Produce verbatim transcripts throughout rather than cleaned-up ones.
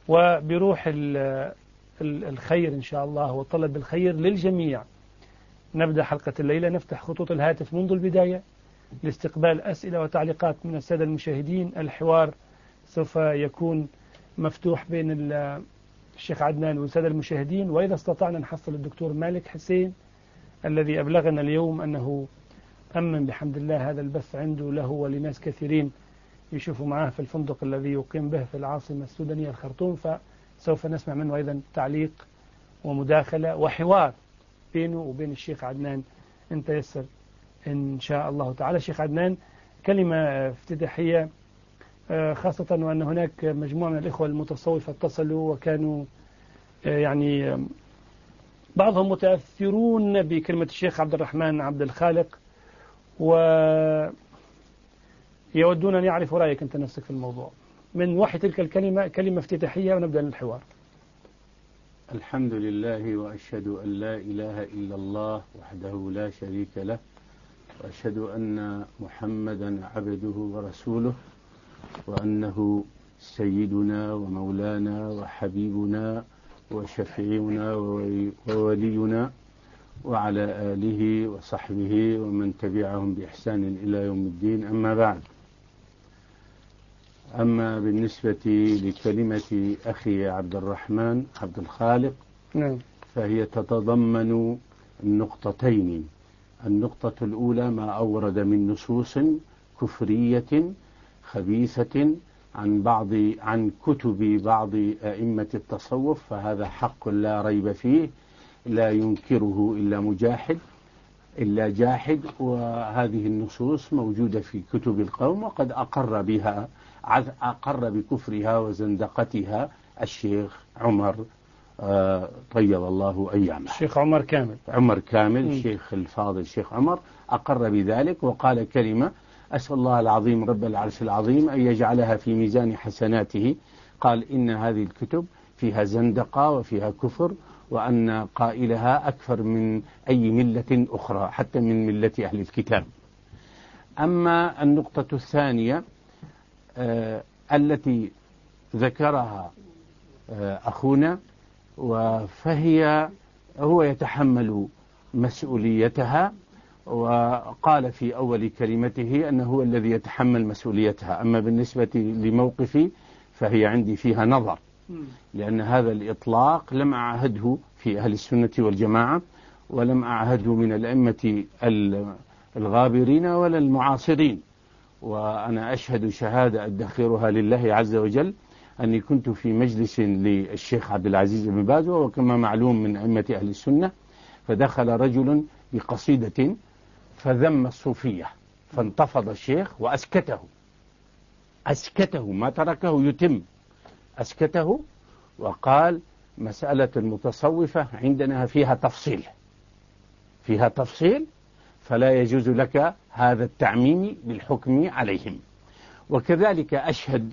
وبروح الخير إن شاء الله وطلب الخير للجميع نبدأ حلقة الليلة. نفتح خطوط الهاتف منذ البداية لاستقبال أسئلة وتعليقات من السادة المشاهدين. الحوار سوف يكون مفتوح بين الشيخ عدنان والسادة المشاهدين، وإذا استطعنا نحصل الدكتور مالك حسين الذي أبلغنا اليوم أنه أمن بحمد الله هذا البث عنده له ولناس كثيرين يشوفوا معاه في الفندق الذي يقيم به في العاصمة السودانية الخرطوم، فسوف نسمع منه أيضا تعليق ومداخلة وحوار بينه وبين الشيخ عدنان إن تيسر إن شاء الله تعالى. الشيخ عدنان، كلمة افتتاحية، خاصة وأن هناك مجموعة من الإخوة المتصوفة اتصلوا وكانوا يعني بعضهم متأثرون بكلمة الشيخ عبد الرحمن عبد الخالق ويودون أن يعرفوا رأيك أنت نفسك في الموضوع. من وحي تلك الكلمة كلمة افتتاحية ونبدأ الحوار. الحمد لله وأشهد أن لا إله إلا الله وحده لا شريك له، وأشهد أن محمدا عبده ورسوله، وأنه سيدنا ومولانا وحبيبنا وشفيعنا وولينا، وعلى آله وصحبه ومن تبعهم بإحسان إلى يوم الدين. أما بعد، أما بالنسبة لكلمة أخي عبد الرحمن عبد الخالق فهي تتضمن النقطتين. النقطة الأولى ما أورد من نصوص كفرية خبيثة عن بعض عن كتب بعض أئمة التصوف، فهذا حق لا ريب فيه، لا ينكره إلا مجاحد إلا جاحد، وهذه النصوص موجودة في كتب القوم، وقد أقر بها أقر بكفرها وزندقتها الشيخ عمر آه طيب الله أيامه. الشيخ عمر كامل عمر كامل م. الشيخ الفاضل الشيخ عمر أقر بذلك، وقال كلمة أسأل الله العظيم رب العرش العظيم أن يجعلها في ميزان حسناته. قال إن هذه الكتب فيها زندقة وفيها كفر، وأن قائلها أكثر من أي ملة أخرى حتى من ملة أهل الكتاب. أما النقطة الثانية آه التي ذكرها آه أخونا، فهي هو يتحمل مسؤوليتها، وقال في أول كلمته أنه هو الذي يتحمل مسؤوليتها. أما بالنسبة لموقفي فهي عندي فيها نظر، لأن هذا الإطلاق لم أعهده في أهل السنة والجماعة، ولم أعهده من الأئمة الغابرين ولا المعاصرين. وأنا أشهد شهادة أدخرها لله عز وجل أني كنت في مجلس للشيخ عبد العزيز بن باز، وكما معلوم من أئمة أهل السنة، فدخل رجل بقصيدة فذم الصوفية، فانتفض الشيخ وأسكته أسكته ما تركه يتم، أسكته وقال مسألة المتصوفة عندنا فيها تفصيل فيها تفصيل فلا يجوز لك هذا التعميم بالحكم عليهم. وكذلك أشهد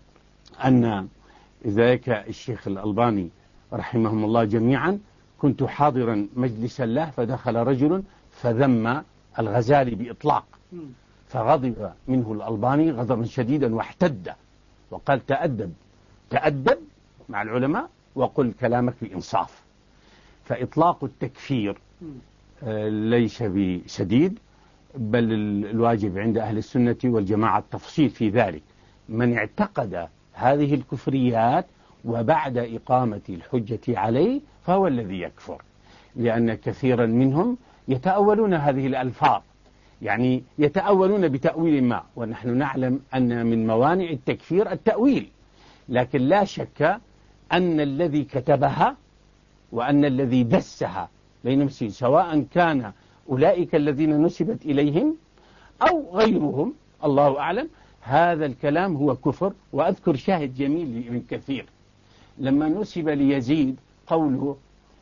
أن ذاك الشيخ الألباني رحمهم الله جميعا كنت حاضرا مجلسا له، فدخل رجل فذم الغزالي بإطلاق، فغضب منه الألباني غضبا شديدا واحتد وقال تأدب تأدب مع العلماء وقل كلامك بإنصاف. فإطلاق التكفير ليس بشديد، بل الواجب عند أهل السنة والجماعة التفصيل في ذلك. من اعتقد هذه الكفريات وبعد إقامة الحجة عليه فهو الذي يكفر، لأن كثيرا منهم يتأولون هذه الألفاظ، يعني يتأولون بتأويل ما، ونحن نعلم أن من موانع التكفير التأويل، لكن لا شك أن الذي كتبها وأن الذي دسها بين نفسه، سواء كان أولئك الذين نسبت إليهم أو غيرهم الله أعلم، هذا الكلام هو كفر. وأذكر شاهد جميل من كثير لما نسب ليزيد قوله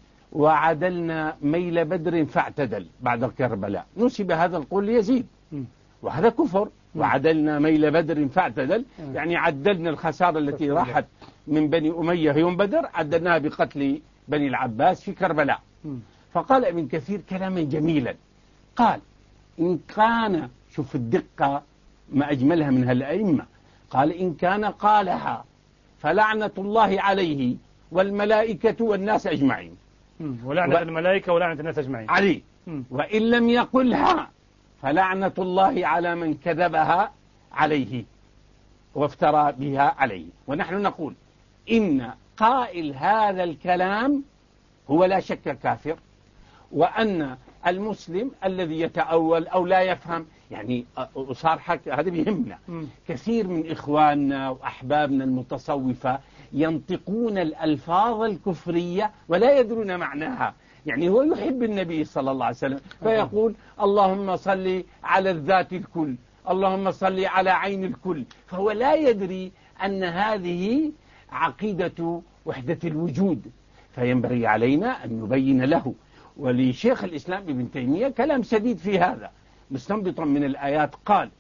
وعدلنا ميل بدر فاعتدل بعد كربلاء، نسب هذا القول ليزيد، وهذا كفر. وعدلنا ميل بدر فاعتدل يعني عدلنا الخسارة التي راحت من بني أمية يوم بدر، عدلناها بقتل بني العباس في كربلاء. فقال ابن كثير كلاما جميلا، قال إن كان، شوف الدقة ما أجملها من هالأئمة، قال إن كان قالها فلعنة الله عليه والملائكة والناس أجمعين. ولعنة و... الملائكة ولعنة الناس أجمعين عليه. م. وإن لم يقلها فلعنة الله على من كذبها عليه وافترى بها عليه. ونحن نقول إن قائل هذا الكلام هو لا شك كافر، وأن المسلم الذي يتأول أو لا يفهم يعني وصار حق هذا بيهمنا. م. كثير من إخواننا وأحبابنا المتصوفة ينطقون الألفاظ الكفرية ولا يدرون معناها. يعني هو يحب النبي صلى الله عليه وسلم فيقول اللهم صل على الذات الكل، اللهم صل على عين الكل، فهو لا يدري أن هذه عقيدة وحدة الوجود. فينبغي علينا أن نبين له. ولشيخ الإسلام ابن تيمية كلام سديد في هذا مستنبطا من الآيات، قال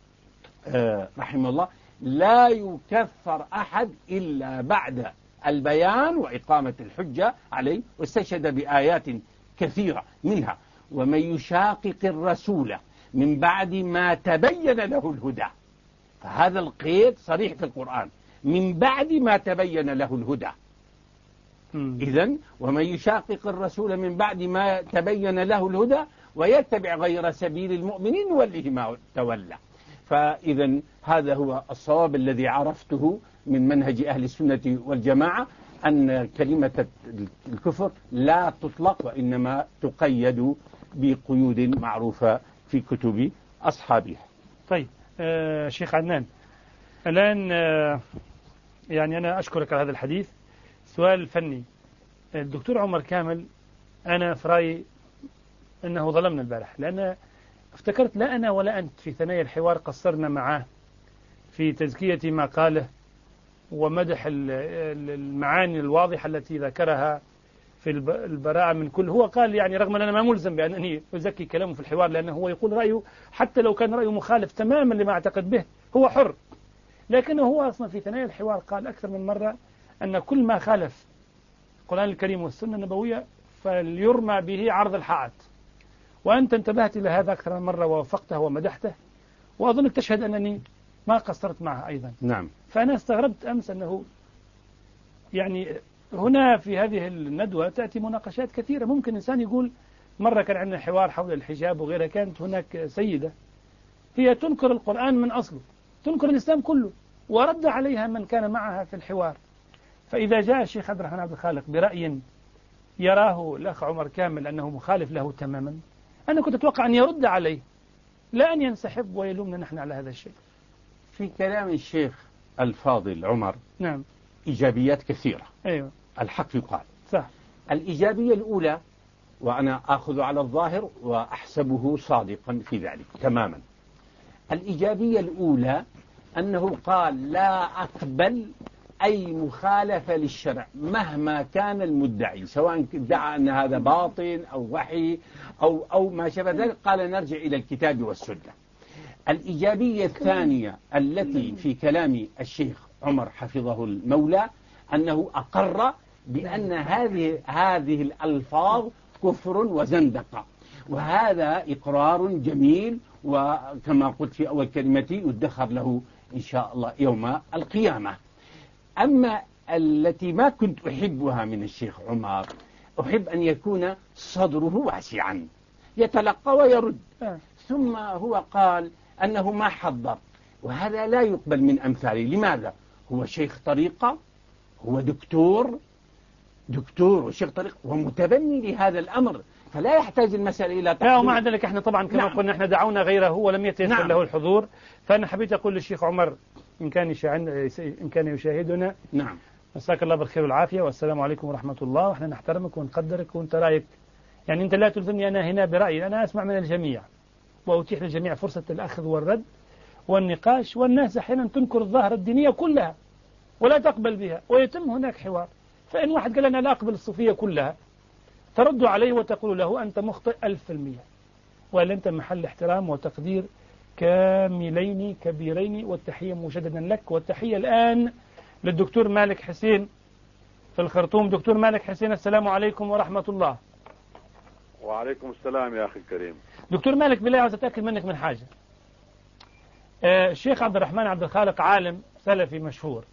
آه رحمه الله لا يكفر أحد إلا بعد البيان وإقامة الحجة عليه، واستشهد بآيات كثيرة منها ومن يشاقق الرسول من بعد ما تبين له الهدى. فهذا القيد صريح في القرآن، من بعد ما تبين له الهدى. إذن ومن يشاقق الرسول من بعد ما تبين له الهدى ويتبع غير سبيل المؤمنين نوله ما تولى. فإذا هذا هو الصواب الذي عرفته من منهج أهل السنة والجماعة، أن كلمة الكفر لا تطلق وإنما تقيد بقيود معروفة في كتب أصحابها. طيب آه شيخ عدنان، الآن آه يعني أنا أشكرك على هذا الحديث. سؤال فني، الدكتور عمر كامل أنا في رأيي أنه ظلمنا البارح، لأن افتكرت لا أنا ولا أنت في ثنايا الحوار قصرنا معه في تزكية ما قاله ومدح المعاني الواضحة التي ذكرها في البراءة من كل. هو قال يعني رغم أن أنا ما ملزم بأنني أزكي كلامه في الحوار، لأنه هو يقول رأيه حتى لو كان رأيه مخالف تماما لما أعتقد به هو حر، لكنه هو أصلا في ثنايا الحوار قال أكثر من مرة أن كل ما خالف القرآن الكريم والسنة النبوية فليرمى به عرض الحائط. وأنت انتبهت إلى هذا أكثر من مرة ووافقته ومدحته، وأظنك تشهد أنني ما قصرت معه أيضا. نعم. فأنا استغربت أمس أنه يعني هنا في هذه الندوة تأتي مناقشات كثيرة. ممكن إنسان يقول مرة كان عندنا حوار حول الحجاب وغيرها، كانت هناك سيدة هي تنكر القرآن من أصله، تنكر الإسلام كله، ورد عليها من كان معها في الحوار. فإذا جاء الشيخ عبد الرحمن عبد الخالق برأي يراه الأخ عمر كامل أنه مخالف له تماما، أنا كنت أتوقع أن يرد عليه لا أن ينسحب ويلومنا نحن على هذا الشيء. في كلام الشيخ الفاضل عمر نعم إيجابيات كثيرة. أيوة. الحق يقال. صح. الإيجابية الأولى، وأنا أخذ على الظاهر وأحسبه صادقا في ذلك تماما، الإيجابية الأولى أنه قال لا أقبل أي مخالفة للشرع مهما كان المدعي، سواء ادعى أن هذا باطل أو وحي أو, أو ما شابه ذلك، قال نرجع إلى الكتاب والسنة. الإيجابية الثانية التي في كلام الشيخ عمر حفظه المولى أنه أقر بأن هذه هذه الألفاظ كفر وزندقة، وهذا إقرار جميل، وكما قلت في أول كلمتي يدخر له إن شاء الله يوم القيامة. أما التي ما كنت أحبها من الشيخ عمر، أحب أن يكون صدره واسعا يتلقى ويرد، ثم هو قال أنه ما حضر، وهذا لا يقبل من أمثاله. لماذا؟ هو شيخ طريقة، هو دكتور دكتور وشيخ طريقة ومتبني لهذا الأمر، فلا يحتاج المسألة إلى تحضير. لا، ومع ذلك احنا طبعا كما نعم. قلنا احنا دعونا غيره ولم يتيسر نعم. له الحضور. فأنا حبيت أقول للشيخ عمر إن كان إن كان يشاهدنا، نعم، مساك الله بالخير والعافية والسلام عليكم ورحمة الله، وإحنا نحترمك ونقدرك، وأنت رأيك يعني أنت لا تلزمني أنا هنا برأيي، أنا أسمع من الجميع وأتيح للجميع فرصة الأخذ والرد والنقاش. والناس أحيانا تنكر الظاهرة الدينية كلها ولا تقبل بها، ويتم هناك حوار. فإن واحد قال أنا لا أقبل الصوفية كلها، ترد عليه وتقول له أنت مخطئ ألف في المية، ولا أنت محل احترام وتقدير كاملين كبيرين، والتحية مجددا لك. والتحية الآن للدكتور مالك حسين في الخرطوم. دكتور مالك حسين، السلام عليكم ورحمة الله. وعليكم السلام يا أخي الكريم. دكتور مالك، بالله عاوز أتأكد منك من حاجة. آه الشيخ عبد الرحمن عبد الخالق عالم سلفي مشهور،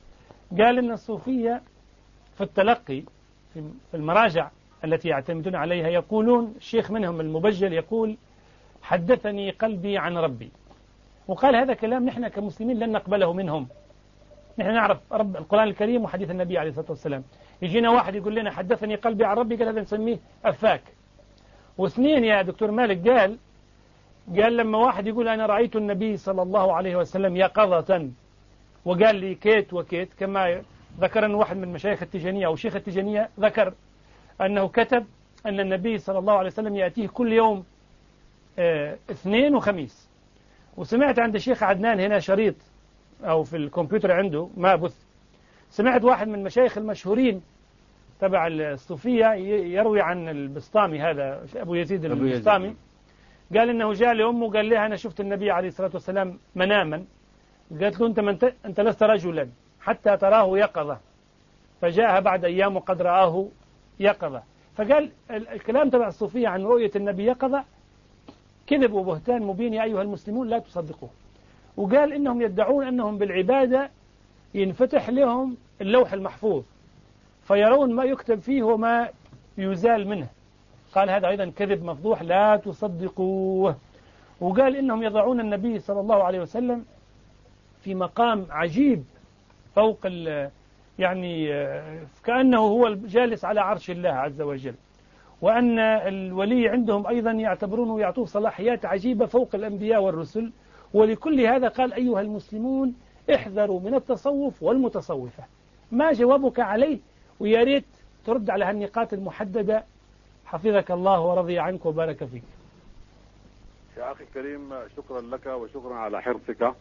قال إن الصوفية في التلقي في المراجع التي يعتمدون عليها يقولون، الشيخ منهم المبجل يقول حدثني قلبي عن ربي، وقال هذا كلام نحن كمسلمين لن نقبله منهم. نحن نعرف رب القرآن الكريم وحديث النبي عليه الصلاة والسلام. يجينا واحد يقول لنا حدثني قلبي عن ربي، قال هذا نسميه أفاك. واثنين يا دكتور مالك، قال قال لما واحد يقول أنا رأيت النبي صلى الله عليه وسلم يقظة وقال لي كيت وكيت، كما ذكر أن واحد من مشايخ التجانية أو شيخ التجانية ذكر أنه كتب أن النبي صلى الله عليه وسلم يأتيه كل يوم اه اثنين وخميس. وسمعت عند الشيخ عدنان هنا شريط أو في الكمبيوتر عنده ما بث، سمعت واحد من المشايخ المشهورين تبع الصوفية يروي عن البسطامي، هذا أبو يزيد البسطامي، قال إنه جاء لأمه قال لها أنا شفت النبي عليه الصلاة والسلام مناما، قالت له أنت, من أنت لست رجلا حتى تراه يقظة، فجاءها بعد أيام وقد رآه يقظة. فقال الكلام تبع الصوفية عن رؤية النبي يقظة كذب وبهتان مبين يا أيها المسلمون لا تصدقوه. وقال إنهم يدعون أنهم بالعبادة ينفتح لهم اللوح المحفوظ فيرون ما يكتب فيه وما يزال منه، قال هذا أيضا كذب مفضوح لا تصدقوه. وقال إنهم يضعون النبي صلى الله عليه وسلم في مقام عجيب فوق يعني كأنه هو الجالس على عرش الله عز وجل، وأن الولي عندهم أيضا يعتبرونه ويعطوه صلاحيات عجيبة فوق الأنبياء والرسل. ولكل هذا قال أيها المسلمون احذروا من التصوف والمتصوفة. ما جوابك عليه؟ ويا ريت ترد على هالنقاط المحددة حفظك الله ورضي عنك وبارك فيك. يا أخي الكريم شكرا لك وشكرا على حرصك،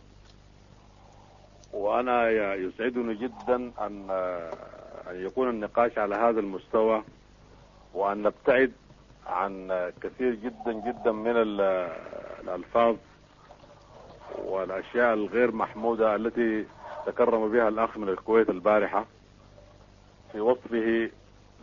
وأنا يسعدني جدا أن أن يكون النقاش على هذا المستوى، وأن نبتعد عن كثير جدا جدا من الألفاظ والأشياء الغير محمودة التي تكرم بها الأخ من الكويت البارحة في وصفه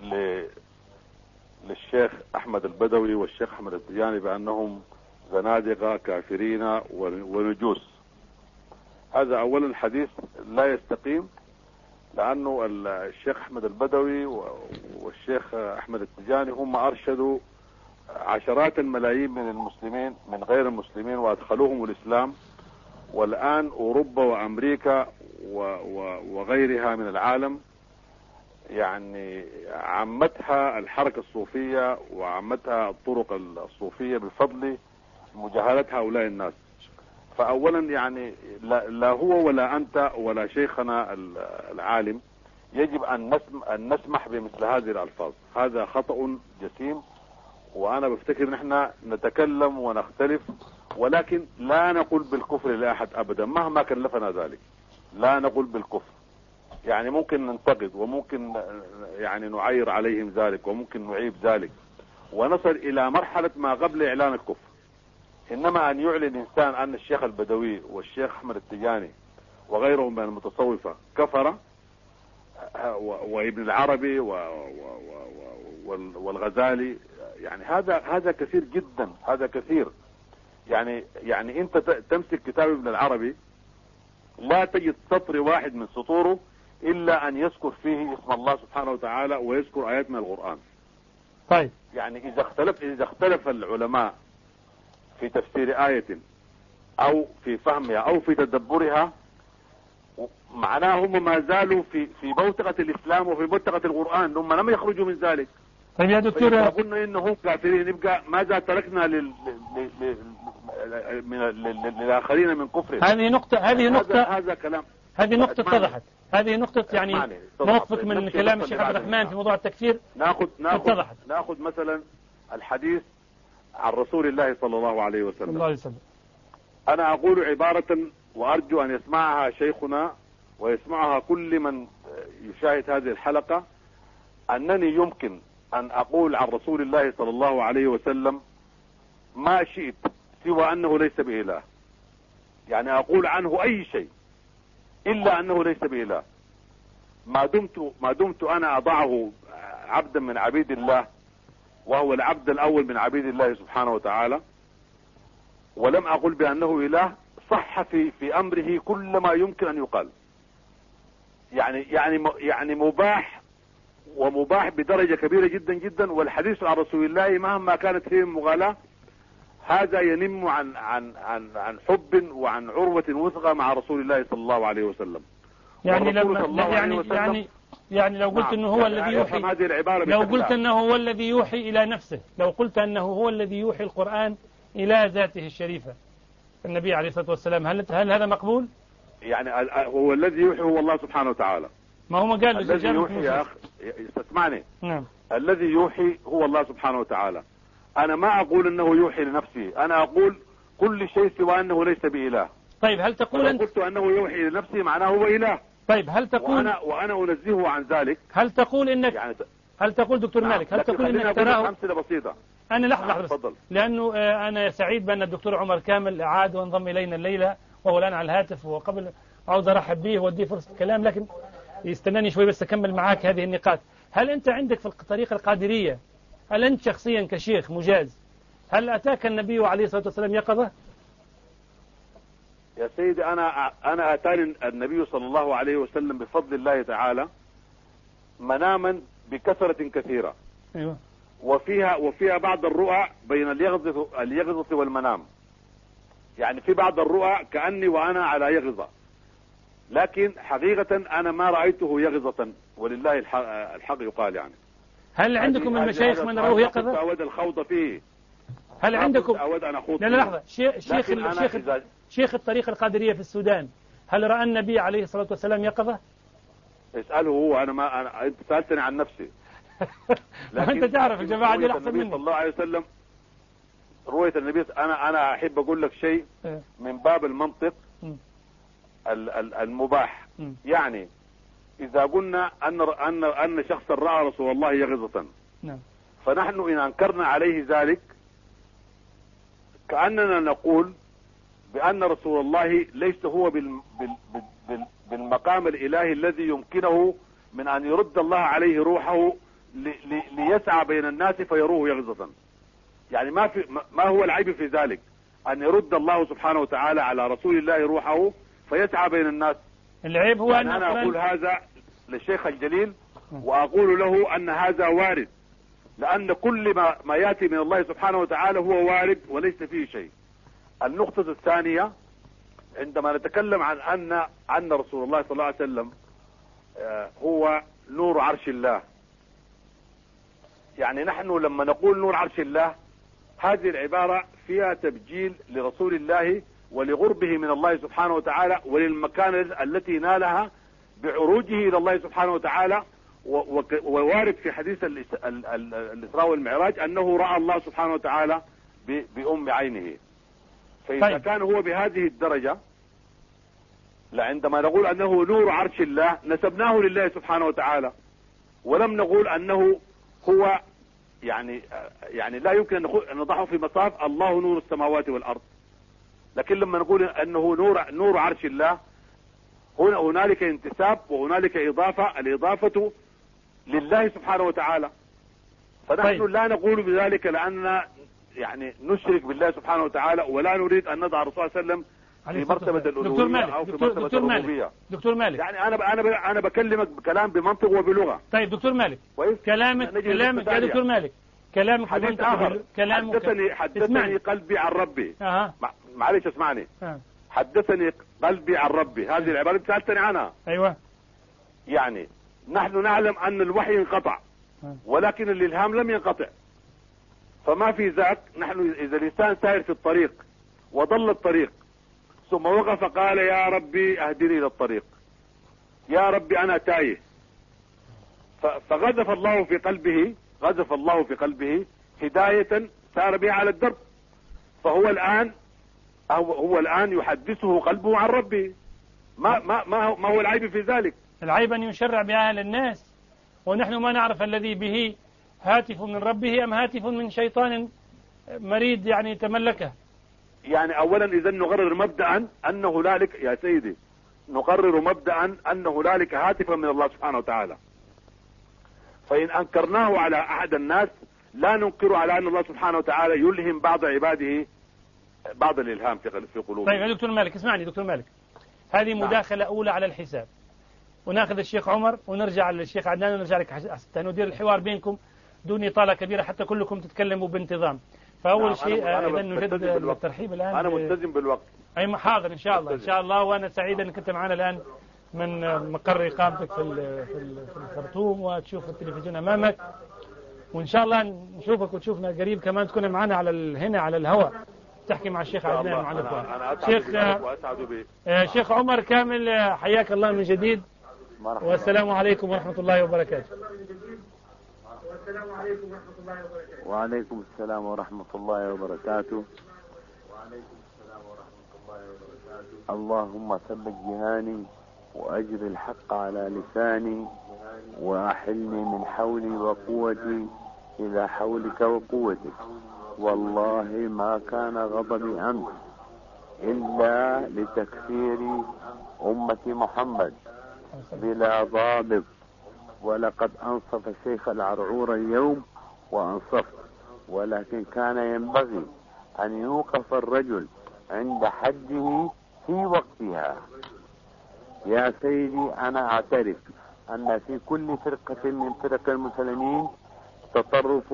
للشيخ أحمد البدوي والشيخ أحمد التجاني بأنهم زنادقة كافرين ونجوس. هذا أولا حديث لا يستقيم، لأنه الشيخ أحمد البدوي والشيخ أحمد التجاني هم أرشدوا عشرات الملايين من المسلمين من غير المسلمين وأدخلوهم الإسلام، والآن أوروبا وأمريكا وغيرها من العالم يعني عمتها الحركة الصوفية وعمتها الطرق الصوفية بفضل مجاهلة هؤلاء الناس. فأولا يعني لا, لا هو ولا أنت ولا شيخنا العالم يجب أن نسمح, أن نسمح بمثل هذه الألفاظ. هذا خطأ جسيم، وأنا بفتكر نحن نتكلم ونختلف، ولكن لا نقول بالكفر لأحد أبدا مهما كلفنا ذلك. لا نقول بالكفر، يعني ممكن ننتقد وممكن يعني نعير عليهم ذلك وممكن نعيب ذلك ونصل إلى مرحلة ما قبل إعلان الكفر. إنما أن يعلن إنسان أن الشيخ البدوي والشيخ أحمد التجاني وغيرهم من المتصوفة كفر، وابن العربي والغزالي، يعني هذا هذا كثير جدا، هذا كثير. يعني يعني أنت تمسك كتاب ابن العربي لا تجد سطر واحد من سطوره إلا أن يذكر فيه اسم الله سبحانه وتعالى ويذكر آيات من القرآن. طيب يعني إذا اختلف إذا اختلف العلماء في تفسير آية أو في فهمها أو في تدبرها، معناه هم ما زالوا في في بوتقة الإسلام وفي بوتقة القرآن، هم لم يخرجوا من ذلك. طيب يا دكتور، إذا قلنا إنهم كافرين يبقى ماذا تركنا لل... للآخرين من كفر؟ هذه نقطة هذه نقطة هذا كلام هذه نقطة اتضحت. هذه نقطة يعني موقفك من كلام الشيخ عبد الرحمن في موضوع التكفير ناخذ ناخذ اتضحت. ناخذ مثلا الحديث عن رسول الله صلى الله عليه وسلم. الله عليه وسلم. أنا أقول عبارة وأرجو أن يسمعها شيخنا ويسمعها كل من يشاهد هذه الحلقة، أنني يمكن أن أقول عن رسول الله صلى الله عليه وسلم ما شئت سوى أنه ليس بإله. يعني أقول عنه أي شيء إلا أنه ليس بإله، ما دمت ما دمت أنا أضعه عبدا من عبيد الله، وهو العبد الأول من عبيد الله سبحانه وتعالى، ولم أقل بأنه إله. صح في في أمره كل ما يمكن أن يقال. يعني يعني يعني مباح، ومباح بدرجة كبيرة جدا جدا. والحديث عن رسول الله مهما كانت فيه مغالاة هذا ينم عن عن عن عن حب وعن عروة وثقة مع رسول الله صلى الله عليه وسلم. يعني لما يعني يعني يعني لو قلت نعم انه هو يعني الذي يوحي، لو قلت انه هو الذي يوحي الى نفسه، لو قلت انه هو الذي يوحي القرآن الى ذاته الشريفة النبي عليه الصلاة والسلام، هل هل هذا مقبول؟ يعني هو الذي يوحي هو الله سبحانه وتعالى. ما هو ما قال الذي يوحي يا اخ استسمعني. نعم. الذي يوحي هو الله سبحانه وتعالى. انا ما اقول انه يوحي لنفسه، انا اقول كل شيء سوى انه ليس بإله. طيب هل تقول انت قلت انه يوحي لنفسه معناه هو إله. طيب هل تقول وانا وانا انزهه عن ذلك. هل تقول انك يعني ت... هل تقول دكتور نعم. مالك هل تقول انك تراه امثله بسيطه؟ انا لحظه لحظه بس، لانه انا سعيد بان الدكتور عمر كامل عاد وانضم الينا الليله وهو الان على الهاتف، وقبل اعود ارحب به واديه فرصه الكلام، لكن يستناني شوي بس اكمل معاك هذه النقاط. هل انت عندك في الطريقه القادريه، هل انت شخصيا كشيخ مجاز، هل اتاك النبي عليه الصلاه والسلام يقظه؟ يا سيدي انا انا اتاني النبي صلى الله عليه وسلم بفضل الله تعالى مناما بكثرة كثيرة. ايوه. وفيها وفيها بعض الرؤى بين اليقظة اليقظة والمنام. يعني في بعض الرؤى كأني وانا على يقظة، لكن حقيقة انا ما رأيته يقظة، ولله الحق يقال. يعني هل عندكم المشايخ من رأوه يقظة؟ أود الخوض فيه. هل عندكم أود أن أخوض لا لا لحظة، شيخ شيخ الشيخ إذا... شيخ الطريقة القادرية في السودان هل رأى النبي عليه الصلاة والسلام يقظة؟ اسأله هو، أنا ما أنا أنت سألتني عن نفسي. أنت تعرف الجماعة دي أحسن مني. صلى الله عليه وسلم رؤية النبي، أنا أنا أحب أقول لك شيء من باب المنطق المباح. يعني إذا قلنا أن أن أن شخصا رأى رسول الله يقظة، فنحن إن أنكرنا عليه ذلك كأننا نقول بأن رسول الله ليس هو بالمقام الإلهي الذي يمكنه من أن يرد الله عليه روحه ليسعى بين الناس فيروه يقظة. يعني ما في ما هو العيب في ذلك أن يرد الله سبحانه وتعالى على رسول الله روحه فيسعى بين الناس. العيب هو يعني أن أنا أقول هذا للشيخ الجليل وأقول له أن هذا وارد، لأن كل ما, ما يأتي من الله سبحانه وتعالى هو وارد وليس فيه شيء. النقطة الثانية عندما نتكلم عن أن أن رسول الله صلى الله عليه وسلم هو نور عرش الله، يعني نحن لما نقول نور عرش الله هذه العبارة فيها تبجيل لرسول الله ولغربه من الله سبحانه وتعالى وللمكانة التي نالها بعروجه إلى الله سبحانه وتعالى. ووارد في حديث الإسراء والمعراج أنه رأى الله سبحانه وتعالى بأم عينه. فإذا طيب. كان هو بهذه الدرجة، لعندما نقول أنه نور عرش الله نسبناه لله سبحانه وتعالى، ولم نقول أنه هو يعني يعني لا يمكن أن نضعه في مصاف الله نور السماوات والأرض. لكن لما نقول أنه نور نور عرش الله هنا هنالك انتساب وهنالك إضافة، الإضافة لله سبحانه وتعالى. فنحن طيب. لا نقول بذلك لأننا يعني نشرك بالله سبحانه وتعالى، ولا نريد أن نضع الرسول صلى الله عليه وسلم في مرتبة الألوهية أو في مرتبة الربوبية. دكتور مالك، يعني أنا أنا أنا بكلمك بكلام بمنطق وبلغة. طيب دكتور مالك، كلامك كلامك يا دكتور مالك كلامك حديث آخر. كلامك حدثني حدثني قلبي عن ربي. أه. معلش اسمعني. أه. حدثني قلبي عن ربي، هذه العبارة اللي سألتني عنها. أيوة. يعني نحن نعلم أن الوحي انقطع ولكن الإلهام لم ينقطع، فما في ذاك. نحن إذا الإنسان سائر في الطريق وضل الطريق ثم وقف قال يا ربي أهدني إلى الطريق، يا ربي أنا تايه، فغذف الله في قلبه غذف الله في قلبه هداية سار بها على الدرب، فهو الآن هو الآن يحدثه قلبه عن ربه. ما ما ما ما هو العيب في ذلك؟ العيب أن يشرع بها للناس ونحن ما نعرف الذي به هاتف من ربه أم هاتف من شيطان مريد يعني تملكه. يعني أولا إذا نقرر مبدأ أن هنالك يا سيدي نقرر مبدأ أن هنالك هاتفا من الله سبحانه وتعالى، فإن أنكرناه على أحد الناس لا ننكر على أن الله سبحانه وتعالى يلهم بعض عباده بعض الإلهام في قلوبهم. طيب يا دكتور مالك اسمعني دكتور مالك، هذه مداخلة أولى على الحساب. وناخذ الشيخ عمر ونرجع للشيخ عدنان ونرجع لك حسن، ندير الحوار بينكم دون إطالة كبيرة حتى كلكم تتكلموا بانتظام. فأول نعم شيء إذا نجدد الترحيب الآن. أنا ملتزم بالوقت. أي حاضر إن شاء الله إن شاء الله. وأنا سعيد أنك أنت معنا الآن من مقر إقامتك في في الخرطوم وتشوف التلفزيون أمامك، وإن شاء الله نشوفك وتشوفنا قريب كمان تكون معنا على هنا على الهواء تحكي مع الشيخ عدنان وعلى الأخوان. شيخ آه شيخ عمر كامل حياك الله من جديد، والسلام عليكم ورحمة الله وبركاته. والسلام عليكم ورحمة الله وبركاته. وعليكم السلام ورحمة الله وبركاته. وعليكم السلام ورحمة الله وبركاته. اللهم ثبت جهاني وأجر الحق على لساني وأحلني من حولي وقوتي إلى حولك وقوتك. والله ما كان غضبي أمس إلا لتكفير أمة محمد بلا ضابط، ولقد أنصف الشيخ العرعور اليوم وأنصفت، ولكن كان ينبغي أن يوقف الرجل عند حده في وقتها. يا سيدي أنا أعترف أن في كل فرقة من فرق المسلمين تطرف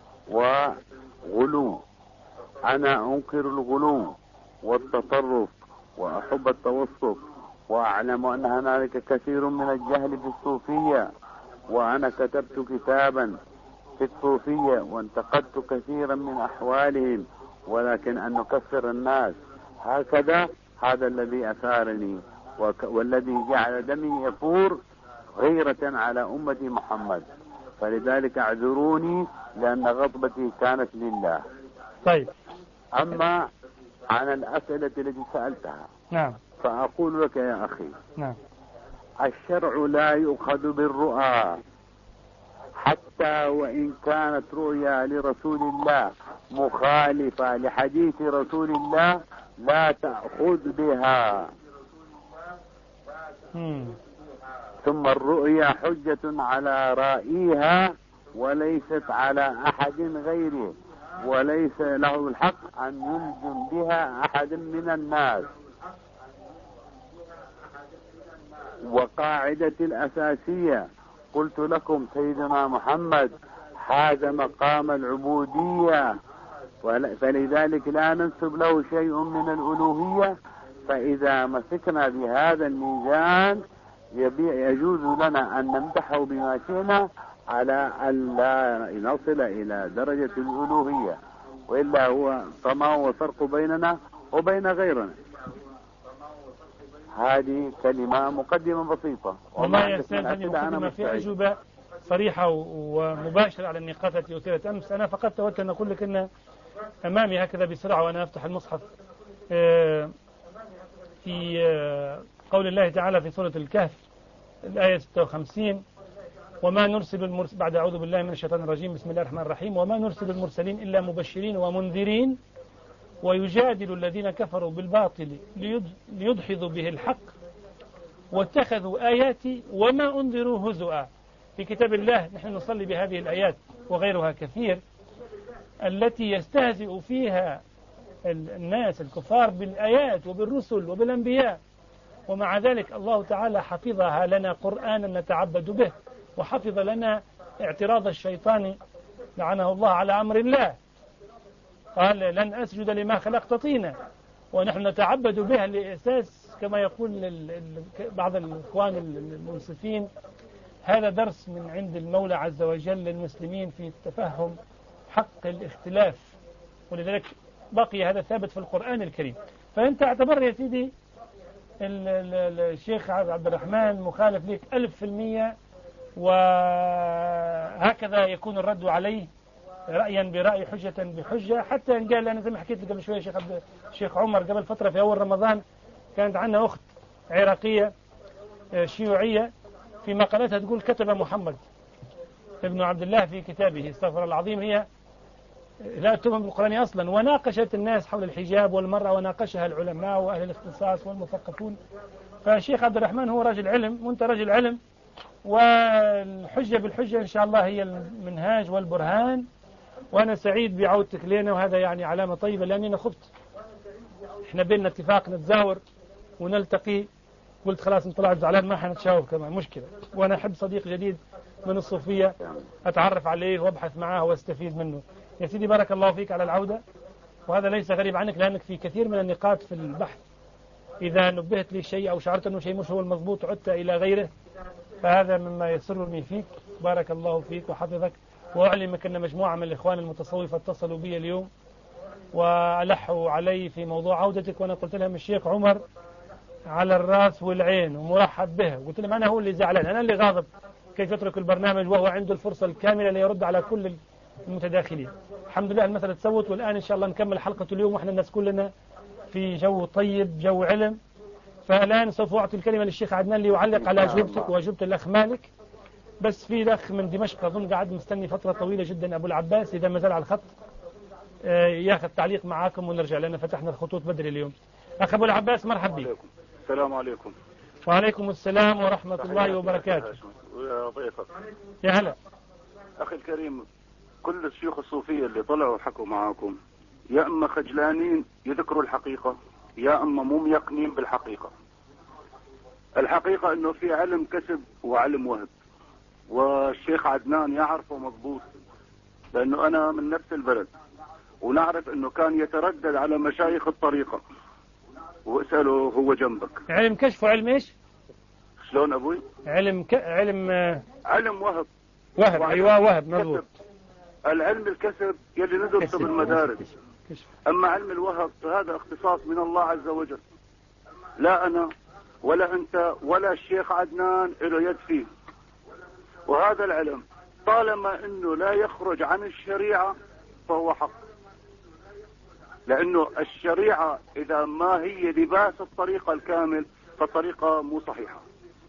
وغلو، أنا أنكر الغلو والتطرف وأحب التوسط، وأعلم أن هنالك كثير من الجهل في الصوفية، وأنا كتبت كتابا في الصوفية وانتقدت كثيرا من أحوالهم، ولكن أن نكفر الناس هكذا هذا الذي أثارني والذي جعل دمي يفور غيرة على أمة محمد، فلذلك اعذروني لأن غضبتي كانت لله. طيب. أما عن الأسئلة التي سألتها، نعم، فأقول لك يا أخي، نعم، الشرع لا يؤخذ بالرؤى حتى وإن كانت رؤيا لرسول الله مخالفة لحديث رسول الله لا تأخذ بها. مم. ثم الرؤيا حجة على رائيها وليست على أحد غيره، وليس له الحق أن يلزم بها أحد من الناس. وقاعدة الأساسية قلت لكم سيدنا محمد هذا مقام العبودية، فلذلك لا ننسب له شيء من الألوهية. فإذا مسكنا بهذا الميزان يجوز لنا أن نمدحه بما شئنا على أن لا نصل إلى درجة الألوهية، وإلا هو فما هو الفرق بيننا وبين غيرنا. هذه كلمة مقدمة بسيطة، وما يستاهل أن يقدم في أجوبة صريحة ومباشرة على النقاط التي أثيرت أمس. أنا فقط تودت أن أقول لك أن أمامي هكذا بسرعة وأنا أفتح المصحف في قول الله تعالى في سورة الكهف الآية ستة وخمسين: وما نرسل المرسل بعد أعوذ بالله من الشيطان الرجيم بسم الله الرحمن الرحيم وما نرسل المرسلين إلا مبشرين ومنذرين ويجادل الذين كفروا بالباطل ليدحضوا به الحق واتخذوا آياتي وما أنذروا هزؤا. في كتاب الله نحن نصلي بهذه الآيات وغيرها كثير التي يستهزئ فيها الناس الكفار بالآيات وبالرسل وبالأنبياء، ومع ذلك الله تعالى حفظها لنا قرآنا نتعبد به، وحفظ لنا اعتراض الشيطان لعنه الله على أمر الله، قال لن أسجد لما خلقت طينا، ونحن نتعبد بها لأساس كما يقول بعض الإخوان المنصفين هذا درس من عند المولى عز وجل للمسلمين في تفهم حق الاختلاف، ولذلك بقي هذا ثابت في القرآن الكريم. فأنت اعتبر يا سيدي الشيخ عبد الرحمن مخالف لك ألف في المية، وهكذا يكون الرد عليه رأيا برأي حجة بحجة. حتى إن قال أنا زي ما حكيت لك قبل شوية شيخ عبد الشيخ عمر قبل فترة في أول رمضان كانت عندنا أخت عراقية شيوعية في مقالتها تقول كتب محمد ابن عبد الله في كتابه استغفر العظيم، هي لا تؤمن بالقرآن أصلا، وناقشت الناس حول الحجاب والمرأة وناقشها العلماء وأهل الاختصاص والمثقفون. فالشيخ عبد الرحمن هو رجل علم وأنت رجل علم، والحجة بالحجة إن شاء الله هي المنهاج والبرهان. وأنا سعيد بعودتك لنا، وهذا يعني علامة طيبة لأني أنا خفت. إحنا بيننا اتفاق نتزاور ونلتقي قلت خلاص انت طلعت زعلان ما حنتشاور كمان مشكلة. وأنا أحب صديق جديد من الصوفية أتعرف عليه وأبحث معاه واستفيد منه. يا سيدي بارك الله فيك على العودة، وهذا ليس غريب عنك لأنك في كثير من النقاط في البحث إذا نبهت لي شيء أو شعرت أنه شيء مش هو المضبوط عدت إلى غيره، فهذا مما يسرني فيك. بارك الله فيك وحفظك. وأعلمك أن مجموعة من الإخوان المتصوفة اتصلوا بي اليوم وألحوا علي في موضوع عودتك، وأنا قلت لهم الشيخ عمر على الرأس والعين ومرحب به. قلت لهم أنا هو اللي زعلان، أنا اللي غاضب كيف يترك البرنامج وهو عنده الفرصة الكاملة ليرد على كل المتداخلين. الحمد لله المسألة تسوت، والآن إن شاء الله نكمل حلقة اليوم وإحنا الناس كلنا في جو طيب جو علم. فالآن سوف أعطي الكلمة للشيخ عدنان ليعلق على أجوبتك وأجوبة الأخ مالك. بس في الأخ من دمشق أظن قاعد مستني فترة طويلة جدا، أبو العباس إذا ما زال على الخط ياخذ تعليق معاكم ونرجع لأن فتحنا الخطوط بدري اليوم. أخ أبو العباس مرحبا بك. السلام عليكم. وعليكم السلام ورحمة الله وبركاته. يا ضيفك. يا هلا. أخي الكريم، كل الشيوخ الصوفية اللي طلعوا وحكوا معاكم يا أما خجلانين يذكروا الحقيقة يا أما مو ميقنين بالحقيقة. الحقيقة أنه في علم كسب وعلم وهب، والشيخ عدنان يعرفه مضبوط لأنه أنا من نفس البلد، ونعرف أنه كان يتردد على مشايخ الطريقة واسأله هو جنبك. علم كشف وعلم إيش؟ شلون أبوي؟ علم ك... علم علم وهب. وهب أيوة وهب مضبوط. العلم الكسب يلي ندرسه بالمدارس، أما علم الوهب فهذا اختصاص من الله عز وجل، لا أنا ولا أنت ولا الشيخ عدنان له يد فيه. وهذا العلم طالما أنه لا يخرج عن الشريعة فهو حق، لأنه الشريعة إذا ما هي لباس الطريقة الكامل فالطريقة مو صحيحة.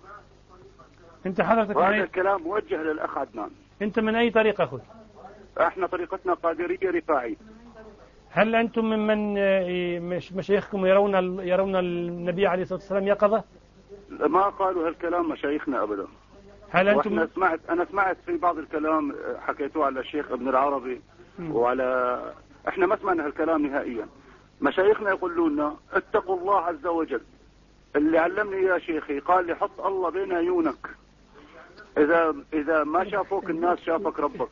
أنت حضرتك وهذا أي... الكلام موجه للأخ عدنان. أنت من أي طريقة أخوي؟ احنا طريقتنا قادرية رفاعي. هل أنتم ممن مشايخكم يرون يرون النبي عليه الصلاة والسلام يقظة؟ ما قالوا هالكلام مشايخنا أبدا. هل أنتم وإحنا سمعت أنا سمعت في بعض الكلام حكيتوه على الشيخ ابن العربي م. وعلى احنا ما سمعنا هالكلام نهائيا. مشايخنا يقولون لنا اتقوا الله عز وجل. اللي علمني يا شيخي قال لي حط الله بين عيونك، إذا إذا ما شافوك الناس شافك ربك.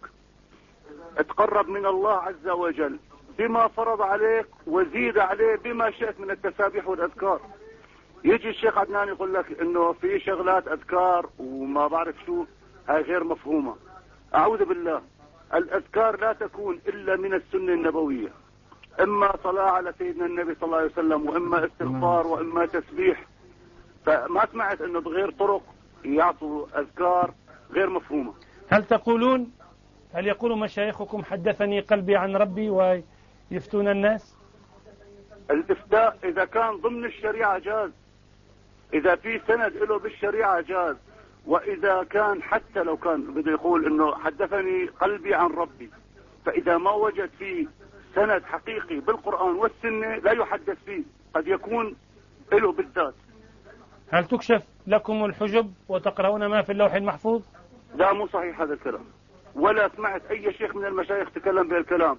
اتقرب من الله عز وجل بما فرض عليك وزيد عليه بما شئت من التسابيح والأذكار. يجي الشيخ عدنان يقول لك انه في شغلات أذكار وما بعرف شو، هاي غير مفهومة. أعوذ بالله، الأذكار لا تكون إلا من السنة النبوية، إما صلاة على سيدنا النبي صلى الله عليه وسلم وإما استغفار وإما تسبيح. فما سمعت انه بغير طرق يعطوا أذكار غير مفهومة. هل تقولون هل يقول مشايخكم حدثني قلبي عن ربي ويفتون الناس؟ الافتاء إذا كان ضمن الشريعة جاز، إذا في سند له بالشريعة جاز، وإذا كان حتى لو كان بده يقول إنه حدثني قلبي عن ربي، فإذا ما وجد فيه سند حقيقي بالقرآن والسنة لا يحدث فيه، قد يكون له بالذات. هل تكشف لكم الحجب وتقرؤون ما في اللوح المحفوظ؟ لا مو صحيح هذا الكلام، ولا سمعت أي شيخ من المشايخ تكلم بهالكلام.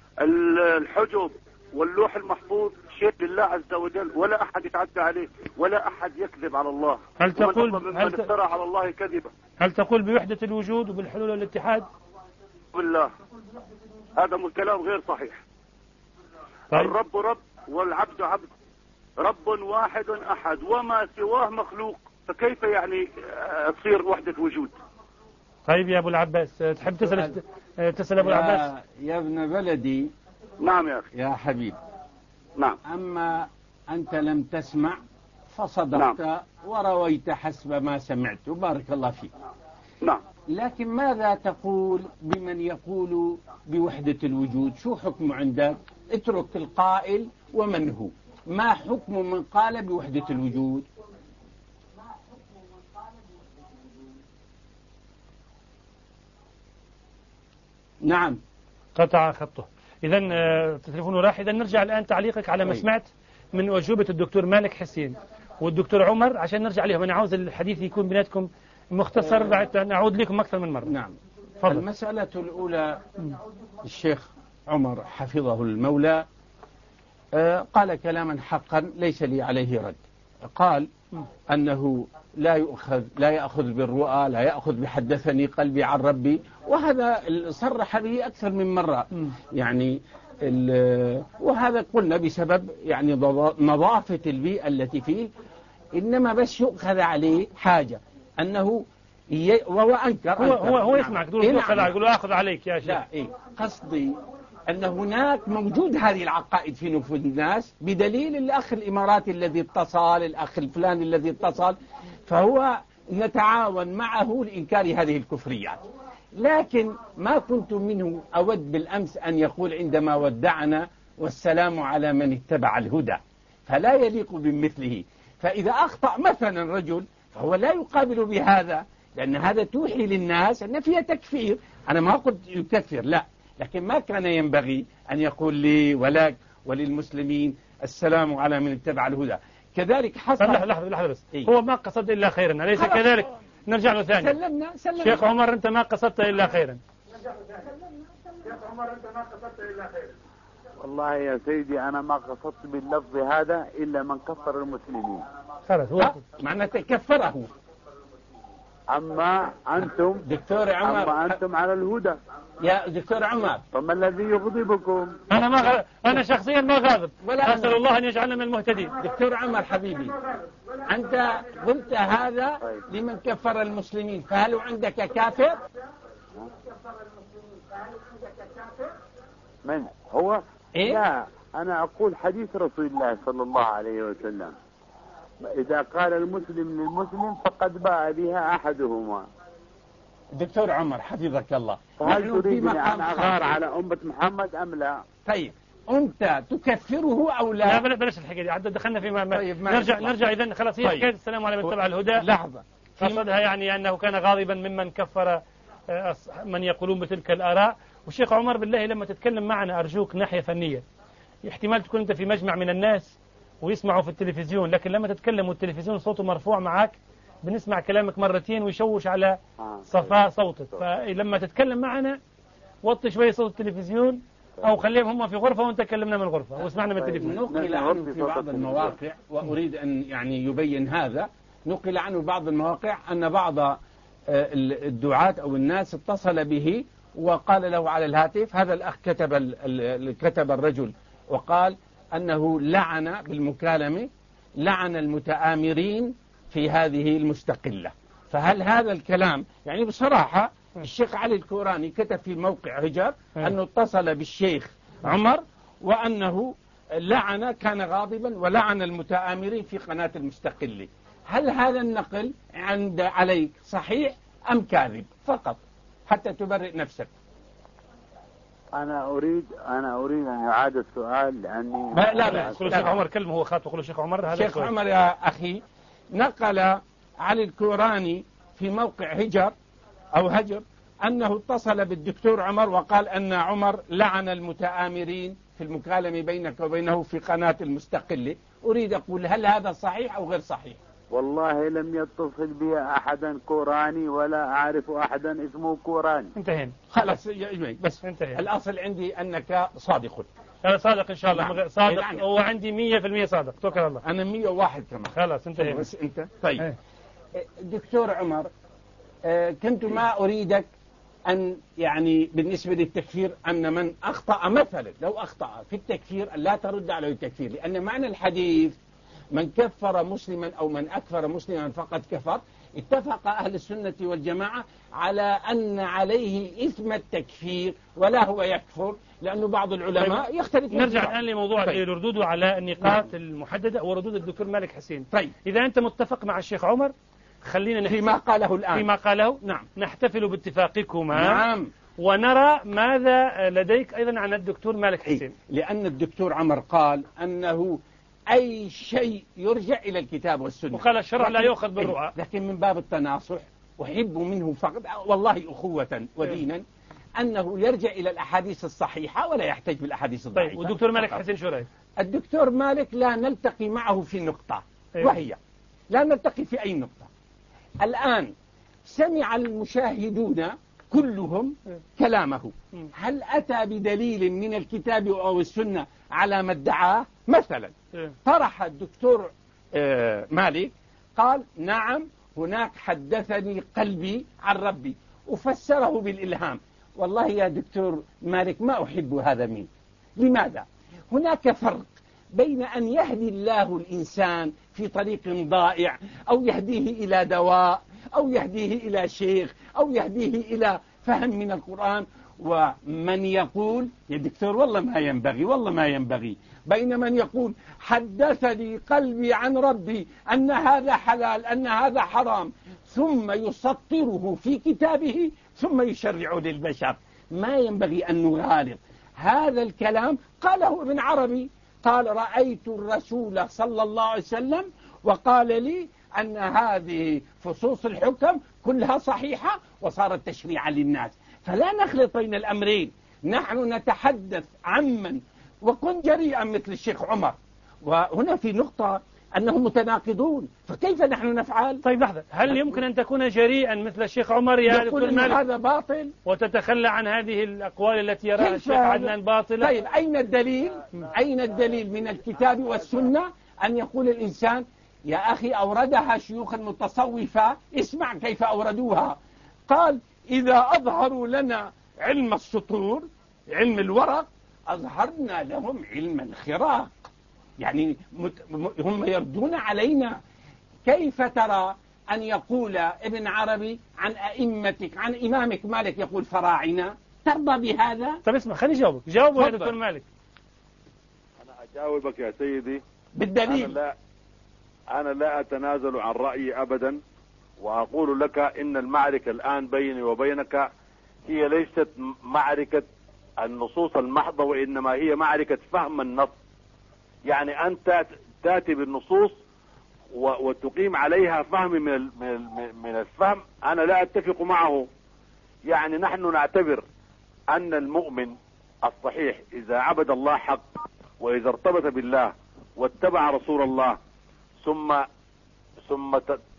الحجب واللوح المحفوظ شيء لله عز وجل، ولا أحد يتعدى عليه ولا أحد يكذب على الله. هل تقول هل ت... افترى على الله كذبا؟ هل تقول بوحدة الوجود وبالحلول والاتحاد؟ بالله هذا الكلام غير صحيح. طيب. الرب رب والعبد عبد، رب واحد أحد وما سواه مخلوق، فكيف يعني تصير وحدة وجود؟ طيب يا أبو العباس تحب تسأل تسأل أبو العباس؟ يا ابن بلدي. نعم يا أخي. يا حبيب. نعم. أما أنت لم تسمع فصدقت. نعم. ورويت حسب ما سمعت وبارك الله فيك. نعم. لكن ماذا تقول بمن يقول بوحدة الوجود؟ شو حكمه عندك؟ اترك القائل ومن هو. ما حكم من قال بوحدة الوجود؟ نعم. قطع خطه. إذا تليفونه راح. إذا نرجع الآن تعليقك على ما سمعت من أجوبة الدكتور مالك حسين والدكتور عمر عشان نرجع عليهم. أنا عاوز الحديث يكون بيناتكم مختصر بعد نعود لكم أكثر من مرة. نعم. فضل. المسألة الأولى الشيخ عمر حفظه المولى قال كلاما حقا ليس لي عليه رد. قال أنه لا يؤخذ لا يأخذ بالرؤى، لا يأخذ بحدثني قلبي عن ربي، وهذا صرح به أكثر من مرة. يعني وهذا قلنا بسبب يعني نظافة البيئة التي فيه، إنما بس يؤخذ عليه حاجة أنه ي... وهو أنكر هو هو, هو يسمعك تقول إيه نعم. يقول أخذ عليك يا شيخ. لا إيه قصدي أن هناك موجود هذه العقائد في نفوس الناس، بدليل الأخ الإماراتي الذي اتصل، الأخ الفلاني الذي اتصل، فهو نتعاون معه لإنكار هذه الكفريات. لكن ما كنت منه أود بالأمس أن يقول عندما ودعنا والسلام على من اتبع الهدى، فلا يليق بمثله. فإذا أخطأ مثلا رجل فهو لا يقابل بهذا، لأن هذا توحي للناس أن فيها تكفير. أنا ما قلت يكفر، لا، لكن ما كان ينبغي أن يقول لي ولك وللمسلمين السلام على من اتبع الهدى. كذلك حصل لحظة لحظة لحظة بس إيه؟ هو ما قصد إلا خيرا، أليس كذلك؟ نرجع له ثاني. سلمنا سلمنا. شيخ عمر أنت ما قصدت إلا خيرا. شيخ عمر أنت ما قصدت إلا خيرا. والله يا سيدي أنا ما قصدت باللفظ هذا إلا من كفر المسلمين. خلاص هو معناته كفره. أما أنتم دكتور عمر، أما أنتم على الهدى يا دكتور عمر، فما الذي يغضبكم؟ أنا ما غ... أنا شخصيا ما غاضب، ولا أسأل الله أن يجعلنا من المهتدين. دكتور عمر حبيبي، أنت قلت هذا لمن كفر المسلمين، فهل عندك كافر؟ من هو؟ إيه؟ لا، أنا أقول حديث رسول الله صلى الله عليه وسلم: إذا قال المسلم للمسلم فقد باء بها أحدهما. دكتور عمر حفظك الله، فهل تريدني أن أغار على أمة محمد أم لا؟ طيب أنت تكفره أو لا؟ لا بلاش الحكاية دي، عاد دخلنا في ما طيب نرجع نرجع إذا خلاص هي طيب. حكاية السلام على من اتبع الهدى. لحظة، قصدها يعني أنه كان غاضبا ممن كفر من يقولون بتلك الآراء. والشيخ عمر بالله لما تتكلم معنا أرجوك ناحية فنية، احتمال تكون أنت في مجمع من الناس ويسمعوا في التلفزيون، لكن لما تتكلم والتلفزيون صوته مرفوع معك بنسمع كلامك مرتين ويشوش على صفاء صوتك. فلما تتكلم معنا وطي شوية صوت التلفزيون أو خليهم هم في غرفة وأنت كلمنا من الغرفة واسمعنا من التلفزيون. نقل عنه في بعض المواقع، وأريد أن يعني يبين هذا، نقل عنه بعض المواقع أن بعض الدعاة أو الناس اتصل به وقال له على الهاتف، هذا الأخ كتب كتب الرجل وقال أنه لعن بالمكالمة لعن المتآمرين في هذه المستقلة. فهل هذا الكلام يعني بصراحة الشيخ علي الكوراني كتب في موقع هجر أنه اتصل بالشيخ عمر وأنه لعن كان غاضبا ولعن المتآمرين في قناة المستقلة. هل هذا النقل عند عليك صحيح أم كاذب؟ فقط حتى تبرئ نفسك. أنا أريد أنا أريد أن يعاد السؤال لأني لا لا لا قول الشيخ عمر كلمة، هو خاطب قول الشيخ عمر. هذا الشيخ عمر يا أخي نقل علي الكوراني في موقع هجر أو هجر أنه اتصل بالدكتور عمر وقال أن عمر لعن المتآمرين في المكالمة بينك وبينه في قناة المستقلة. أريد أقول هل هذا صحيح أو غير صحيح؟ والله لم يتصل بي أحدا كوراني ولا أعرف أحدا اسمه كوراني. انتهينا خلاص بس انتهينا. الأصل عندي أنك صادق. أنا صادق إن شاء الله. صادق هو عندي مية في المية صادق، توكل الله. أنا مية وواحد كمان. خلاص انتهينا. بس أنت طيب دكتور عمر، كنت ما أريدك أن يعني بالنسبة للتكفير أن من أخطأ مثلا لو أخطأ في التكفير لا ترد عليه التكفير، لأن معنى الحديث من كفر مسلما أو من أكفر مسلما فقد كفر. اتفق أهل السنة والجماعة على أن عليه إثم التكفير ولا هو يكفر، لأنه بعض العلماء طيب. يختلف. نرجع الآن لموضوع طيب. الردود على النقاط نعم. المحددة وردود الدكتور مالك حسين. طيب إذا أنت متفق مع الشيخ عمر خلينا نحتفل فيما قاله الآن فيما قاله نعم. نحتفل باتفاقكما نعم. ونرى ماذا لديك أيضا عن الدكتور مالك حسين. لأن الدكتور عمر قال أنه أي شيء يرجع إلى الكتاب والسنة، وقال الشرع لا يؤخذ بالرؤى، لكن من باب التناصح أحب منه فقط والله أخوة ودينا أنه يرجع إلى الأحاديث الصحيحة ولا يحتاج بالأحاديث الضعيفة. طيب والدكتور مالك حسين شو رأيك؟ الدكتور مالك لا نلتقي معه في نقطة وهي لا نلتقي في أي نقطة. الآن سمع المشاهدون كلهم كلامه، هل أتى بدليل من الكتاب أو السنة على ما ادعاه؟ مثلا طرح الدكتور مالك قال نعم هناك حدثني قلبي عن ربي، وفسره بالإلهام. والله يا دكتور مالك ما أحب هذا منك. لماذا؟ هناك فرق بين أن يهدي الله الإنسان في طريق ضائع، أو يهديه إلى دواء، أو يهديه إلى شيخ، أو يهديه إلى فهم من القرآن، ومن يقول يا دكتور والله ما ينبغي والله ما ينبغي، بين من يقول حدثني قلبي عن ربي أن هذا حلال أن هذا حرام، ثم يسطره في كتابه ثم يشرع للبشر. ما ينبغي أن نغالط. هذا الكلام قاله ابن عربي، قال رأيت الرسول صلى الله عليه وسلم وقال لي أن هذه فصوص الحكم كلها صحيحة وصارت تشريعا للناس. فلا نخلط بين الأمرين. نحن نتحدث عمن وكن جريئا مثل الشيخ عمر، وهنا في نقطة أنهم متناقضون، فكيف نحن نفعل؟ طيب لحظة، هل يمكن أن تكون جريئا مثل الشيخ عمر يا دكتور مالك هذا باطل وتتخلى عن هذه الأقوال التي يراها الشيخ عدنان باطلة؟ طيب أين الدليل؟ أين الدليل من الكتاب والسنة أن يقول الإنسان يا أخي أوردها شيوخ المتصوفة، اسمع كيف أوردوها. قال إذا أظهروا لنا علم السطور علم الورق أظهرنا لهم علم الخراق. يعني هم يردون علينا. كيف ترى أن يقول ابن عربي عن أئمتك عن إمامك مالك يقول فراعنة؟ ترضى بهذا؟ طب اسمع خليني جاوبك جاوبوا يا دكتور مالك. أنا أجاوبك يا سيدي بالدليل. أنا لا, أنا لا أتنازل عن رأيي أبدا، وأقول لك إن المعركة الآن بيني وبينك هي ليست معركة النصوص المحضة، وإنما هي معركة فهم النص. يعني أنت تأتي بالنصوص وتقيم عليها فهم من من الفهم، أنا لا أتفق معه. يعني نحن نعتبر أن المؤمن الصحيح إذا عبد الله حق، وإذا ارتبط بالله واتبع رسول الله ثم ثم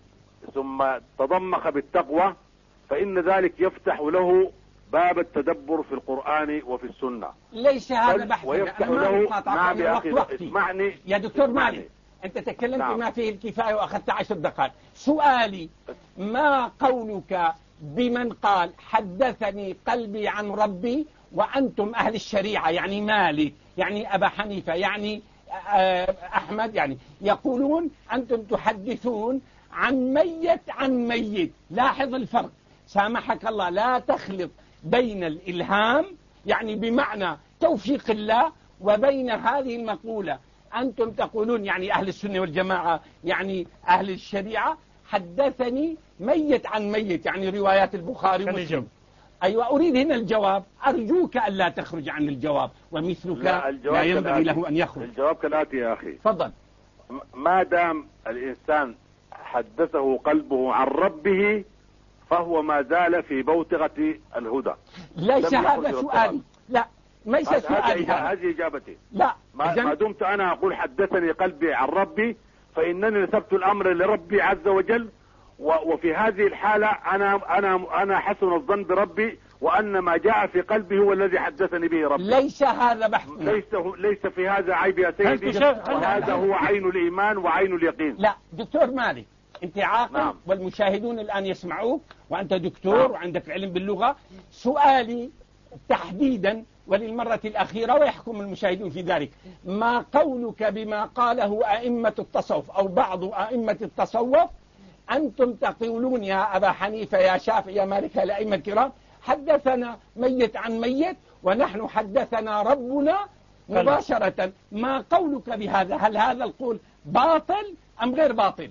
ثم تضمخ بالتقوى، فإن ذلك يفتح له باب التدبر في القرآن وفي السنة. ليس هذا بحث ويفتح له. نعم يا أخي اسمعني يا دكتور مالك، أنت تكلمت نعم. ما فيه الكفاية وأخذت عشر دقائق. سؤالي ما قولك بمن قال حدثني قلبي عن ربي وأنتم أهل الشريعة، يعني مالك يعني أبا حنيفة يعني أحمد، يعني يقولون أنتم تحدثون عن ميت عن ميت. لاحظ الفرق سامحك الله، لا تخلط بين الإلهام يعني بمعنى توفيق الله وبين هذه المقولة. أنتم تقولون يعني أهل السنة والجماعة يعني أهل الشريعة حدثني ميت عن ميت، يعني روايات البخاري ومسلم. أيوة أريد هنا الجواب، أرجوك ألا تخرج عن الجواب، ومثلك لا, لا ينبغي له أن يخرج. الجواب كالآتي يا أخي. تفضل. ما دام الإنسان حدثه قلبه عن ربه فهو ما زال في بوتغة الهدى. ليس هذا سؤالي، لا ليس سؤالي هذا. هذه إجابتي. لا ما, ما دمت أنا أقول حدثني قلبي عن ربي فإنني نسبت الأمر لربي عز وجل، وفي هذه الحالة أنا أنا أنا حسن الظن بربي، وأن ما جاء في قلبي هو الذي حدثني به ربي. ليس هذا بحث. ليس ليس في هذا عيب يا سيدي، وهذا هو عين الإيمان وعين اليقين. لا دكتور مالك أنت عاقل. نعم. والمشاهدون الآن يسمعوك وأنت دكتور. نعم. وعندك علم باللغة. سؤالي تحديدا وللمرة الأخيرة ويحكم المشاهدون في ذلك، ما قولك بما قاله أئمة التصوف أو بعض أئمة التصوف؟ أنتم تقولون يا أبا حنيفة يا شافعي يا مالك الأئمة الكرام حدثنا ميت عن ميت، ونحن حدثنا ربنا مباشرة. ما قولك بهذا؟ هل هذا القول باطل أم غير باطل؟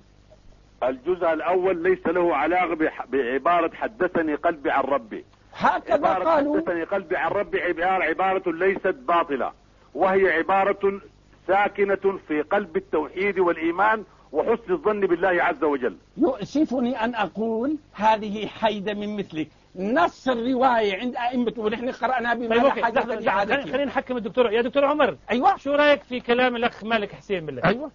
الجزء الأول ليس له علاقة بعبارة حدثني قلبي عن ربي. هكذا قالوا. حدثني قلبي عن ربي عبارة, عبارة ليست باطلة، وهي عبارة ساكنة في قلب التوحيد والإيمان وحسن الظن بالله عز وجل. يؤسفني أن أقول هذه حيدة من مثلك. نص الرواية عند أئمة ونحن قرأنا بما لا حاجة لعادتنا. خلينا نحكم الدكتور. يا دكتور عمر، أيوة، شو رأيك في كلام الأخ مالك حسين بالله؟ أيوة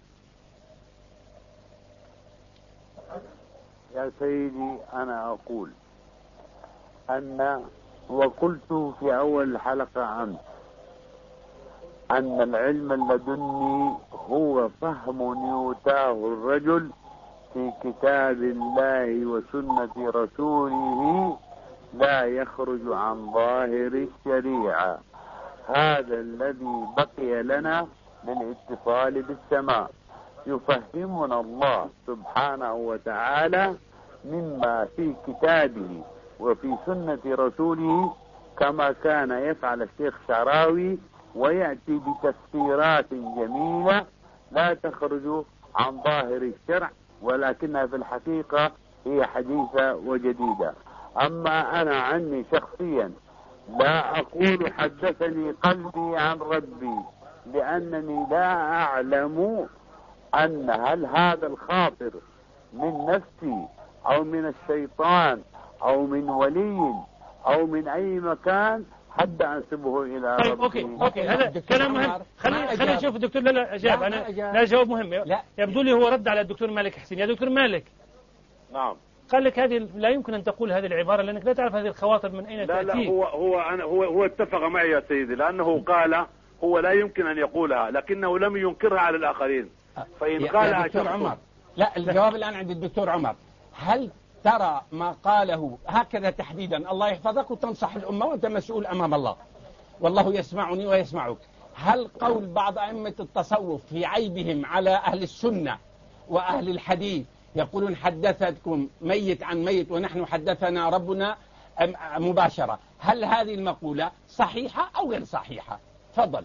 يا سيدي، أنا أقول أن وقلت في أول الحلقة عنه أن العلم اللدني هو فهم يؤتاه الرجل في كتاب الله وسنة رسوله لا يخرج عن ظاهر الشريعة. هذا الذي بقي لنا للاتصال بالسماء، يفهمنا الله سبحانه وتعالى مما في كتابه وفي سنة رسوله، كما كان يفعل الشيخ شعراوي، ويأتي بتفسيرات جميلة لا تخرج عن ظاهر الشرع، ولكنها في الحقيقة هي حديثة وجديدة. أما أنا عني شخصيا لا أقول حدثني قلبي عن ربي، لأنني لا أعلم أن هل هذا الخاطر من نفسي أو من الشيطان أو من ولي أو من أي مكان حتى أنسبه إلى طيب ربي. أوكي أوكي هذا كلام مهم. خلينا خلينا نشوف الدكتور. لا لا أجاب. أنا لا جواب مهم. لا. يبدو لي هو رد على الدكتور مالك حسين. يا دكتور مالك. نعم. قال لك هذه لا يمكن أن تقول هذه العبارة لأنك لا تعرف هذه الخواطر من أين لا تأتي. لا هو هو أنا هو هو اتفق معي يا سيدي، لأنه قال هو لا يمكن أن يقولها، لكنه لم ينكرها على الآخرين. فإن قالها دكتور عمر، لا الجواب الآن عند الدكتور عمر. هل ترى ما قاله هكذا تحديدا، الله يحفظك وتنصح الأمة وأنت مسؤول أمام الله والله يسمعني ويسمعك، هل قول بعض أئمة التصوف في عيبهم على أهل السنة وأهل الحديث يقولون حدثتكم ميت عن ميت ونحن حدثنا ربنا مباشرة، هل هذه المقولة صحيحة أو غير صحيحة؟ تفضل.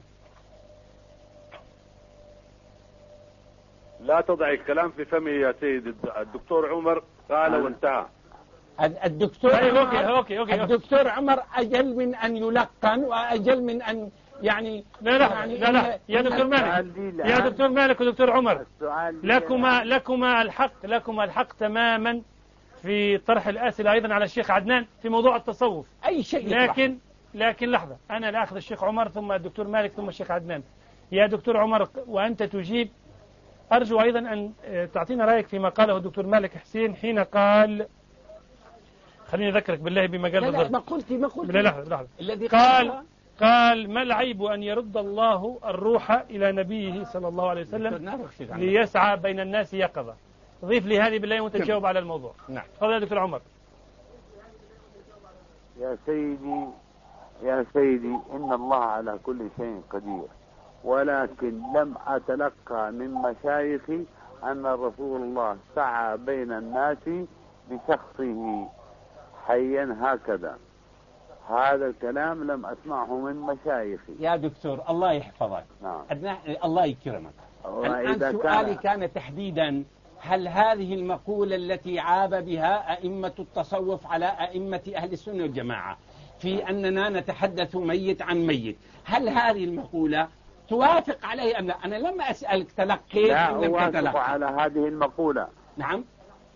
لا تضع الكلام في فمي يا سيدي. الدكتور عمر قال وانتهى. الدكتور طيب عمر أوكي أوكي أوكي الدكتور عمر أجل من أن يلقن وأجل من أن يعني لا لا يعني لا, لا. يا دكتور مالك يا دكتور مالك ودكتور عمر، لكما لكما الحق لكما الحق تماما في طرح الأسئلة أيضا على الشيخ عدنان في موضوع التصوف أي شيء. لكن لكن لحظة، أنا لا أخذ الشيخ عمر ثم الدكتور مالك ثم الشيخ عدنان. يا دكتور عمر وأنت تجيب، أرجو أيضا أن تعطينا رأيك فيما قاله الدكتور مالك حسين حين قال، خليني أذكرك بالله بما قال بالضبط. ما قلت ما قلت لا لحظة لحظة. الذي قال قال ما العيب أن يرد الله الروح إلى نبيه صلى الله عليه وسلم ليسعى بين الناس يقظة. ضيف لي هذه بالله وأنت تجاوب على الموضوع. نعم. تفضل يا دكتور عمر. يا سيدي يا سيدي إن الله على كل شيء قدير، ولكن لم أتلقى من مشايخي أن رسول الله سعى بين الناس بشخصه حيا هكذا. هذا الكلام لم أسمعه من مشايخي. يا دكتور الله يحفظك. نعم. الله يكرمك. الآن سؤالي كان تحديدا، هل هذه المقولة التي عاب بها أئمة التصوف على أئمة أهل السنة والجماعة في أننا نتحدث ميت عن ميت، هل هذه المقولة توافق عليه أم لا؟ أنا لما أسألك تلقيت لا أم لم تتلقى؟ لا أوافق على هذه المقولة. نعم.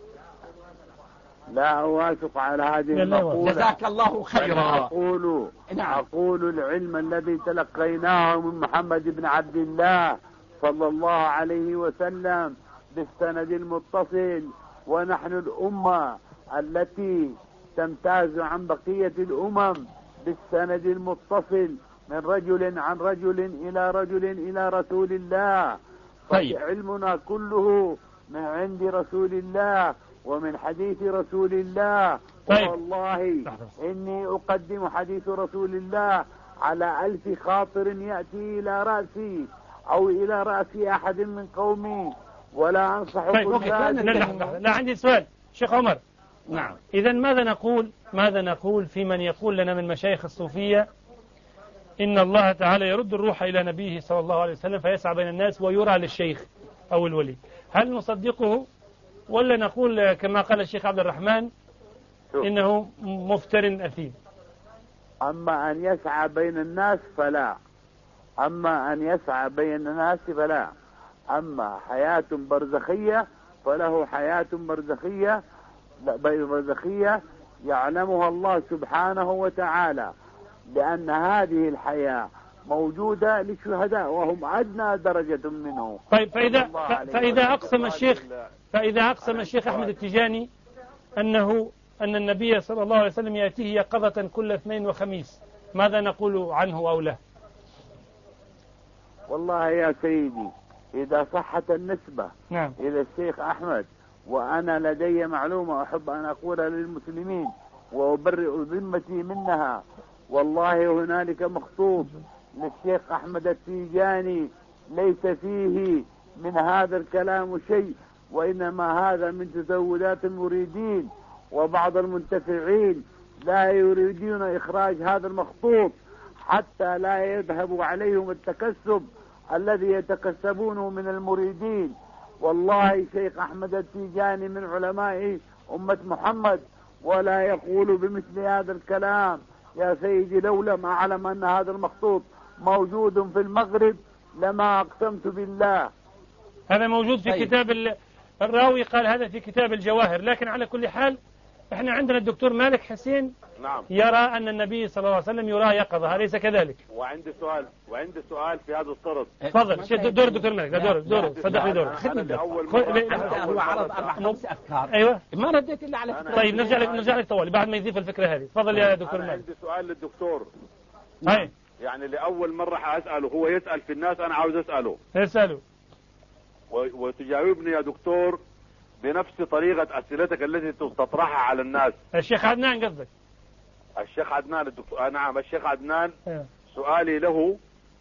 لا أوافق على هذه المقولة. جزاك الله خيرا. أقول نعم. أقول العلم الذي تلقيناه من محمد بن عبد الله صلى الله عليه وسلم بالسند المتصل، ونحن الأمة التي تمتاز عن بقية الأمم بالسند المتصل من رجل عن رجل إلى رجل إلى رسول الله. طيب. علمنا كله من عند رسول الله ومن حديث رسول الله. طيب. والله إني أقدم حديث رسول الله على ألف خاطر يأتي إلى رأسي أو إلى رأس أحد من قومي، ولا أنصح. طيب أوكي. لا, لا, لا عندي سؤال شيخ عمر. نعم. إذا ماذا نقول ماذا نقول في من يقول لنا من مشايخ الصوفية إن الله تعالى يرد الروح إلى نبيه صلى الله عليه وسلم فيسعى بين الناس ويرى للشيخ أو الولي؟ هل نصدقه ولا نقول كما قال الشيخ عبد الرحمن إنه مفتر أثيم؟ أما أن يسعى بين الناس فلا، أما أن يسعى بين الناس فلا، أما حياة برزخية فله حياة برزخية برزخية يعلمها الله سبحانه وتعالى، لأن هذه الحياة موجودة للشهداء وهم أدنى درجة منه. طيب فإذا فإذا أقسم الشيخ فإذا أقسم الشيخ أحمد التجاني أنه أن النبي صلى الله عليه وسلم يأتيه يقظة كل اثنين وخميس، ماذا نقول عنه أو له؟ والله يا سيدي إذا صحت النسبة نعم. إلى الشيخ أحمد، وأنا لدي معلومة أحب أن أقولها للمسلمين وأبرئ ذمتي منها، والله هنالك مخطوط للشيخ أحمد التيجاني ليس فيه من هذا الكلام شيء، وإنما هذا من تزودات المريدين، وبعض المنتفعين لا يريدون إخراج هذا المخطوط حتى لا يذهب عليهم التكسب الذي يتكسبونه من المريدين. والله شيخ أحمد التيجاني من علماء أمة محمد ولا يقول بمثل هذا الكلام. يا سيدي لولا ما أعلم أن هذا المخطوط موجود في المغرب لما أقسمت بالله. هذا موجود في طيب. كتاب الراوي، قال هذا في كتاب الجواهر. لكن على كل حال احنا عندنا الدكتور مالك حسين نعم. يرى أن النبي صلى الله عليه وسلم يراه يقظة، أليس كذلك؟ وعندي سؤال وعندي سؤال في هذا الطرد. تفضل. شد دور الدكتور مالك. لا دور دور صدق لي دور. هو عرض أربع خمس أفكار. أيوه. ما رديت إلا على فكرة. طيب نرجع لك نرجع لك طوالي بعد ما يضيف الفكرة هذه. تفضل يا دكتور أنا مالك. عندي سؤال للدكتور. هاي. يعني لأول مرة حأسأله، هو يسأل في الناس أنا عاوز أسأله. اسأله. وتجاوبني يا دكتور بنفس طريقة أسئلتك التي تطرحها على الناس. الشيخ عدنان قصدك؟ الشيخ عدنان الدكتور. آه نعم الشيخ عدنان. ايه. سؤالي له،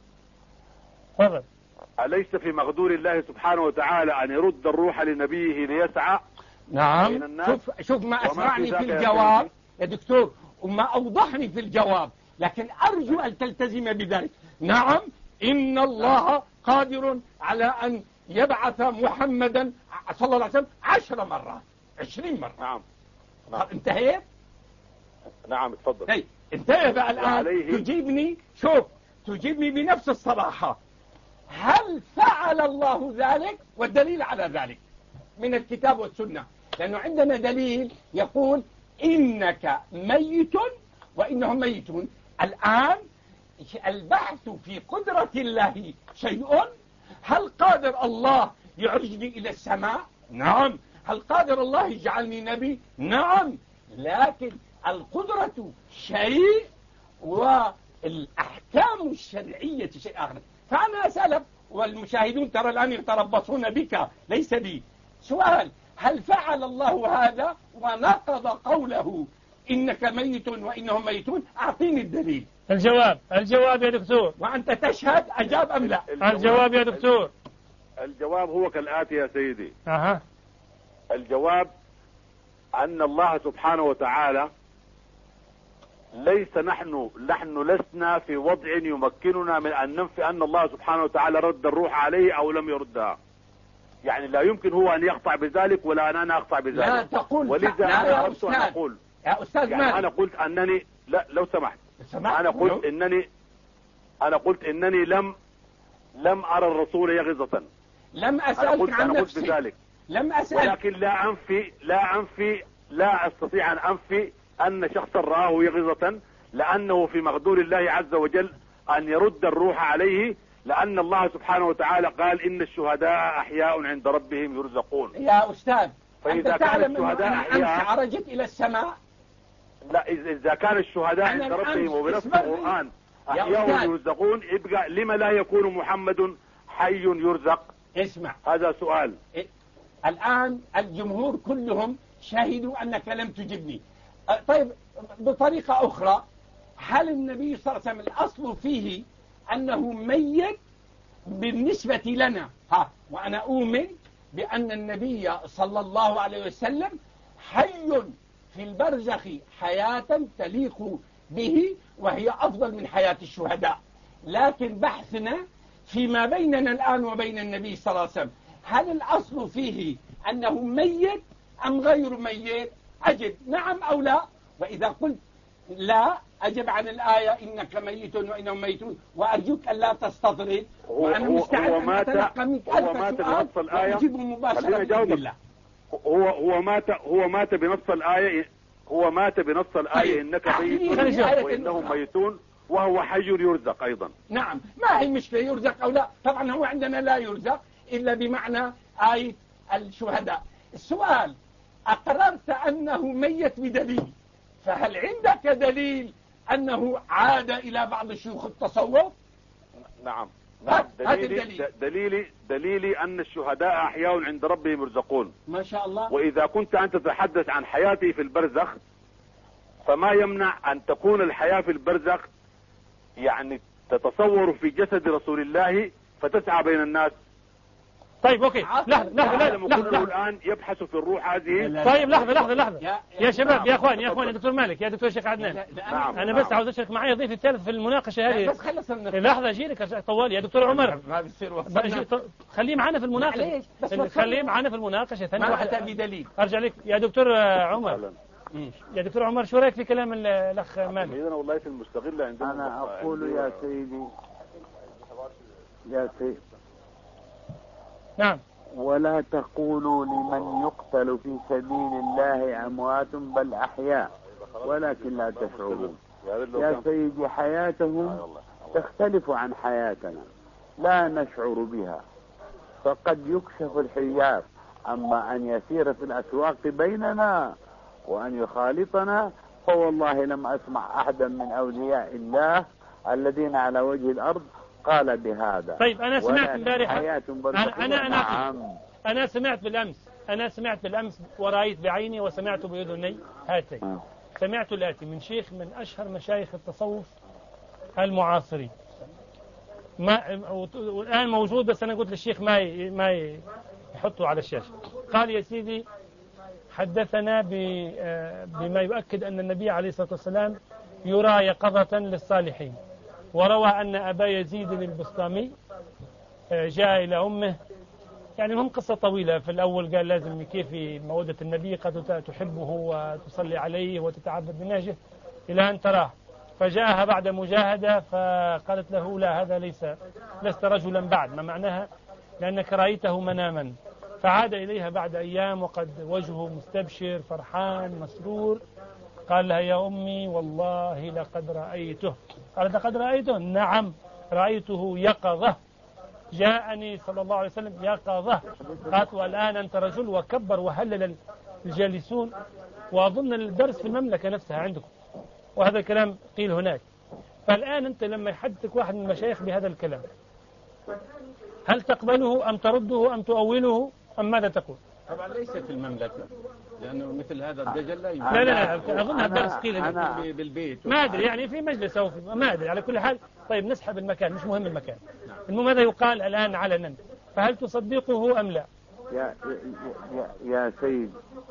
تفضل. أليس في مقدور الله سبحانه وتعالى أن يرد الروح لنبيه ليسعى؟ نعم. شوف شوف ما أسرعني في الجواب يا دكتور وما أوضحني في الجواب، لكن أرجو أن تلتزم بذلك. نعم إن الله قادر على أن يبعث محمدا صلى الله عليه وسلم عشر مرات عشرين مرة. نعم. نعم. انتهيت؟ نعم اتفضل. هي انتهي بقى الآن. تجيبني شوف تجيبني بنفس الصراحة، هل فعل الله ذلك؟ والدليل على ذلك من الكتاب والسنة، لأنه عندنا دليل يقول إنك ميت وإنهم ميتون. الآن البحث في قدرة الله شيء. هل قادر الله يعرجني إلى السماء؟ نعم. هل قادر الله يجعلني نبي؟ نعم. لكن القدرة شيء والأحكام الشرعية شيء آخر. فأنا أسألك والمشاهدون ترى الآن يتربصون بك ليس بي. سؤال، هل فعل الله هذا ونقض قوله إنك ميت وإنهم ميتون؟ أعطيني الدليل. الجواب الجواب يا دكتور. وأنت تشهد أجاب أم لا؟ الجواب يا دكتور. الجواب هو كالآتي يا سيدي. أها. الجواب أن الله سبحانه وتعالى ليس نحن نحن لسنا في وضع يمكننا من أن ننفي أن الله سبحانه وتعالى رد الروح عليه أو لم يردها. يعني لا يمكن هو أن يقطع بذلك ولا أنا, أنا أقطع بذلك. لا تقول. ولذا لا أنا أردت أن أقول يا أستاذ يعني مالك. أنا قلت أنني لا لو سمحت. سمحت. أنا قلت إنني أنا قلت إنني لم لم أرى الرسول يغزة. لم أسألك عن نفسي. بذلك. لم أسألك. ولكن لا أنفي لا أنفي لا أستطيع أن أنفي أن شخصا رآه يغزة، لأنه في مقدور الله عز وجل أن يرد الروح عليه، لأن الله سبحانه وتعالى قال إن الشهداء أحياء عند ربهم يرزقون. يا أستاذ فإذا أنت تعلم أن أنا أمس عرجت إلى السماء. لا إذا كان الشهداء عند ربهم وبنفس القرآن أحياء يرزقون، يبقى لما لا يكون محمد حي يرزق؟ اسمع هذا سؤال. الآن الجمهور كلهم شهدوا أنك لم تجبني. طيب بطريقة أخرى، هل النبي صلى الله عليه وسلم الأصل فيه أنه ميت بالنسبة لنا؟ ها وأنا أؤمن بأن النبي صلى الله عليه وسلم حي في البرزخ حياة تليق به وهي أفضل من حياة الشهداء. لكن بحثنا فيما بيننا الآن وبين النبي صلى الله عليه وسلم، هل الأصل فيه أنه ميت أم غير ميت؟ أجب نعم أو لا. وإذا قلت لا أجب عن الآية إنك ميت وإنهم ميتون، وأرجوك أن لا تستطرد. وأنا مستعد أن أتلقى منك ألف سؤال وأجيبه مباشرة بإذن الله. هو هو مات هو مات بنص الآية هو مات بنص الآية إنك ميت وإنهم ميتون، وهو حي يرزق أيضا. نعم. ما هي مشكلة يرزق أو لا؟ طبعا هو عندنا لا يرزق إلا بمعنى آية الشهداء. السؤال، أقررت أنه ميت بدليل، فهل عندك دليل أنه عاد إلى بعض شيوخ التصوف؟ نعم. نعم هات دليلي, الدليل. دليلي دليلي أن الشهداء أحياء عند ربهم يرزقون. ما شاء الله. وإذا كنت أنت تتحدث عن حياتي في البرزخ فما يمنع أن تكون الحياة في البرزخ يعني تتصور في جسد رسول الله فتسعى بين الناس. طيب اوكي لحظة لحظة العالم لحظة كله الآن يبحث في الروح هذه. طيب لحظة لحظة لحظة يا, يا شباب يا اخوان يا اخوان يا دكتور مالك يا دكتور شيخ عدنان، نعم. انا بس عاوز اشارك معي ضيف الثالث في المناقشة هذه. بس خلص لحظة اجيلك طوال يا دكتور عمر. ما بيصير بأجي- ط- خليه معنا في المناقشة، بس خليه معنا في المناقشة ثاني ما واحد. أتى بدليل. ارجع لك يا دكتور آه، عمر. يا دكتور عمر شو رايك في كلام ال- الاخ مالك؟ إذن والله في المستغلة عندنا. أنا أقول يا سيدي يا سيدي نعم. ولا تقولوا لمن يقتل في سبيل الله أموات بل أحياء ولكن لا تشعرون. يا سيدي حياتهم تختلف عن حياتنا لا نشعر بها، فقد يكشف الحجاب، أما أن يسير في الأسواق بيننا وأن يخالطنا فوالله لم أسمع أحدا من أولياء الله الذين على وجه الأرض قال بهذا. طيب انا سمعت ولا امبارح حياة برزخية. انا انا انا نعم. انا سمعت بالامس انا سمعت بالامس ورايت بعيني وسمعت باذني هاتين. آه. سمعت الاتي من شيخ من اشهر مشايخ التصوف المعاصرين، ما والان موجود بس انا قلت للشيخ ما ي... ما ي... يحطه على الشاشه. قال يا سيدي حدثنا ب... آه، بما يؤكد ان النبي عليه الصلاه والسلام يرى يقظه للصالحين، وروى أن أبا يزيد البسطامي جاء إلى أمه، يعني هم قصة طويلة. في الأول قال لازم كيف مودة النبي قد تحبه وتصلي عليه وتتعبد بنهجه إلى أن تراه، فجاءها بعد مجاهدة فقالت له لا هذا ليس لست رجلا بعد، ما معناها لأنك رأيته مناما. فعاد إليها بعد أيام وقد وجهه مستبشر فرحان مسرور. قال لها يا أمي والله لقد رأيته. قالت لقد رأيته؟ نعم رأيته يقظة، جاءني صلى الله عليه وسلم يقظة. قالت والآن أنت رجل، وكبر وهلل الجالسون، وأظن الدرس في المملكة نفسها عندكم، وهذا الكلام قيل هناك. فالآن أنت لما يحدثك واحد من المشايخ بهذا الكلام هل تقبله أم ترده أم تؤوله أم ماذا تقول؟ طبعا ليس في المملكة، لأنه مثل هذا الدجل لا لا لا لا أظن الدرس قيل أنا بالبيت. ما أدري يعني في مجلس أو في ما أدري. على كل حال طيب نسحب المكان، مش مهم المكان، المهم هذا يقال الآن علنا، فهل تصدقه أم لا؟ يا يا يا سيدي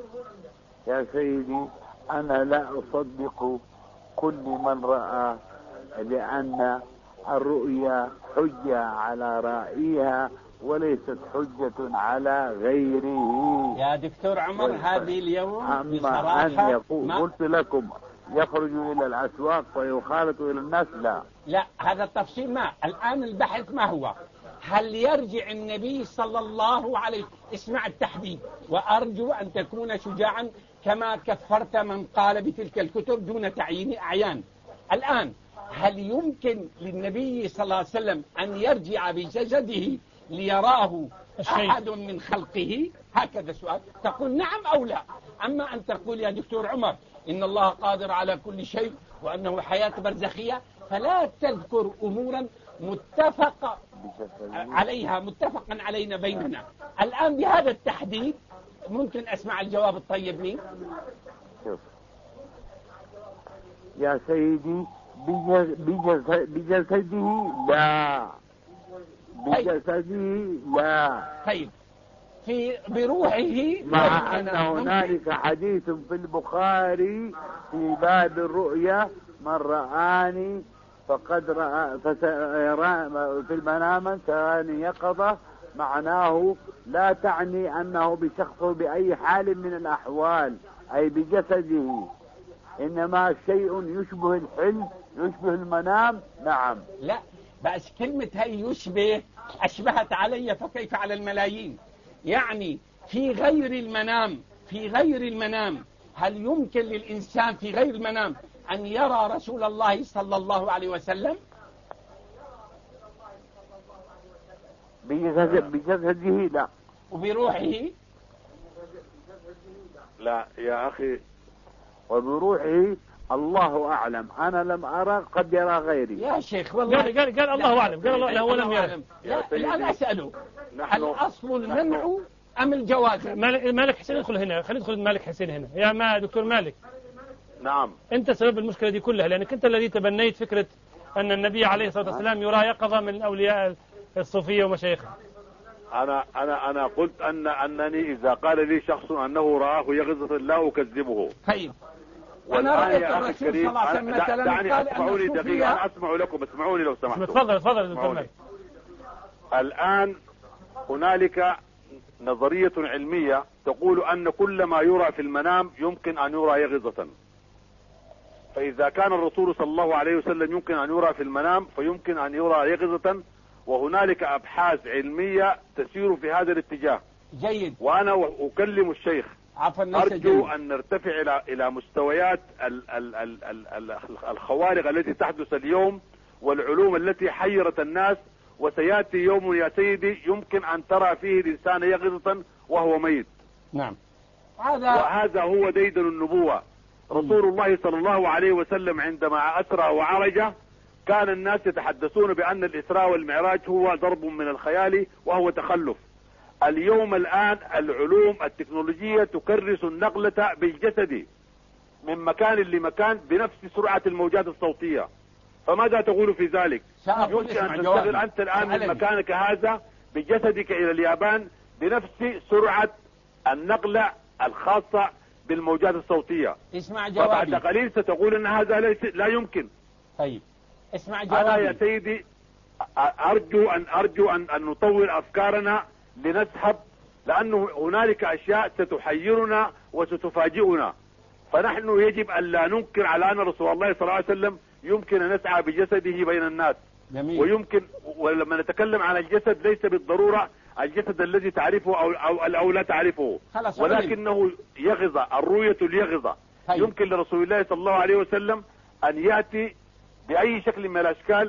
يا سيدي أنا لا أصدق كل من رأى، لأن الرؤيا حجة على رائيها وليست حجة على غيره. يا دكتور عمر هذه اليوم أما بصراحة أن يقول ما قلت لكم يخرج إلى الأسواق ويخالط إلى الناس، لا لا هذا التفصيل ما الآن البحث ما هو؟ هل يرجع النبي صلى الله عليه اسمع التحديد، وأرجو أن تكون شجاعا كما كفرت من قال بتلك الكتب دون تعيين أعيان. الآن هل يمكن للنبي صلى الله عليه وسلم أن يرجع بجسده ليراه أحد من خلقه؟ هكذا سؤال، تقول نعم أو لا. أما أن تقول يا دكتور عمر إن الله قادر على كل شيء وأنه حياة برزخية، فلا تذكر أمورا متفق عليها متفقا علينا بيننا. الآن بهذا التحديد ممكن أسمع الجواب الطيب منك؟ شوف يا سيدي بجس- بجس- بجسده لا، بجسده لا، طيب في بروحه مع أن هنالك حديث في البخاري في باب الرؤيا من رآني فقد رأى فسيرى في المنام سيراني يقظة، معناه لا تعني أنه بشخصه بأي حال من الأحوال أي بجسده، إنما شيء يشبه الحلم يشبه المنام. نعم لا بس كلمة هي يشبه أشبهت علي فكيف على الملايين؟ يعني في غير المنام في غير المنام هل يمكن للإنسان في غير المنام أن يرى رسول الله صلى الله عليه وسلم؟ بجسد- بجسده لا. وبروحه؟ لا يا أخي وبروحه الله أعلم، أنا لم أرى، قد يرى غيري. يا شيخ والله قال قال, قال الله أعلم، قال الله لا هو لم يعلم. الآن أسأله الأصل المنع أم الجواز؟ مالك حسين ادخل هنا، خلينا ندخل مالك حسين هنا. يا ما دكتور مالك. نعم. أنت سبب المشكلة دي كلها، لأنك أنت الذي تبنيت فكرة أن النبي عليه الصلاة والسلام يرى يقظة من أولياء الصوفية ومشايخها. أنا أنا أنا قلت أن أنني إذا قال لي شخص أنه رآه يغزة لا أكذبه. طيب. أنا رأيت الرسول صلى الله عليه وسلم مثلا دعني اسمعوني دقيقة، أنا أسمع لكم، اسمعوني لو سمحتوا. تفضل تفضل دكتور مالك. الآن هنالك نظرية علمية تقول أن كل ما يرى في المنام يمكن أن يرى يغزة. فإذا كان الرسول صلى الله عليه وسلم يمكن أن يرى في المنام فيمكن أن يرى يغزة، وهنالك أبحاث علمية تسير في هذا الاتجاه. جيد. وأنا أكلم الشيخ، أرجو أن نرتفع إلى إلى مستويات ال ال ال ال ال الخوارق التي تحدث اليوم والعلوم التي حيرت الناس، وسيأتي يوم يا سيدي يمكن أن ترى فيه الإنسان يغزة وهو ميت. نعم. هذا وهذا هو ديدن النبوة. رسول الله صلى الله عليه وسلم عندما أسرى وعرج كان الناس يتحدثون بأن الإسراء والمعراج هو ضرب من الخيال وهو تخلف. اليوم الآن العلوم التكنولوجية تكرس النقلة بالجسد من مكان لمكان بنفس سرعة الموجات الصوتية. فماذا تقول في ذلك؟ يمكن أن تنتقل أنت الآن من مكانك هذا بجسدك إلى اليابان بنفس سرعة النقلة الخاصة بالموجات الصوتية. اسمع جوابي. فبعد قليل ستقول أن هذا ليس لا يمكن. طيب اسمع جوابي. أنا يا سيدي أرجو أن أرجو أن أن نطور أفكارنا لنسحب، لأنه هنالك أشياء ستحيرنا وستفاجئنا، فنحن يجب أن لا ننكر على أن رسول الله صلى الله عليه وسلم يمكن أن نسعى بجسده بين الناس. جميل. ويمكن، ولما نتكلم عن الجسد ليس بالضرورة الجسد الذي تعرفه أو, أو, أو لا تعرفه، ولكنه يغظة، الرؤية اليغظة. طيب. يمكن لرسول الله صلى الله عليه وسلم أن يأتي بأي شكل من الأشكال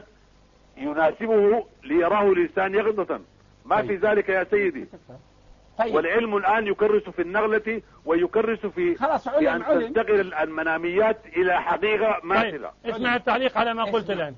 يناسبه ليراه الإنسان يغظة، ما طيب. في ذلك يا سيدي. طيب. والعلم الآن يكرس في النغلة ويكرس في, في أن تنتقل المناميات إلى حقيقة ماثلة. طيب. اسمع التعليق على ما قلت الآن.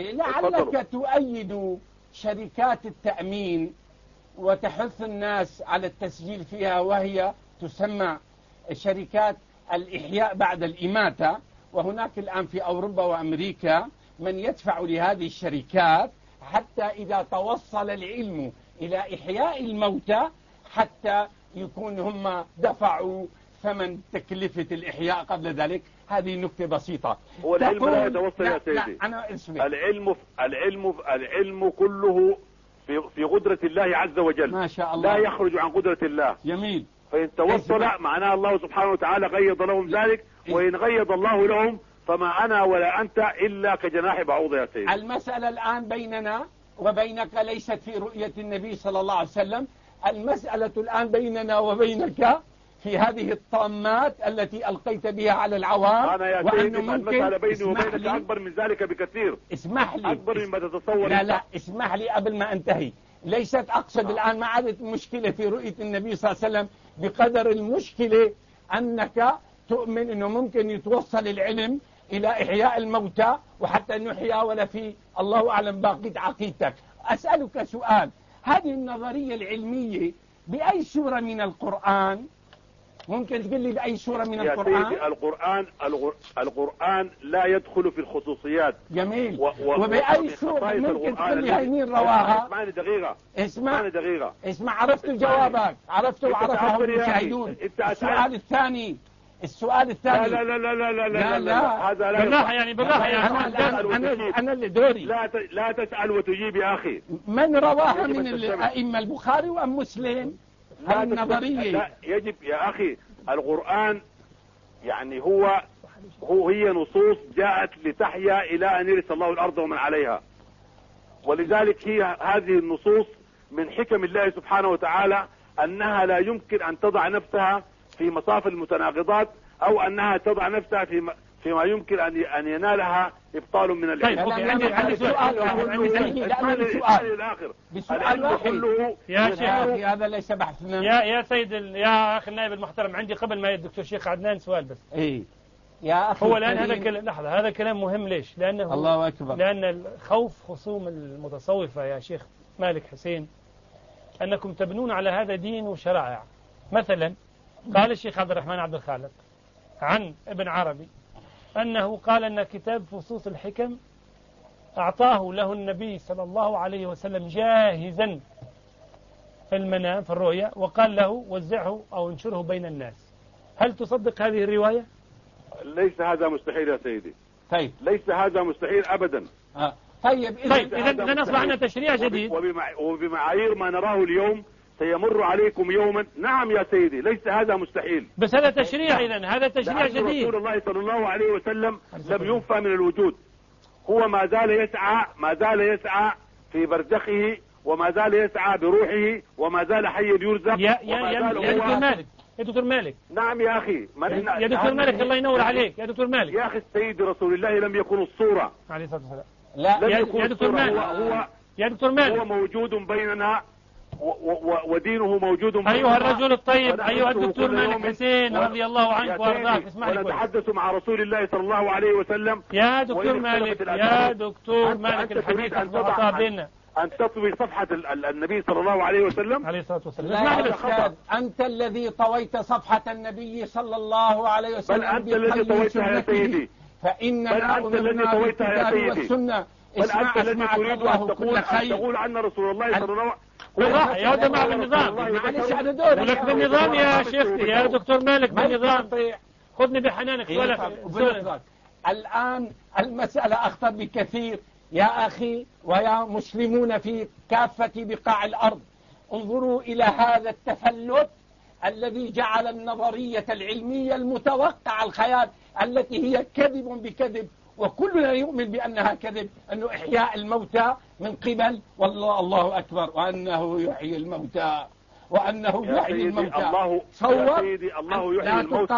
لعلك تؤيد شركات التأمين وتحث الناس على التسجيل فيها، وهي تسمى شركات الإحياء بعد الإماتة، وهناك الآن في أوروبا وأمريكا من يدفع لهذه الشركات حتى إذا توصل العلم إلى إحياء الموتى حتى يكون هم دفعوا ثمن تكلفة الإحياء قبل ذلك. هذه نكتة بسيطة. هو العلم لا يتوصل يا سيدي. لا أنا اسمع. العلم العلم العلم كله في في قدرة الله عز وجل. ما شاء الله. لا يخرج عن قدرة الله. جميل. فإن توصل معناه الله سبحانه وتعالى غيض لهم ذلك، وإن غيض الله لهم فما أنا ولا أنت إلا كجناح بعوضة يا سيدي. المسألة الآن بيننا وبينك ليست في رؤية النبي صلى الله عليه وسلم، المسألة الآن بيننا وبينك في هذه الطامات التي ألقيت بها على العوام. أنا يا سيدي المسألة بيني وبينك أكبر من ذلك بكثير. اسمح لي. أكبر مما تتصور. لا لا اسمح لي قبل ما أنتهي. ليست أقصد آه. الآن ما عادت مشكلة في رؤية النبي صلى الله عليه وسلم بقدر المشكلة أنك تؤمن أنه ممكن يتوصل العلم إلى إحياء الموتى وحتى نحيا ولا في الله أعلم باقي عقيدتك. أسألك سؤال، هذه النظرية العلمية بأي سورة من القرآن؟ ممكن تقول لي بأي سورة من يا القرآن؟ سيدي القرآن القرآن لا يدخل في الخصوصيات. جميل. و و وبأي سورة ممكن تقول لي هاي مين رواها؟ اسمعني دقيقة. اسمع. اسمعني دقيقة. اسمع، عرفت جوابك، عرفته وعرفه المشاهدون. السؤال الثاني السؤال الثاني لا لا لا لا لا لا لا هذا لا بالراحة يعني بالراحة يعني أنا أنا أنا اللي دوري. لا لا تسأل وتجيب يا أخي. من رواها من الأئمة، البخاري وأم مسلم؟ هذه النظرية. لا يجب يا أخي، القرآن يعني هو هو هي نصوص جاءت لتحيا إلى أن يرث الله الأرض ومن عليها، ولذلك هي هذه النصوص من حكم الله سبحانه وتعالى أنها لا يمكن أن تضع نفسها في مصاف المتناقضات، أو أنها تضع نفسها في فيما يمكن أن أن ينالها إبطال من العلم. طيب عندي عندي سؤال عندي سؤال الآخر. العلم كله يا شيخ هذا ليس بحثنا. يا يا سيد يا أخي النائب المحترم، عندي قبل ما الدكتور شيخ عدنان سؤال بس. إيه يا أخي هو الآن هذا الكريم. كلام، لحظة، هذا كلام مهم. ليش؟ لأنه الله أكبر. لأن الخوف خصوم المتصوفة يا شيخ مالك حسين أنكم تبنون على هذا دين وشرائع. مثلا قال الشيخ عبد الرحمن عبد الخالق عن ابن عربي أنه قال أن كتاب فصوص الحكم أعطاه له النبي صلى الله عليه وسلم جاهزا في المنام في الرؤيا، وقال له وزعه أو انشره بين الناس. هل تصدق هذه الرواية؟ ليس هذا مستحيل يا سيدي. طيب ليس هذا مستحيل أبدا. آه. طيب إذا طيب إذا إذا أصبح عندنا تشريع جديد وبمع... وبمعايير ما نراه اليوم سيمر عليكم يوما. نعم يا سيدي، ليس هذا مستحيل. بس هذا تشريع، إذا هذا تشريع جديد. رسول الله صلى الله عليه وسلم لم ينفى من الوجود. هو ما زال يسعى ما زال يسعى في برزخه، وما زال يسعى بروحه، وما زال حي يرزق. يا يا يا, يا دكتور مالك يا دكتور مالك نعم يا أخي يا, يا دكتور مالك الله ينور عليك يا دكتور مالك. يا أخي السيد رسول الله لم يكن الصورة عليه الصلاة والسلام. لا يا, يا دكتور مالك هو, هو يا دكتور مالك هو موجود بيننا و و ودينه موجود بيننا. أيها الرجل الطيب، أيها الدكتور مالك حسين رضي الله عنك وارضاك، اسمعني كويس. ونتحدث مع رسول الله صلى الله عليه وسلم. يا دكتور مالك يا دكتور مالك الحديث خطأ بيننا. أن تطوي صفحة النبي صلى الله عليه وسلم عليه الصلاة والسلام. لا يا أستاذ، أنت الذي طويت صفحة النبي صلى الله عليه وسلم. بل أنت الذي طويتها يا سيدي. فإننا أمرنا بالكتاب والسنة. بل أنت الذي تريد أن تقول أن تقول عن رسول الله صلى الله عليه وسلم. بالراحة يا جماعة بالنظام. معلش على دورك. ولك بالنظام يا شيخ يا دكتور مالك بالنظام. خذني بحنانك ولا الآن المسألة أخطر بكثير يا أخي ويا مسلمون في كافة بقاع الأرض. انظروا إلى هذا التفلت الذي جعل النظرية العلمية المتوقع الخيال التي هي كذب بكذب، وكلنا يؤمن بأنها كذب، أنه إحياء الموتى من قبل والله الله أكبر، وأنه يحيي الموتى وأنه يحيي الموتى. الله صور يا سيدي الله يحيي الموتى.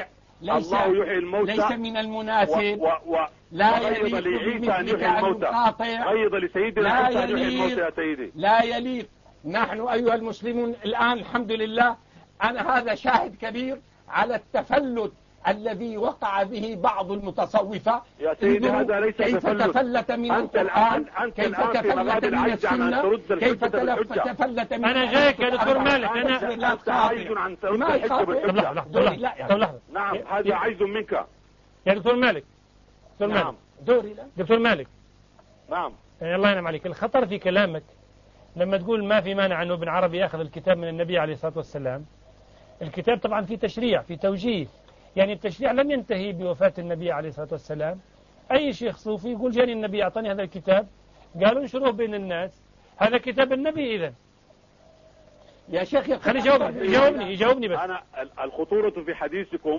ليس الله يحيي الموتى. ليس من المناسب و و لا يليق لعيسى أن يحيي أن الموتى. يقاطع. غيظ لسيدنا لا عيسى أن يحيي يليق الموتى يا سيدي. لا يليق. نحن أيها المسلمون الآن الحمد لله أنا هذا شاهد كبير على التفلت الذي وقع به بعض المتصوفة. يا سيدي هذا ليس كيف تفلت. تفلت من أنت القرآن، أنت كيف الآن في مغاد تفلت من العجز عن أن السنة، ترد كيف الحجة بالحجة. تفلت من أنا جايك يا دكتور مالك. أنا أنت عايز عن ترد ما الحجة يخاطب. طب بالحجة. لحظة لحظة لحظة لحظة. نعم هذا عايز منك. يا دكتور مالك دكتور مالك نعم دوري لا. دكتور مالك نعم الله ينعم عليك. الخطر في كلامك لما تقول ما في مانع أنه ابن عربي يأخذ الكتاب من النبي عليه الصلاة والسلام. الكتاب طبعا في تشريع في توجيه، يعني التشريع لم ينتهي بوفاة النبي عليه الصلاة والسلام. أي شيخ صوفي يقول جاني النبي أعطاني هذا الكتاب قالوا انشروه بين الناس، هذا كتاب النبي. إذن يا شيخ خلي يجاوبني يجاوبني يجاوبني بس. أنا الخطورة في حديثكم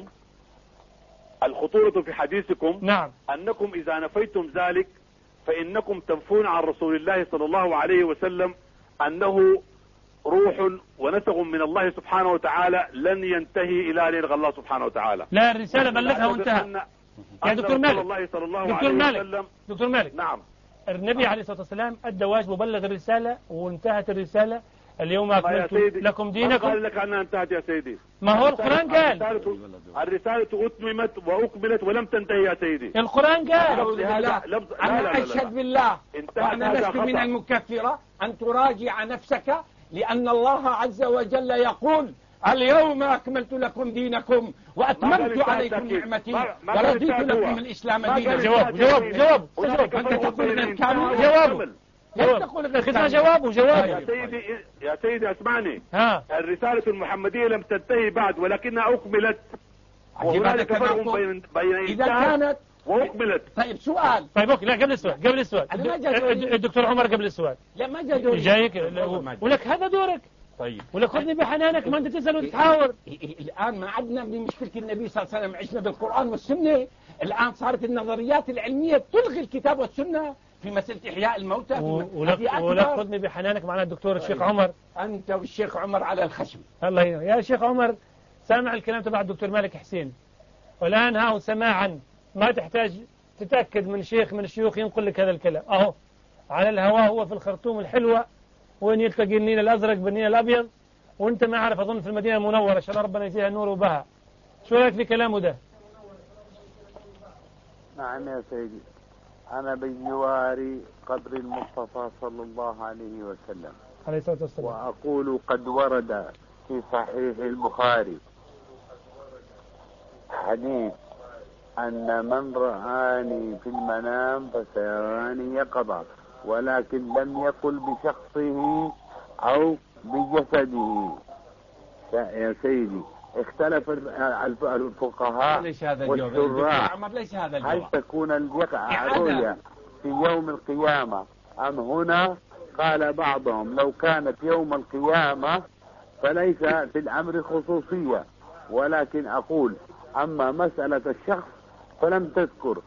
الخطورة في حديثكم نعم أنكم إذا نفيتم ذلك فإنكم تنفون عن رسول الله صلى الله عليه وسلم أنه روح ونسغ من الله سبحانه وتعالى لن ينتهي إلى أن يلغى الله سبحانه وتعالى. لا الرسالة بلغها وانتهى. يا دكتور مالك الله صلى الله دكتور عليه مالك وسلم دكتور مالك نعم النبي عليه الصلاة والسلام أدى واجبه وبلغ الرسالة وانتهت الرسالة. اليوم أكملت لكم دينكم. قال لك أنها انتهت يا سيدي. ما هو القرآن قال الرسالة أتممت وأكملت ولم تنتهي يا سيدي. القرآن قال أنا أشهد بالله وأنا لست من المكفرة أن تراجع نفسك، لأن الله عز وجل يقول اليوم أكملت لكم دينكم وأتممت عليكم نعمتي ورضيت لكم الإسلام دينا. جواب جواب جواب أنت تقول أن كامل جواب خذنا جواب وجواب. يا سيدي يا سيدي اسمعني. ها الرسالة المحمدية لم تنتهي بعد ولكنها أكملت. وهنالك فرق بين بين إذا كانت وأكملت. طيب سؤال. طيب اوكي لا قبل السؤال قبل السؤال الدكتور عمر قبل السؤال لا ما جا دوري جايك ولك هذا دورك. طيب ولك خذني بحنانك ما انت تسأل وتتحاور. الآن ما عدنا بمشكلة النبي صلى الله عليه وسلم، عشنا بالقرآن والسنة. الآن صارت النظريات العلمية تلغي الكتاب والسنة في مسألة إحياء الموتى. ولك ولك خذني بحنانك معنا الدكتور الشيخ عمر. أنت والشيخ عمر على الخشم. الله ينور يا شيخ عمر. سامع الكلام تبع الدكتور مالك حسين، والآن ها سماعا ما تحتاج تتأكد من شيخ من الشيوخ ينقل لك هذا الكلام. أهو على الهواء هو في الخرطوم الحلوة وين يلتقي النيل الأزرق بالنيل الأبيض، وانت ما عارف أظن في المدينة المنورة شاء الله ربنا يجزيها نور وبها. شو رأيك في كلامه ده؟ نعم يا سيدي، أنا بجوار قبر المصطفى صلى الله عليه وسلم عليه الصلاة والسلام، وأقول قد ورد في صحيح البخاري حديث أن من رآني في المنام فسيراني يقظة، ولكن لم يقل بشخصه أو بجسده. يا سيدي اختلف الفقهاء والشراح هل تكون الرؤيا في يوم القيامة أم هنا. قال بعضهم لو كانت يوم القيامة فليس في الأمر خصوصية، ولكن أقول أما مسألة الشخص فلم تذكر،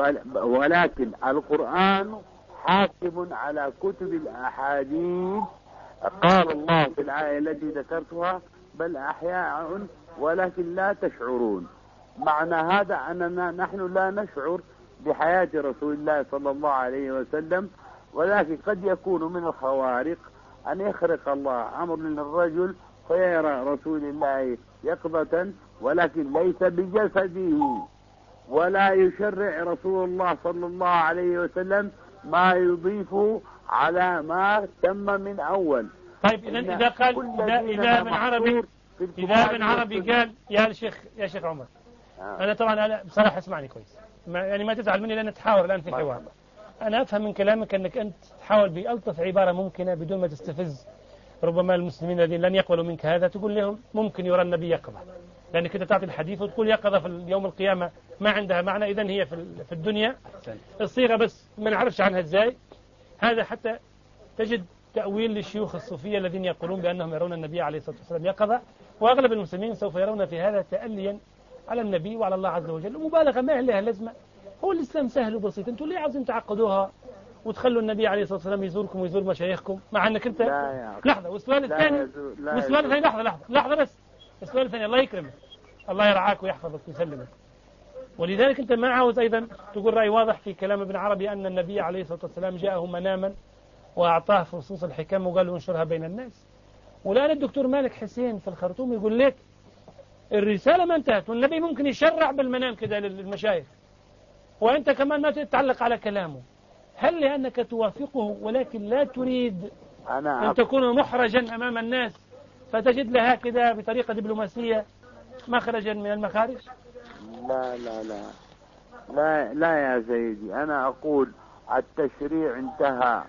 ولكن القرآن حاكم على كتب الأحاديث. قال الله في الآية التي ذكرتها بل أحياء ولكن لا تشعرون. معنى هذا أننا نحن لا نشعر بحياة رسول الله صلى الله عليه وسلم، ولكن قد يكون من الخوارق أن يخرق الله أمر للرجل فيرى رسول الله يقظة ولكن ليس بجسده، ولا يشرع رسول الله صلى الله عليه وسلم ما يضيفه على ما تم من أول. طيب إذا إذا قال إذا إذا ابن عربي إذا ابن عربي قال يا شيخ يا شيخ عمر، آه. أنا طبعا أنا بصراحة اسمعني كويس، ما يعني ما تزعل مني لأن تحاور الآن في حوار. أنا أفهم من كلامك أنك أنت تحاول بألطف عبارة ممكنة بدون ما تستفز ربما المسلمين الذين لن يقبلوا منك هذا، تقول لهم ممكن يرى النبي يقظة، لأنك أنت تعطي الحديث وتقول يقظة في يوم القيامة ما عندها معنى، إذن هي في الدنيا الصيغة بس ما نعرفش عنها إزاي. هذا حتى تجد تأويل للشيوخ الصوفية الذين يقولون بأنهم يرون النبي عليه الصلاة والسلام يقظة، وأغلب المسلمين سوف يرون في هذا تأليا على النبي وعلى الله عز وجل، ومبالغة ما لها لازمة. هو الإسلام سهل وبسيط، أنتوا ليه عاوزين تعقدوها وتخلوا النبي عليه الصلاة والسلام يزوركم ويزور مشايخكم مع أنك أنت لحظة. والسؤال الثاني والسؤال الثاني لحظة لحظة لحظة بس السؤال الثاني الله يكرمك الله يرعاك ويحفظك ويسلمك. ولذلك أنت ما عاوز أيضا تقول رأي واضح في كلام ابن عربي أن النبي عليه الصلاة والسلام جاءه مناما وأعطاه فصوص الحكم وقال له انشرها بين الناس. والآن الدكتور مالك حسين في الخرطوم يقول لك الرسالة ما انتهت والنبي ممكن يشرع بالمنام كده للمشايخ، وأنت كمان ما تتعلق على كلامه. هل لأنك توافقه ولكن لا تريد أن تكون محرجا أمام الناس فتجد لها كده بطريقة دبلوماسية مخرجا من المخارج؟ لا لا لا لا لا يا سيدي، أنا أقول التشريع انتهى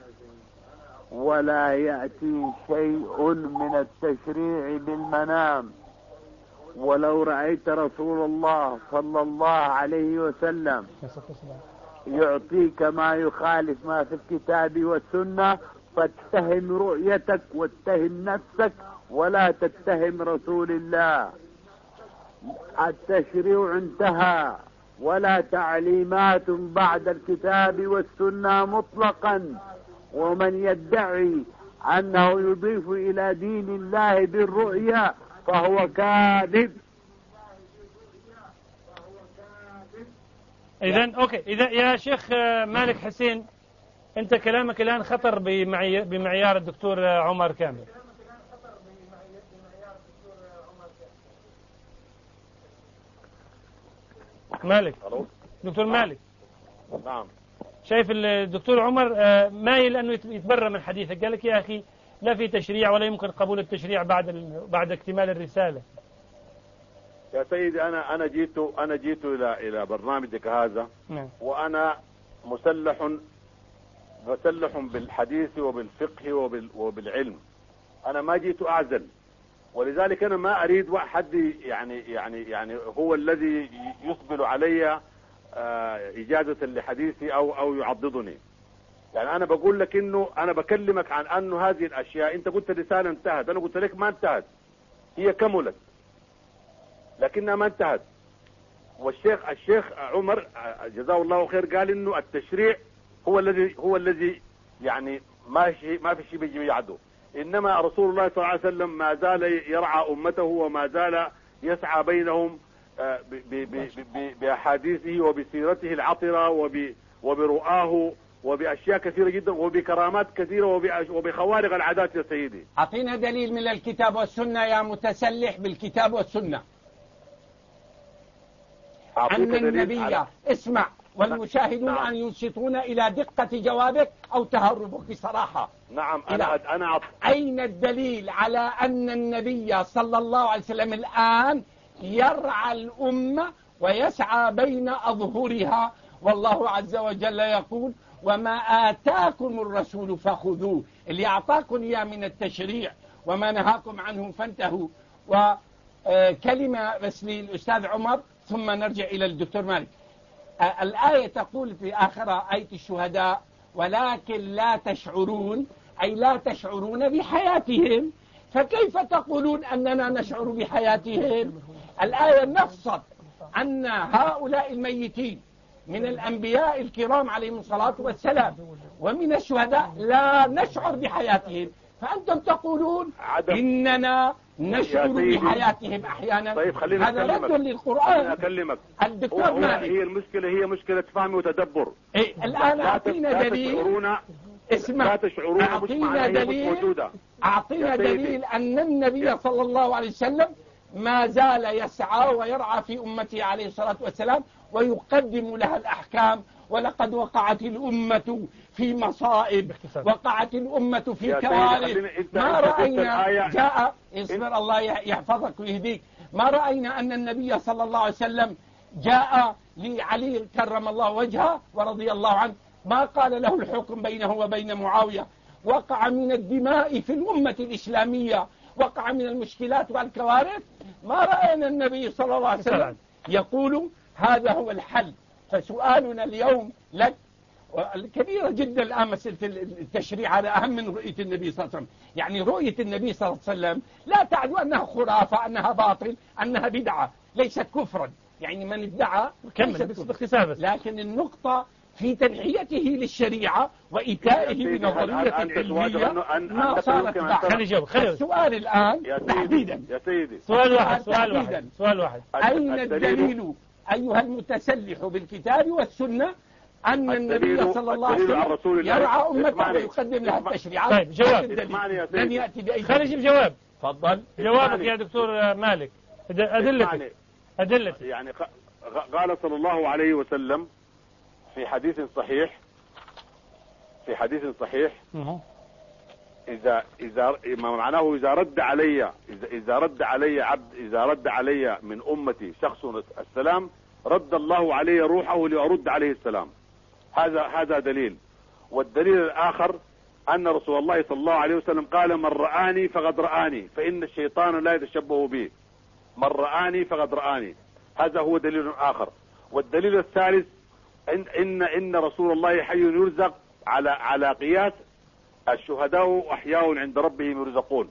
ولا يأتي شيء من التشريع بالمنام. ولو رأيت رسول الله صلى الله عليه وسلم يعطيك ما يخالف ما في الكتاب والسنة فاتهم رؤيتك واتهم نفسك ولا تتهم رسول الله. التشريع انتهى ولا تعليمات بعد الكتاب والسنة مطلقا، ومن يدعي أنه يضيف إلى دين الله بالرؤيا فهو كاذب. إذن أوكي، إذا يا شيخ مالك حسين أنت كلامك الآن خطر بمعيار الدكتور عمر كامل. مالك دكتور مالك نعم شايف الدكتور عمر مايل أنه يتبرى من حديثك، قال لك يا أخي لا في تشريع ولا يمكن قبول التشريع بعد بعد اكتمال الرسالة. يا سيدي أنا أنا جيت أنا جيت إلى إلى برنامجك هذا نعم. وأنا مسلح مسلح بالحديث وبالفقه وبال وبالعلم، أنا ما جيت أعزل، ولذلك أنا ما أريد حد يعني يعني يعني هو الذي يقبل علي إجازة لحديثي أو أو يعضدني. يعني أنا بقول لك إنه أنا بكلمك عن أنه هذه الأشياء، أنت قلت الرسالة انتهت، أنا قلت لك ما انتهت، هي كملت لكنها ما انتهت. والشيخ الشيخ عمر جزاه الله خير قال إنه التشريع هو الذي هو الذي يعني ما شيء ما في شيء بيجي يعده، إنما رسول الله صلى الله عليه وسلم ما زال يرعى أمته وما زال يسعى بينهم بأحاديثه وبسيرته العطرة وبرؤاه وبأشياء كثيرة جدا وبكرامات كثيرة وبخوارق العادات. يا سيدي أعطينا دليل من الكتاب والسنة يا متسلح بالكتاب والسنة أن النبي على... اسمع والمشاهدون نعم. أن ينصتون إلى دقة جوابك أو تهربك بصراحة. نعم أنا أنا أعطي. أين الدليل على أن النبي صلى الله عليه وسلم الآن يرعى الأمة ويسعى بين أظهرها، والله عز وجل يقول وما آتاكم الرسول فخذوه، اللي أعطاكم إياه من التشريع وما نهاكم عنه فانتهوا. وكلمة بس للأستاذ عمر ثم نرجع إلى الدكتور مالك. الآية تقول في آخرها آية الشهداء ولكن لا تشعرون، أي لا تشعرون بحياتهم، فكيف تقولون أننا نشعر بحياتهم؟ الآية نصت أن هؤلاء الميتين من الأنبياء الكرام عليهم الصلاة والسلام ومن الشهداء لا نشعر بحياتهم، فأنتم تقولون عدم. إننا نشعر بحياتهم أحيانا. طيب خلينا هذا أكلمك. رد للقرآن. أكلمك. الدكتور مالك هي المشكلة هي مشكلة فهم وتدبر. إيه الآن أعطينا دليل. اسمع، لا تشعرون أعطينا دليل أعطينا دليل أن النبي صلى الله عليه وسلم ما زال يسعى ويرعى في أمته عليه الصلاة والسلام ويقدم لها الأحكام. ولقد وقعت الأمة في مصائب، وقعت الأمة في كوارث، ما رأينا جاء اصبر الله يحفظك ويهديك، ما رأينا أن النبي صلى الله عليه وسلم جاء لعلي كرم الله وجهه ورضي الله عنه ما قال له الحكم بينه وبين معاوية. وقع من الدماء في الأمة الإسلامية، وقع من المشكلات والكوارث، ما رأينا النبي صلى الله عليه وسلم يقول هذا هو الحل. فسؤالنا اليوم لك كبيرة جدا الآن مسألة التشريع، هذا أهم من رؤية النبي صلى الله عليه وسلم. يعني رؤية النبي صلى الله عليه وسلم لا تعني أنها خرافة، أنها باطل، أنها بدعة، ليست كفرا. يعني من ادعى باختصار، لكن النقطة في تنحيته للشريعة وإيتائه بنظرية التنمية ما صارت بعد. السؤال الآن تحديدا يا سيدي سؤال واحد سؤال واحد سؤال واحد أين الدليل أيها المتسلح بالكتاب والسنة أن النبي صلى الله عليه وسلم يرعى أمته ويقدم لها التشريعات؟ طيب جواب لن يأتي بأي خلينا نجيب جواب. تفضل جوابك يا دكتور مالك، أدلتك أدلتك. يعني قال صلى الله عليه وسلم في حديث صحيح في حديث صحيح إذا إذا ما معناه إذا رد علي إذا إذا رد علي عبد إذا رد علي من أمتي شخص السلام رد الله علي روحه لأرد عليه السلام. هذا هذا دليل. والدليل الآخر أن رسول الله صلى الله عليه وسلم قال من رآني فقد رآني فإن الشيطان لا يتشبه بي. من رآني فقد رآني، هذا هو دليل آخر. والدليل الثالث إن إن إن رسول الله حي يرزق على على قياس الشهداء أحياء عند ربهم يرزقون.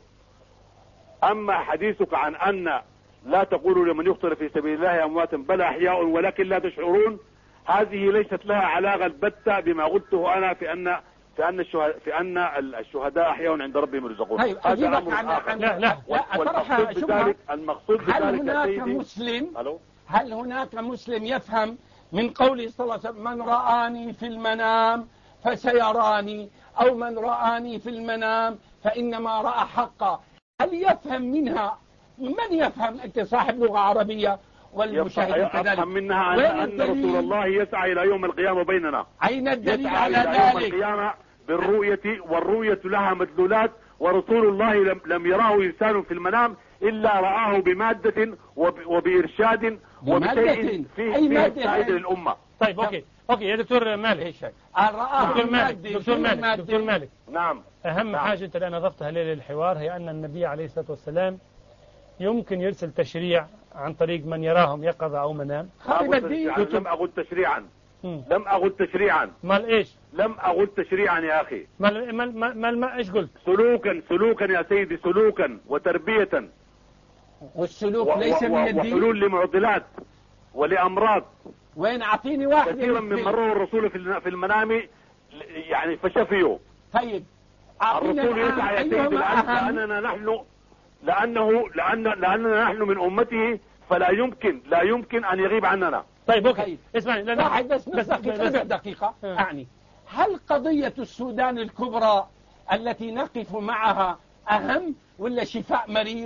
أما حديثك عن أن لا تقولوا لمن يقتل في سبيل الله أموات بل أحياء ولكن لا تشعرون، هذه ليست لها علاقة البتة بما قلته أنا في أن في أن الشهداء في أن الشهداء أحياء عند ربهم يرزقون. طيب أجيبك عن عن لا لا والمقصود بذلك المقصود بذلك هل هناك مسلم ألو؟ هل هناك مسلم يفهم من قوله صلى الله عليه وسلم من رآني في المنام فسيراني، أو من رآني في المنام فإنما رأى حقا، هل يفهم منها؟ من يفهم؟ أنت صاحب لغة عربية والمشاهدين كذلك. يفهم منها أن, أن رسول الله يسعى إلى يوم القيامة بيننا. أين الدليل على ذلك؟ يوم القيامة بالرؤية، والرؤية لها مدلولات، ورسول الله لم, لم يراه إنسان في المنام إلا رآه بمادة وبإرشاد وبشيء فيه فيه سعيد للأمة. طيب أوكي أوكي يا دكتور مالك. دكتور مالك دكتور مالك دكتور مالك نعم. أهم نعم. حاجة أنت أنا ضفتها للحوار هي أن النبي عليه الصلاة والسلام يمكن يرسل تشريع عن طريق من يراهم يقظة أو منام. لم أقول تشريعا لم أقول تشريعا مال إيش؟ لم أقول تشريعا يا أخي. مال مال مال ما إيش قلت؟ سلوكا سلوكا يا سيدي، سلوكا وتربية. والسلوك ليس من الدين. وحلول لمعضلات ولأمراض. وين أعطيني واحد كثيرا من مروا الرسول في المنام يعني فشفيوا. طيب الرسول يسعى يا سيدي لأننا نحن لأنه لأن لأننا نحن من أمته فلا يمكن لا يمكن أن يغيب عننا. طيب أوكي اسمعني لا واحد بس بس دقيقة دقيقة أعني هل قضية السودان الكبرى التي نقف معها أهم ولا شفاء مريض؟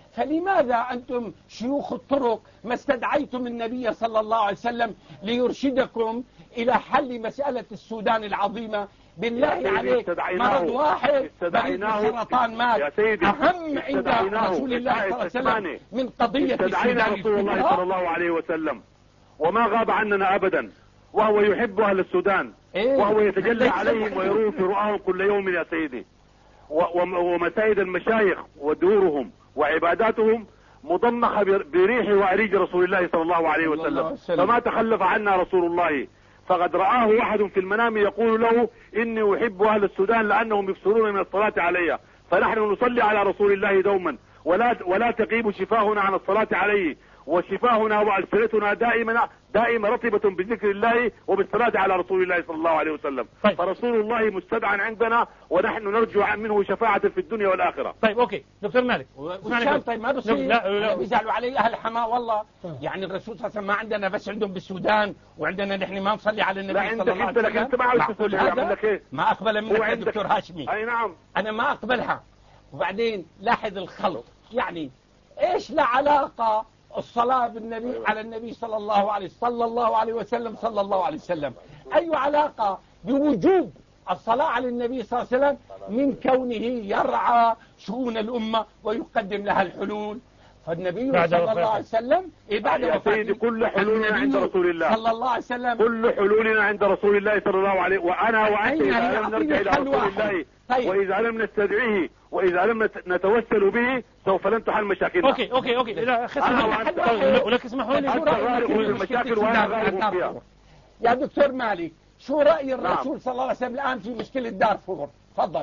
فلماذا أنتم شيوخ الطرق ما استدعيتم النبي صلى الله عليه وسلم ليرشدكم إلى حل مسألة السودان العظيمة؟ بالله عليك مرض واحد مريض السرطان مات أهم عند رسول الله صلى الله عليه وسلم من قضية السودان. رسول الله صلى الله عليه وسلم وما غاب عننا أبدا، وهو يحب أهل السودان إيه؟ وهو يتجلى عليهم ويروي في رؤاهم كل يوم يا سيدي، ومساجد المشايخ ودورهم وعباداتهم مضمخة بريح وأريج رسول الله صلى الله عليه وسلم، فما تخلف عنا رسول الله. فقد رآه واحد في المنام يقول له إني أحب أهل السودان لأنهم يكثرون من الصلاة علي، فنحن نصلي على رسول الله دوما ولا ولا تغيب شفاهنا عن الصلاة عليه، وشفاهنا وألسنتنا دائما دائما رطبة بذكر الله وبالصلاة على رسول الله صلى الله عليه وسلم. طيب. فرسول الله مستدعى عندنا ونحن نرجو منه شفاعة في الدنيا والآخرة. طيب أوكي دكتور مالك وشان طيب ما بصير لا لا بيزعلوا علي أهل حماة والله. يعني الرسول صلى الله عليه وسلم ما عندنا بس عندهم بالسودان، وعندنا نحن ما نصلي على النبي صلى الله عليه وسلم. انت ما عاوز تقول هذا إيه؟ ما أقبل منك يا دكتور هاشمي. أي نعم أنا ما أقبلها. وبعدين لاحظ الخلط، يعني إيش لا علاقة الصلاة بالنبي على النبي صلى الله عليه صلى الله عليه وسلم صلى الله عليه وسلم أي علاقة بوجوب الصلاة على النبي صلى الله عليه وسلم من كونه يرعى شؤون الأمة ويقدم لها الحلول؟ فالنبي صلى الله عليه وسلم إيه بعد يا سيدي كل حلولنا عند رسول الله صلى الله عليه وسلم، كل حلولنا عند رسول الله صلى الله عليه، وأنا وأنت إذا لم نرجع إلى رسول الله طيب. وإذا لم نستدعيه وإذا لم نتوسل به سوف لن تحل مشاكلنا. أوكي أوكي أوكي لا ولك اسمحوا لي المشاكل وأنا غارق فيها. يا دكتور مالك شو رأي الرسول نعم. صلى الله عليه وسلم الآن في مشكلة دارفور؟ تفضل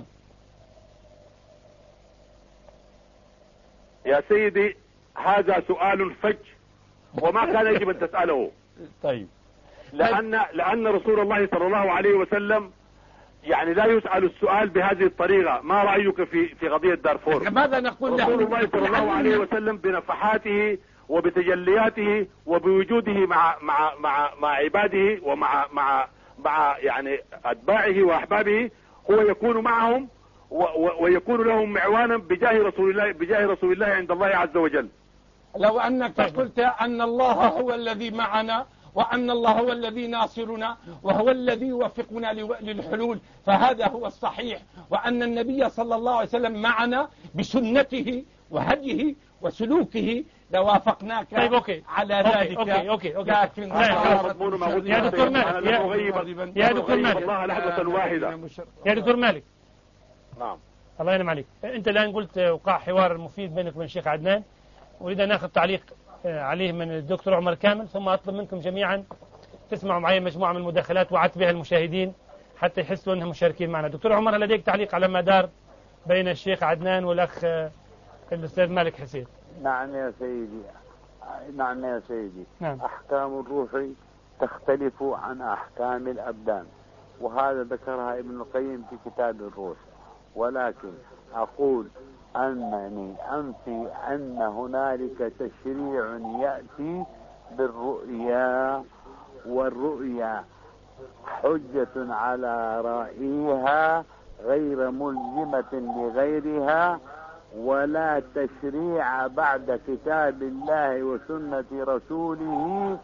يا سيدي. هذا سؤال فج وما كان يجب أن تسأله. طيب لأن لأن رسول الله صلى الله عليه وسلم يعني لا يسأل السؤال بهذه الطريقة. ما رأيك في في قضية دارفور؟ ماذا نقول له؟ رسول الله صلى الله عليه وسلم بنفحاته وبتجلياته وبوجوده مع مع مع مع عباده ومع مع مع يعني أتباعه وأحبابه هو يكون معهم ويكون لهم معوانا بجاه رسول الله بجاه رسول الله عند الله عز وجل. لو أنك قلت أن الله هو الذي معنا وأن الله هو الذي ناصرنا وهو الذي يوفقنا للحلول فهذا هو الصحيح، وأن النبي صلى الله عليه وسلم معنا بسنته وهديه وسلوكه لوافقناك طيب أوكي. على ذلك. أوكي أوكي أوكي. لكن يا دكتور مالك يا دكتور مالك الله لحظة واحدة يا دكتور مالك نعم الله ينعم عليك. أنت الآن قلت وقع حوار مفيد بينك وبين الشيخ عدنان، أريد أن ناخذ تعليق عليه من الدكتور عمر كامل، ثم أطلب منكم جميعا تسمعوا معي مجموعة من المداخلات وعدت بها المشاهدين حتى يحسوا أنهم مشاركين معنا. دكتور عمر لديك تعليق على ما دار بين الشيخ عدنان والأخ الأستاذ مالك حسين؟ نعم يا سيدي نعم يا سيدي نعم. أحكام الروح تختلف عن أحكام الأبدان، وهذا ذكرها ابن القيم في كتاب الروح، ولكن أقول أنني أنفي أن هنالك تشريع يأتي بالرؤيا، والرؤيا حجة على رأيها غير ملزمة لغيرها، ولا تشريع بعد كتاب الله وسنة رسوله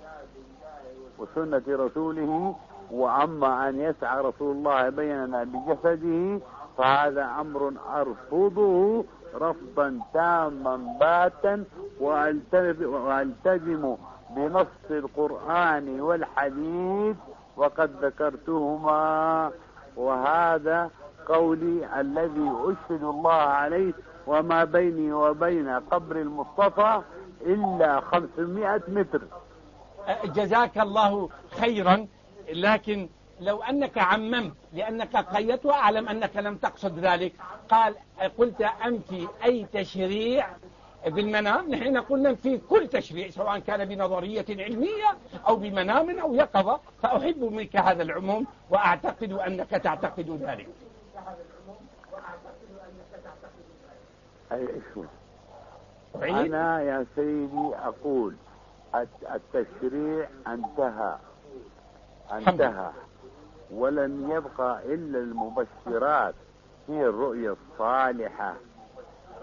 وسنة رسوله وأما أن يسعى رسول الله بيننا بجسده فهذا أمر أرفضه رفضا تاما باتا، وألتزم بنص القرآن والحديث وقد ذكرتهما، وهذا قولي الذي أشهد الله عليه، وما بيني وبين قبر المصطفى إلا خمسمائة متر. جزاك الله خيرا، لكن لو أنك عممت لأنك قيدت وأعلم أنك لم تقصد ذلك، قال قلت أنفي أي تشريع بالمنام، نحن قلنا في كل تشريع سواء كان بنظرية علمية أو بمنام أو يقظة، فأحب منك هذا العموم وأعتقد أنك تعتقد ذلك. أنا يا سيدي أقول التشريع انتهى انتهى ولم يبقى إلا المبشرات في الرؤيا الصالحة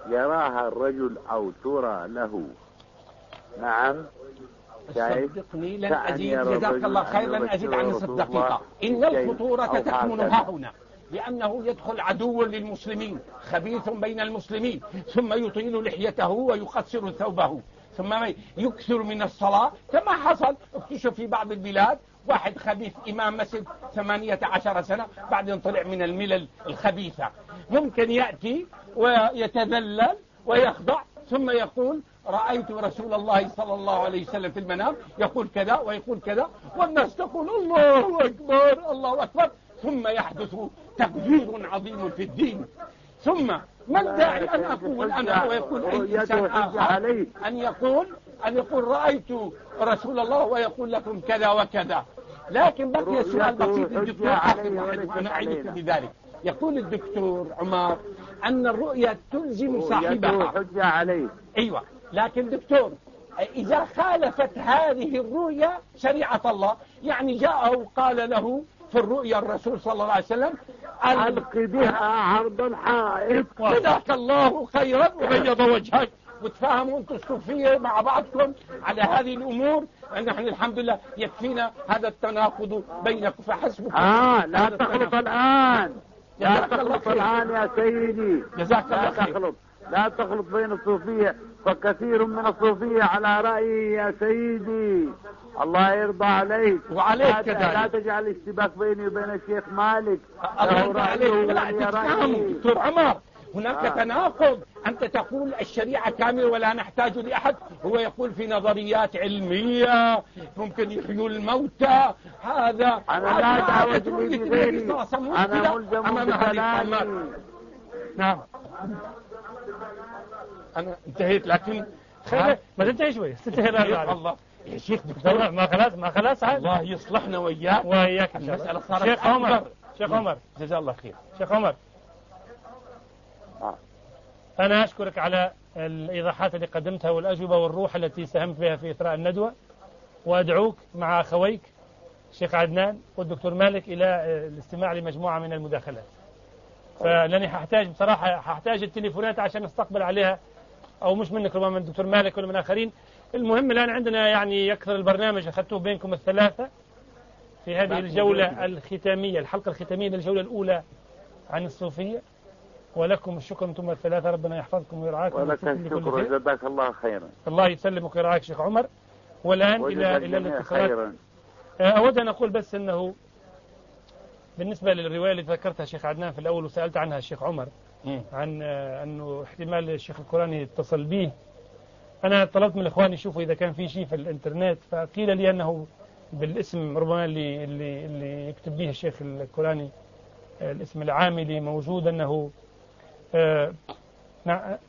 يراها الرجل أو ترى له. نعم. صدقني لن أزيد، جزاك الله خير، لن أزيد عن نصف دقيقة. إن الخطورة تكمن ها هنا، لأنه يدخل عدو للمسلمين خبيث بين المسلمين، ثم يطيل لحيته ويقصر ثوبه، ثم يكثر من الصلاة كما حصل اكتشف في بعض البلاد واحد خبيث إمام مسجد ثمانية عشر سنة بعدين طلع من الملل الخبيثة. ممكن يأتي ويتذلل ويخضع ثم يقول رأيت رسول الله صلى الله عليه وسلم في المنام يقول كذا ويقول كذا، والناس تقول الله أكبر الله أكبر، ثم يحدث تغيير عظيم في الدين. ثم ما الداعي أن أقول أنا ويقول أي إنسان آخر أن يقول أن يقول رأيت رسول الله ويقول لكم كذا وكذا. لكن بقي سؤال بسيط للدكتور آخر واحد وأنا أعيدك بذلك. يقول الدكتور عمر أن الرؤيا تلزم صاحبها حجة عليه. أيوة، لكن دكتور إذا خالفت هذه الرؤيا شريعة الله، يعني جاءه وقال له في الرؤيا الرسول صلى الله عليه وسلم ألق بها عرض الحائط. جزاك الله خيرا وبيض وجهك، وتفاهموا أنتم الصوفية مع بعضكم على هذه الأمور. نحن الحمد لله يكفينا هذا التناقض بينكم فحسبكم. آه لا تخلط الآن، لا تخلط الآن يا سيدي، جزاك الله خير. لا تخلط بين الصوفية، فكثير من الصوفية على رأيي يا سيدي، الله يرضى عليك وعليك لا, كذلك. لا تجعل اشتباك بيني وبين الشيخ مالك. الله يرضى عليك. لا تتفهموا دكتور عمر، هناك آه. تناقض. أنت تقول الشريعة كاملة ولا نحتاج لأحد، هو يقول في نظريات علمية ممكن يحيوا الموتى. هذا أنا لا دعوة لي بغيري، أنا ملزم بكلامي. نعم أنا انتهيت، لكن خير ما تنتهي شوي تنتهي يا الله يا شيخ دكتور ما خلاص ما خلاص الله يصلحنا وإياك وإياك. المسألة صارت شيخ عمر شيخ عمر جزاه الله خير. شيخ عمر أنا أشكرك على الإيضاحات اللي قدمتها والأجوبة والروح التي ساهمت بها في إثراء الندوة، وأدعوك مع أخويك الشيخ عدنان والدكتور مالك إلى الاستماع لمجموعة من المداخلات. فلاني هحتاج بصراحة هحتاج التليفونات عشان نستقبل عليها، أو مش منك ربما من الدكتور مالك ولا من آخرين. المهم الآن عندنا يعني يكثر البرنامج أخذتوه بينكم الثلاثة في هذه الجولة الختامية، الحلقة الختامية للجولة الأولى عن الصوفية، ولكم الشكر أنتم الثلاثة، ربنا يحفظكم ويرعاكم. ولك الشكر جزاك الله خيرا. الله يسلمك ويرعاك شيخ عمر. والآن إلى إلى الاتصالات. أود أن أقول بس أنه بالنسبة للرواية اللي ذكرتها الشيخ عدنان في الأول وسألت عنها الشيخ عمر عن أنه احتمال الشيخ القراني يتصل به، أنا طلبت من الإخوان يشوفوا إذا كان في شيء في الإنترنت، فقيل لي أنه بالاسم ربما اللي اللي اللي يكتب به الشيخ القراني الاسم العاملي موجود أنه آه نعم.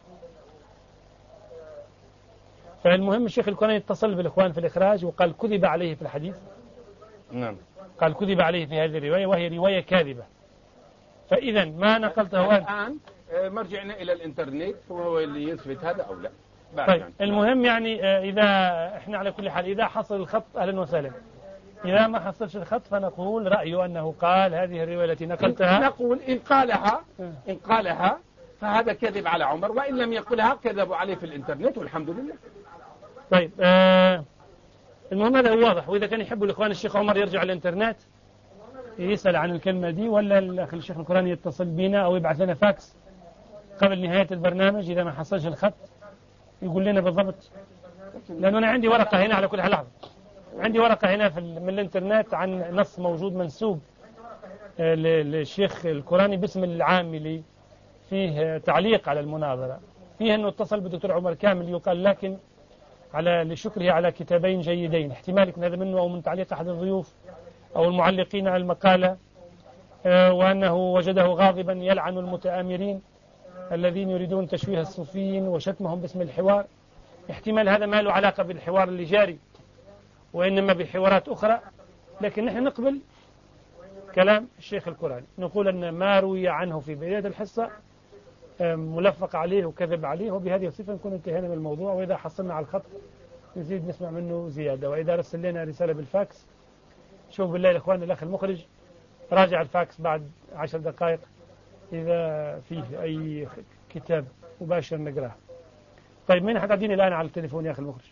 فالمهم الشيخ القراني اتصل بالإخوان في الإخراج وقال كذب عليه في الحديث. نعم. قال كذب عليه في هذه الرواية وهي رواية كاذبة. فإذا ما نقلته الآن مرجعنا إلى الإنترنت هو اللي يثبت هذا أو لا. طيب يعني. المهم يعني إذا إحنا على كل حال إذا حصل الخط أهلا وسهلا، إذا ما حصلش الخط فنقول رأيه أنه قال هذه الرواية التي نقلتها، نقول إن قالها إن قالها فهذا كذب على عمر، وإن لم يقلها كذبوا عليه في الإنترنت والحمد لله. طيب آه المهم هذا واضح. وإذا كان يحب الإخوان الشيخ عمر يرجع على الإنترنت يسأل عن الكلمة دي، ولا الأخ الشيخ القراني يتصل بنا أو يبعث لنا فاكس قبل نهاية البرنامج إذا ما حصلش الخط يقول لنا بالضبط. لأنه أنا عندي ورقة هنا على كل حال، لحظة عندي ورقة هنا في من الإنترنت عن نص موجود منسوب للشيخ القراني باسم العاملي، فيه تعليق على المناظرة، فيه أنه اتصل بالدكتور عمر كامل يقال لكن على لشكره على كتابين جيدين، احتمال يكون هذا منه أو من تعليق أحد الضيوف أو المعلقين على المقالة، وأنه وجده غاضبا يلعن المتآمرين الذين يريدون تشويه الصوفيين وشتمهم باسم الحوار. احتمال هذا ما له علاقة بالحوار اللي جاري وإنما بحوارات أخرى، لكن نحن نقبل كلام الشيخ القراني، نقول أن ما روي عنه في بداية الحصة ملفق عليه وكذب عليه، وبهذه الصفة نكون انتهينا من الموضوع. وإذا حصلنا على الخط نزيد نسمع منه زيادة، وإذا رسل لنا رسالة بالفاكس شوف بالله الإخوان الأخ المخرج راجع الفاكس بعد عشر دقائق إذا فيه أي كتاب مباشر نقراه. طيب مين حتعطيني الآن على التليفون يا أخي المخرج؟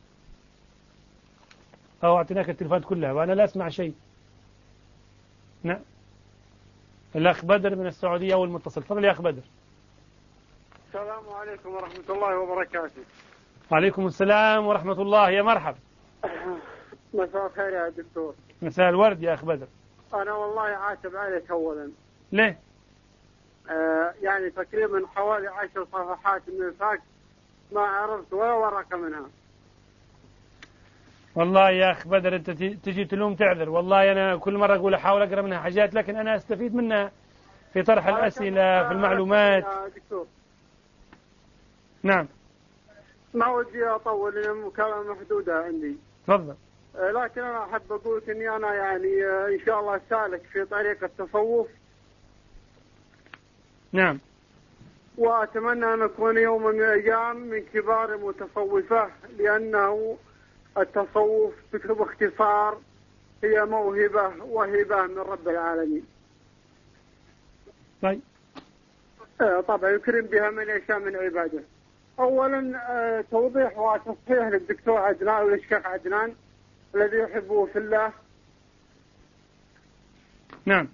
أو أعطيناك التليفونات كلها وأنا لا أسمع شيء. نعم. الأخ بدر من السعودية أول متصل. تفضل يا أخ بدر. السلام عليكم ورحمة الله وبركاته. وعليكم السلام ورحمة الله. يا مرحبا. مساء الخير يا دكتور. مساء الورد يا أخ بدر. أنا والله عاتب عليك أولا. ليه؟ آه يعني تقريبا حوالي عشر صفحات من الفاكس ما عرفت ولا ورقة منها. والله يا أخ بدر أنت تجي تلوم تعذر. والله أنا كل مرة أقول أحاول أقرأ منها حاجات لكن أنا أستفيد منها في طرح الأسئلة في المعلومات. دكتور. نعم. ما ودي أطول لأن المكالمة محدودة عندي. تفضل. آه لكن أنا أحب أقول إني أنا يعني آه إن شاء الله سالك في طريق التصوف. نعم. وأتمنى أن أكون يوم من الأيام من كبار المتصوفة لأنه التصوف باختصار هي موهبة وهبة من رب العالمين. طيب. طبعا يكرم بها من يشاء من عباده. أولا توضيح وتصحيح للدكتور عدنان وللشيخ عدنان الذي يحبه في الله. نعم.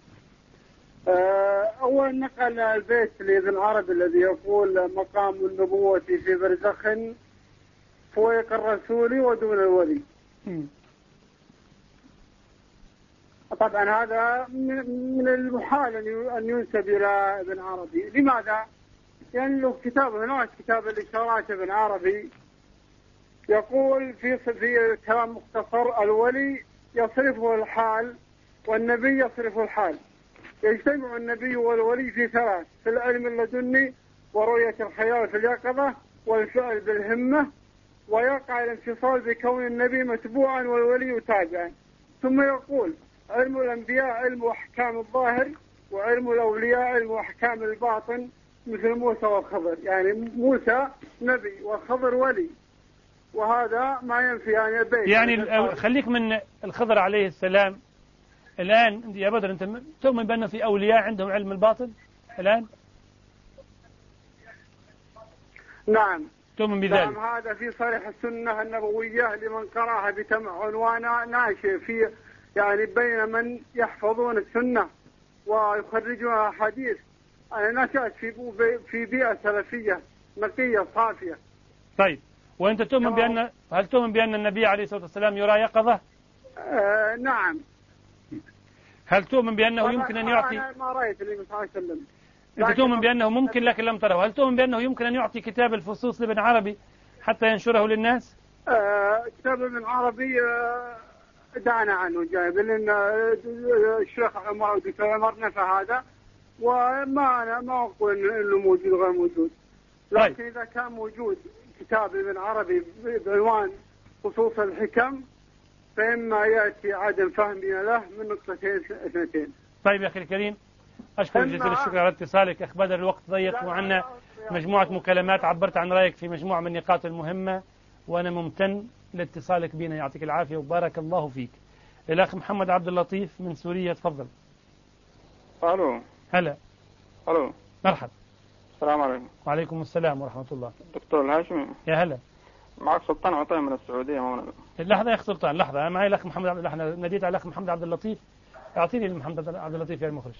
أولا نقل البيت لابن عربي الذي يقول مقام النبوة في برزخ فوق الرسول ودون الولي. م. طبعا هذا من المحال أن ينسب إلى ابن عربي. لماذا؟ لأن له كتاب هناك كتاب الإشارات ابن عربي يقول في في كلام مختصر الولي يصرفه الحال والنبي يصرفه الحال. يجتمع النبي والولي في ثلاث: في العلم اللدني ورؤية الخيال في اليقظة والفعل بالهمة، ويقع الانفصال بكون النبي متبوعا والولي تابعا. ثم يقول علم الأنبياء علم أحكام الظاهر وعلم الأولياء علم أحكام الباطن مثل موسى والخضر. يعني موسى نبي والخضر ولي وهذا ما ينفي يعني البيت. يعني خليك من الخضر عليه السلام. الآن يا بدر أنت تؤمن بأن في أولياء عندهم علم الباطن الآن؟ نعم تؤمن بذلك؟ نعم هذا في صريح السنة النبوية لمن قرأها بتمعن وأنا ناشئ في يعني بين من يحفظون السنة ويخرجونها حديث. أنا نشأت في في بيئة سلفية نقية صافية. طيب وأنت تؤمن بأن هل تؤمن بأن النبي عليه الصلاة والسلام يرى يقظة؟ آه نعم. هل تؤمن بأنه يمكن أن يعطي؟ أنا ما رأيت النبي صلى الله عليه وسلم. أنت تؤمن بأنه ممكن لكن لم تره. هل تؤمن بأنه يمكن أن يعطي كتاب الفصوص لابن عربي حتى ينشره للناس؟ آه كتاب ابن عربي آه دعنا عنه جايب لأن الشيخ عمر والدكتور عمر نفى هذا وما أنا ما أقول إنه موجود غير موجود. لكن إذا كان موجود كتاب ابن عربي بعنوان فصوص الحكم فإما يأتي عدم فهمنا له من نقطتين اثنتين. طيب يا أخي الكريم أشكر جزيل الشكر على اتصالك. أخ بدر الوقت ضيق وعنا مجموعة مكالمات عبرت عن رأيك في مجموعة من النقاط المهمة وأنا ممتن لاتصالك بنا. يعطيك العافية وبارك الله فيك. الأخ محمد عبد اللطيف من سوريا تفضل. ألو. هلا. ألو. مرحبا. السلام عليكم. وعليكم السلام ورحمة الله. دكتور الهاشمي. يا هلا. معك سلطان عطية من السعودية مولانا. لحظة يا أخ سلطان لحظة. أنا معي الأخ محمد عبد احنا ناديت على الأخ محمد عبد اللطيف. أعطيني محمد عبد اللطيف يا المخرج.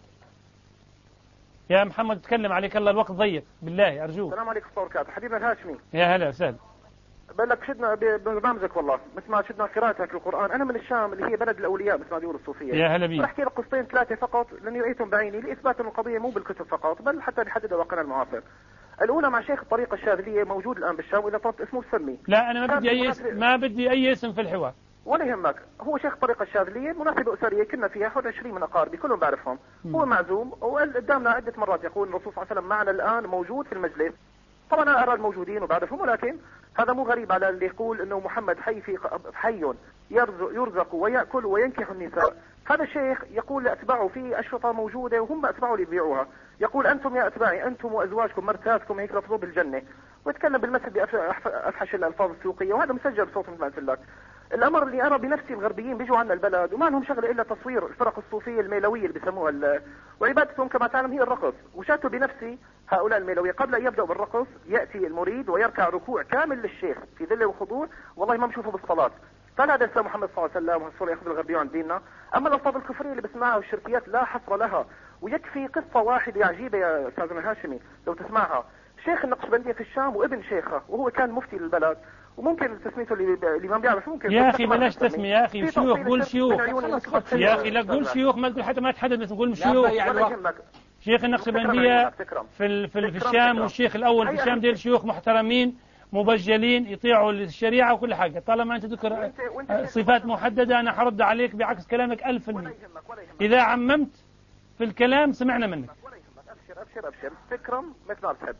يا محمد تكلم عليك الله الوقت ضيق بالله أرجوك. السلام عليكم ورحمة الله وبركاته. حبيبنا الهاشمي. يا هلا وسهلا. بقول لك شدنا ببرنامجك والله مثل ما شدنا قراءتك للقرآن. أنا من الشام اللي هي بلد الأولياء مثل ما بيقولوا الصوفية. يا هلا بيك. أحكي لك قصتين ثلاثة فقط لأني رأيتهم بعيني لإثبات أن القضية مو بالكتب فقط بل حتى بيحددها واقعنا المعاصر. الأولى مع شيخ الطريقة الشاذلية موجود الآن بالشام وإذا طلبت اسمه سمي. لا أنا ما بدي أي اسم ما بدي أي اسم في الحوار. ولا يهمك. هو شيخ الطريقة الشاذلية مناسبة أسرية كنا فيها حول عشرين من أقاربي كلهم بعرفهم. هو معزوم وقدامنا عدة مرات يقول الرسول صلى الله عليه وسلم معنا الآن موجود في المجلس. طبعا أنا أرى الموجودين وبعرفهم ولكن هذا مو غريب على اللي يقول أنه محمد حي في حي يرزق, يرزق ويأكل وينكح النساء. هذا الشيخ يقول لأتباعه في أشرطة موجودة وهم أتباعه اللي يبيعوها. يقول أنتم يا أتباعي أنتم وأزواجكم مرتاتكم هيك لتطلبوا بالجنة ويتكلم بالمثل بأفحش الألفاظ السوقية وهذا مسجل بصوت مثل ما قلت لك. الأمر اللي أرى بنفسي الغربيين بيجوا عنا البلد وما لهم شغلة إلا تصوير الفرق الصوفية الميلوية اللي بيسموها وعبادتهم كما تعلم هي الرقص. وشاتوا بنفسي هؤلاء الميلوية قبل أن يبدأ بالرقص يأتي المريد ويركع ركوع كامل للشيخ في ذل وخضوع، والله ما بشوفه بالصلاة. قال هذا الإسلام محمد صلى الله عليه وسلم والرسول يأخذ الغربي عن ديننا. أما الألفاظ الكفرية اللي بسمعها والشركيات لا حصر لها، ويكفي قصة واحدة عجيبة يا أستاذنا هاشمي لو تسمعها. شيخ النقشبندية في الشام وابن شيخه وهو كان مفتي للبلد، وممكن تسميته اللي ما بيعرف ممكن يا أخي بلاش تسمي يا أخي شيوخ، قول شيوخ يا أخي، لا قول شيوخ، ما تقول حتى ما تحدد بس قول شيوخ. شيخ النقشبندية في في في الشام، والشيخ الأول في الشام ديل شيوخ محترمين مبجلين يطيعوا الشريعة وكل حاجة. طالما أنت تذكر صفات محددة أنا حرد عليك بعكس كلامك ألف في المية. إذا عممت في الكلام سمعنا منك. أبشر أبشر أبشر تكرم مثل ما بتحب.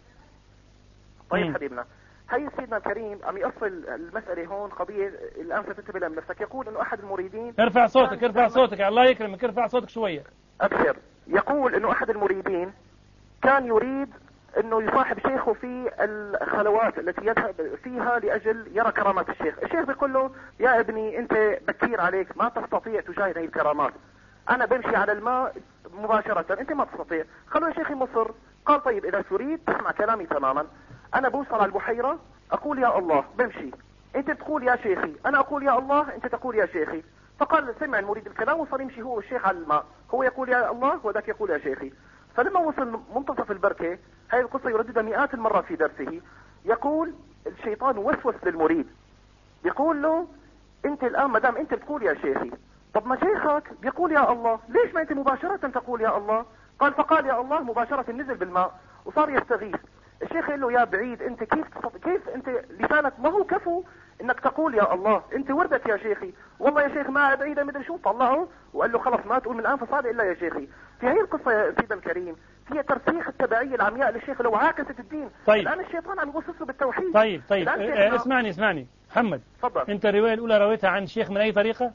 طيب حبيبنا، هي سيدنا الكريم عم يأصل المسألة هون قضية الآن ستنتبه لها من نفسك. يقول إنه أحد المريدين، ارفع صوتك ارفع صوتك الله يكرمك، ارفع صوتك شوية. أبشر. يقول إنه أحد المريدين كان يريد انه يصاحب شيخه في الخلوات التي يذهب فيها لاجل يرى كرامات الشيخ. الشيخ بيقول له يا ابني انت بكير عليك ما تستطيع تشاهد هذه الكرامات، انا بمشي على الماء مباشرة انت ما تستطيع. خلوا شيخي مصر. قال طيب اذا تريد تسمع كلامي تماما، انا بوصل على البحيرة اقول يا الله بمشي، انت تقول يا شيخي، انا اقول يا الله انت تقول يا شيخي. فقال سمع المريد الكلام وصار يمشي هو والشيخ على الماء، هو يقول يا الله وذاك يقول يا شيخي. فلما وصل منتصف البركة، هذه القصة يرددها مئات المرات في درسه، يقول الشيطان وسوس للمريد يقول له انت الان ما دام انت بتقول يا شيخي، طب ما شيخك بيقول يا الله، ليش ما انت مباشرة تقول يا الله؟ قال فقال يا الله مباشرة نزل بالماء وصار يستغيث. الشيخ قال له يا بعيد انت كيف كيف انت لسانك ما هو كفو انك تقول يا الله، انت وردك يا شيخي، والله يا شيخ ما بعيدة مدري شو. طلعه وقال له خلص ما تقول من الان فصاد الا يا شيخي. في هذه القصة يا سيدنا الكريم فيها ترسيخ التبعية العمياء للشيخ لو عاكست الدين. طيب. الان الشيطان عم يغصص له بالتوحيد. طيب طيب اه اسمعني اسمعني محمد، تفضل. انت الرواية الاولى رويتها عن شيخ من اي طريقة؟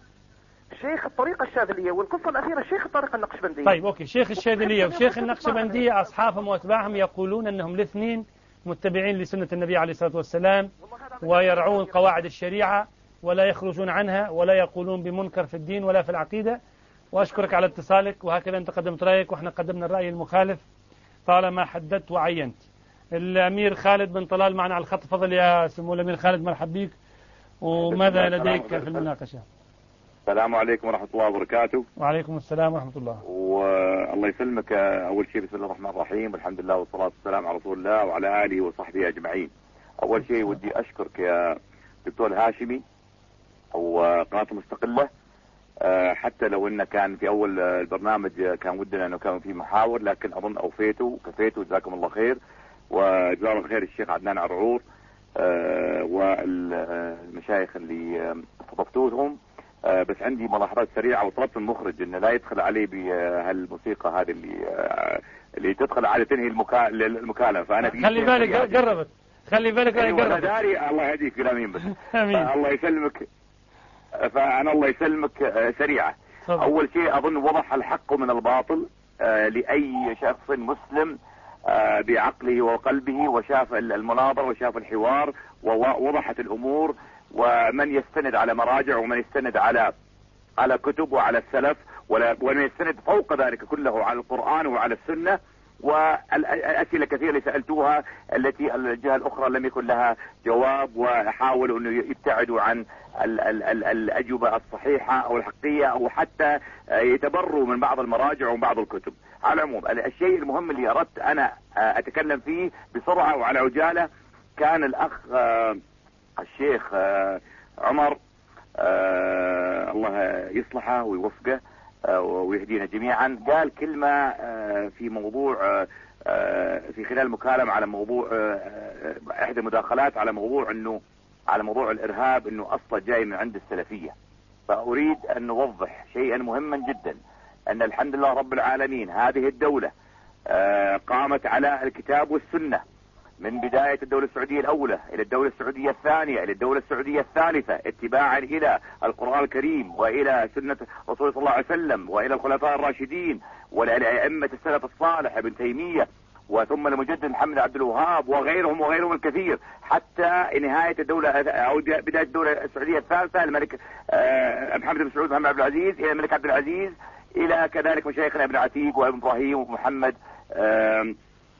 شيخ الطريقة الشاذلية، والقصة الأخيرة شيخ الطريقة النقشبندية. طيب أوكي، شيخ الشاذلية وشيخ النقشبندية أصحابهم وأتباعهم يقولون أنهم الاثنين متبعين لسنة النبي عليه الصلاة والسلام ويرعون قواعد الشريعة ولا يخرجون عنها ولا يقولون بمنكر في الدين ولا في العقيدة. وأشكرك على اتصالك، وهكذا أنت قدمت رأيك وإحنا قدمنا الرأي المخالف طالما حددت وعينت. الأمير خالد بن طلال معنا على الخط. تفضل يا سمو الأمير خالد، مرحب بك، وماذا لديك في المناقشة؟ السلام عليكم ورحمة الله وبركاته. وعليكم السلام ورحمة الله. والله يسلمك. أول شيء بسم الله الرحمن الرحيم، والحمد لله والصلاة والسلام على رسول الله وعلى آله وصحبه أجمعين. أول شيء ودي أشكرك يا دكتور هاشمي أو قناة مستقلة، حتى لو إنه كان في أول البرنامج كان ودنا إنه كان في محاور، لكن أظن أوفيته وكفيته، جزاكم الله خير. وجزاهم الله خير الشيخ عدنان عرعور والمشايخ اللي استضفتوهم. آه بس عندي ملاحظات سريعة، وطلبت المخرج انه لا يدخل عليه بهالموسيقى هذه اللي آه اللي تدخل على تنهي المكا... المكالمة. فأنا خلي بالك قربت، خلي بالك أيوة قربت. داري الله يهديك كلامين بس. الله يسلمك. فأنا الله يسلمك آه سريعة. صدق. أول شيء أظن وضح الحق من الباطل آه لأي شخص مسلم آه بعقله وقلبه، وشاف المناظر وشاف الحوار ووضحت الأمور، ومن يستند على مراجع ومن يستند على على كتب وعلى السلف، ومن يستند فوق ذلك كله على القرآن وعلى السنة. والأسئلة كثيرة اللي سألتوها التي الجهة الأخرى لم يكن لها جواب، وحاولوا أنه يبتعدوا عن ال ال ال الأجوبة الصحيحة أو الحقيقية، أو حتى يتبروا من بعض المراجع ومن بعض الكتب. على العموم الشيء المهم اللي أردت أنا أتكلم فيه بسرعة وعلى عجالة، كان الأخ الشيخ عمر آه الله يصلحه ويوفقه آه ويهدينا جميعا، قال كلمة آه في موضوع آه في خلال مكالمة على موضوع آه احدى المداخلات على موضوع انه على موضوع الارهاب، انه اصلا جاي من عند السلفية. فاريد ان نوضح شيئا مهما جدا، ان الحمد لله رب العالمين هذه الدولة آه قامت على الكتاب والسنة من بداية الدولة السعودية الأولى إلى الدولة السعودية الثانية إلى الدولة السعودية الثالثة، اتباعا إلى القرآن الكريم وإلى سنة رسول صلى الله عليه وسلم وإلى الخلفاء الراشدين وإلى أئمة السلف الصالح ابن تيمية، وثم المجدد محمد عبد الوهاب وغيرهم وغيرهم الكثير، حتى نهاية الدولة أو بداية الدولة السعودية الثالثة الملك محمد بن سعود محمد عبد العزيز إلى الملك عبد العزيز، إلى كذلك مشايخنا ابن عتيق وابن إبراهيم ومحمد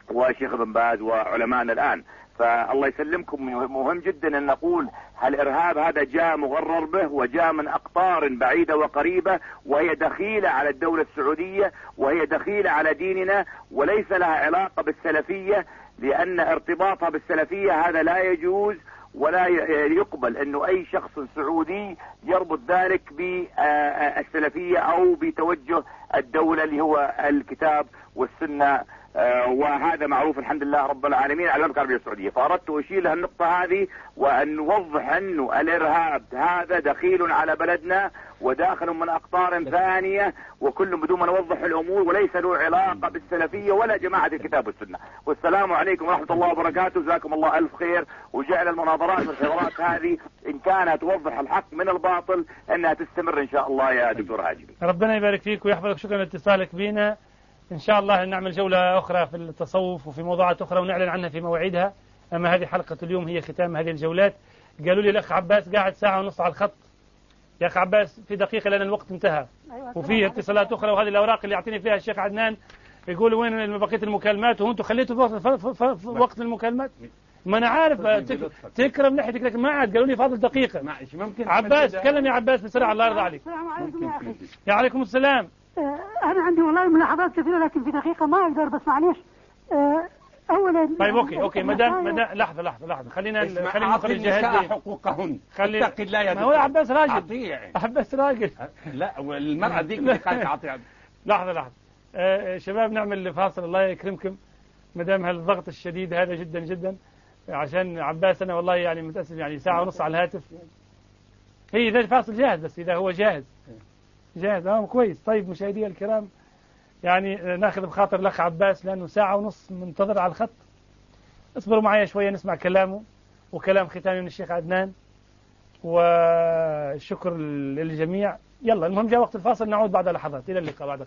وشيخ ابن باز وعلمائنا الآن. فالله يسلمكم، مهم جدا أن نقول الإرهاب هذا جاء مغرر به وجاء من أقطار بعيدة وقريبة، وهي دخيلة على الدولة السعودية وهي دخيلة على ديننا، وليس لها علاقة بالسلفية، لأن ارتباطها بالسلفية هذا لا يجوز ولا يقبل أنه أي شخص سعودي يربط ذلك بالسلفية أو بتوجه الدولة اللي هو الكتاب والسنة، وهذا معروف الحمد لله رب العالمين على المملكة العربية السعودية. فأردت أشيل النقطة هذه وأن نوضح أنه الإرهاب هذا دخيل على بلدنا وداخل من أقطار ثانية، وكل بدون ما نوضح الأمور، وليس له علاقة بالسلفية ولا جماعة الكتاب والسنة. والسلام عليكم ورحمة الله وبركاته، جزاكم الله ألف خير، وجعل المناظرات والحوارات هذه إن كانت توضح الحق من الباطل أنها تستمر إن شاء الله يا دكتور هاشم. ربنا يبارك فيك ويحفظك، شكرا لاتصالك بنا. إن شاء الله نعمل جولة أخرى في التصوف وفي موضوعات أخرى ونعلن عنها في مواعيدها، أما هذه حلقة اليوم هي ختام هذه الجولات. قالوا لي الأخ عباس قاعد ساعة ونص على الخط. يا أخ عباس في دقيقة لأن الوقت انتهى، وفيه اتصالات أخرى، وهذه الأوراق اللي يعطيني فيها الشيخ عدنان يقول وين بقية المكالمات، وأنتم خليتوا وقت المكالمات. ما أنا عارف تكرم لحيتك، لكن ما عاد قالوا لي فاضل دقيقة. عباس تكلم يا عباس بسرعة، الله يرضى عليك. السلام عليكم يا أخي. وعليكم السلام. أنا عندي والله ملاحظات كثيرة لكن في دقيقة ما أقدر، بس معليش. أولا طيب أوكي أوكي مدام مدام لحظة لحظة لحظة خلينا خلينا نخرج الجهاز حقوقهن. خلي اتق الله يا دكتور. هو عباس راجل. أطيع. عباس راجل. لا والمرأة ذيك اللي قالت أطيع. لحظة لحظة. آه شباب نعمل فاصل الله يكرمكم، مدام هالضغط الشديد هذا جدا جدا، عشان عباس أنا والله يعني متأسف، يعني ساعة ونص على الهاتف. هي إذا الفاصل جاهز، بس إذا هو جاهز جاهز اه كويس. طيب مشاهدي الكرام، يعني ناخذ بخاطر الأخ عباس لأنه ساعة ونص منتظر على الخط. اصبروا معي شوية نسمع كلامه وكلام ختامي من الشيخ عدنان، والشكر للجميع. يلا المهم جاء وقت الفاصل، نعود بعد لحظات. إلى اللقاء بعد.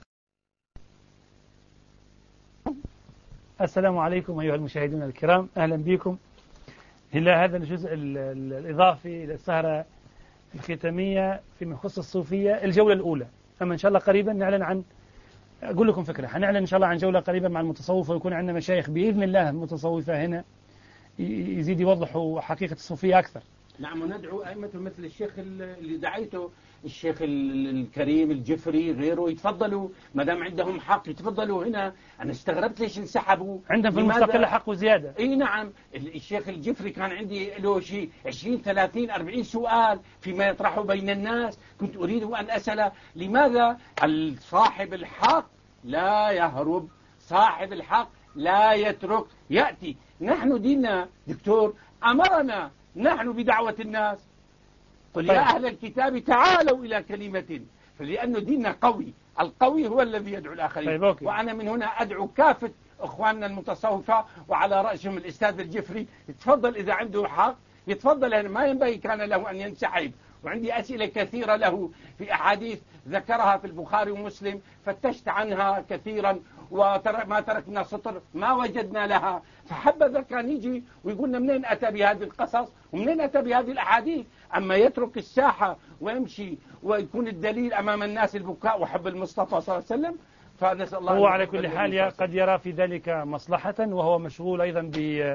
السلام عليكم أيها المشاهدون الكرام، أهلا بكم إلى هذا الجزء الإضافي إلى السهرة الختامية فيما يخص الصوفية، الجولة الأولى. أما إن شاء الله قريبا نعلن عن، أقول لكم فكرة، هنعلن إن شاء الله عن جولة قريبا مع المتصوفة، ويكون عندنا مشايخ بإذن الله متصوفة هنا يزيد يوضحوا حقيقة الصوفية أكثر. نعم، وندعو أئمة مثل الشيخ اللي دعيته، الشيخ الكريم الجفري غيره، يتفضلوا ما دام عندهم حق يتفضلوا هنا. أنا استغربت ليش انسحبوا. عندهم في المستقل حق وزيادة. اي نعم، الشيخ الجفري كان عندي له شيء عشرين ثلاثين أربعين سؤال فيما يطرحه بين الناس، كنت أريد أن أسأل لماذا صاحب الحق لا يهرب، صاحب الحق لا يترك، يأتي. نحن ديننا دكتور أمرنا نحن بدعوة الناس، قل يا أهل الكتاب تعالوا إلى كلمة، فلأنه ديننا قوي، القوي هو الذي يدعو الآخرين. طيب وأنا من هنا أدعو كافة أخواننا المتصوفة وعلى رأسهم الأستاذ الجفري، يتفضل إذا عنده حق يتفضل، أنا ما ينبغي كان له أن ينسحب. وعندي أسئلة كثيرة له في أحاديث ذكرها في البخاري ومسلم، فتشت عنها كثيرا وما تركنا سطر ما وجدنا لها، فحبذا كان يجي ويقولنا منين أتى بهذه القصص ومنين أتى بهذه الأحاديث. أما يترك الساحة ويمشي ويكون الدليل أمام الناس البكاء وحب المصطفى صلى الله عليه وسلم، فنسأل الله. هو على كل حال قد يرى في ذلك مصلحة، وهو مشغول أيضا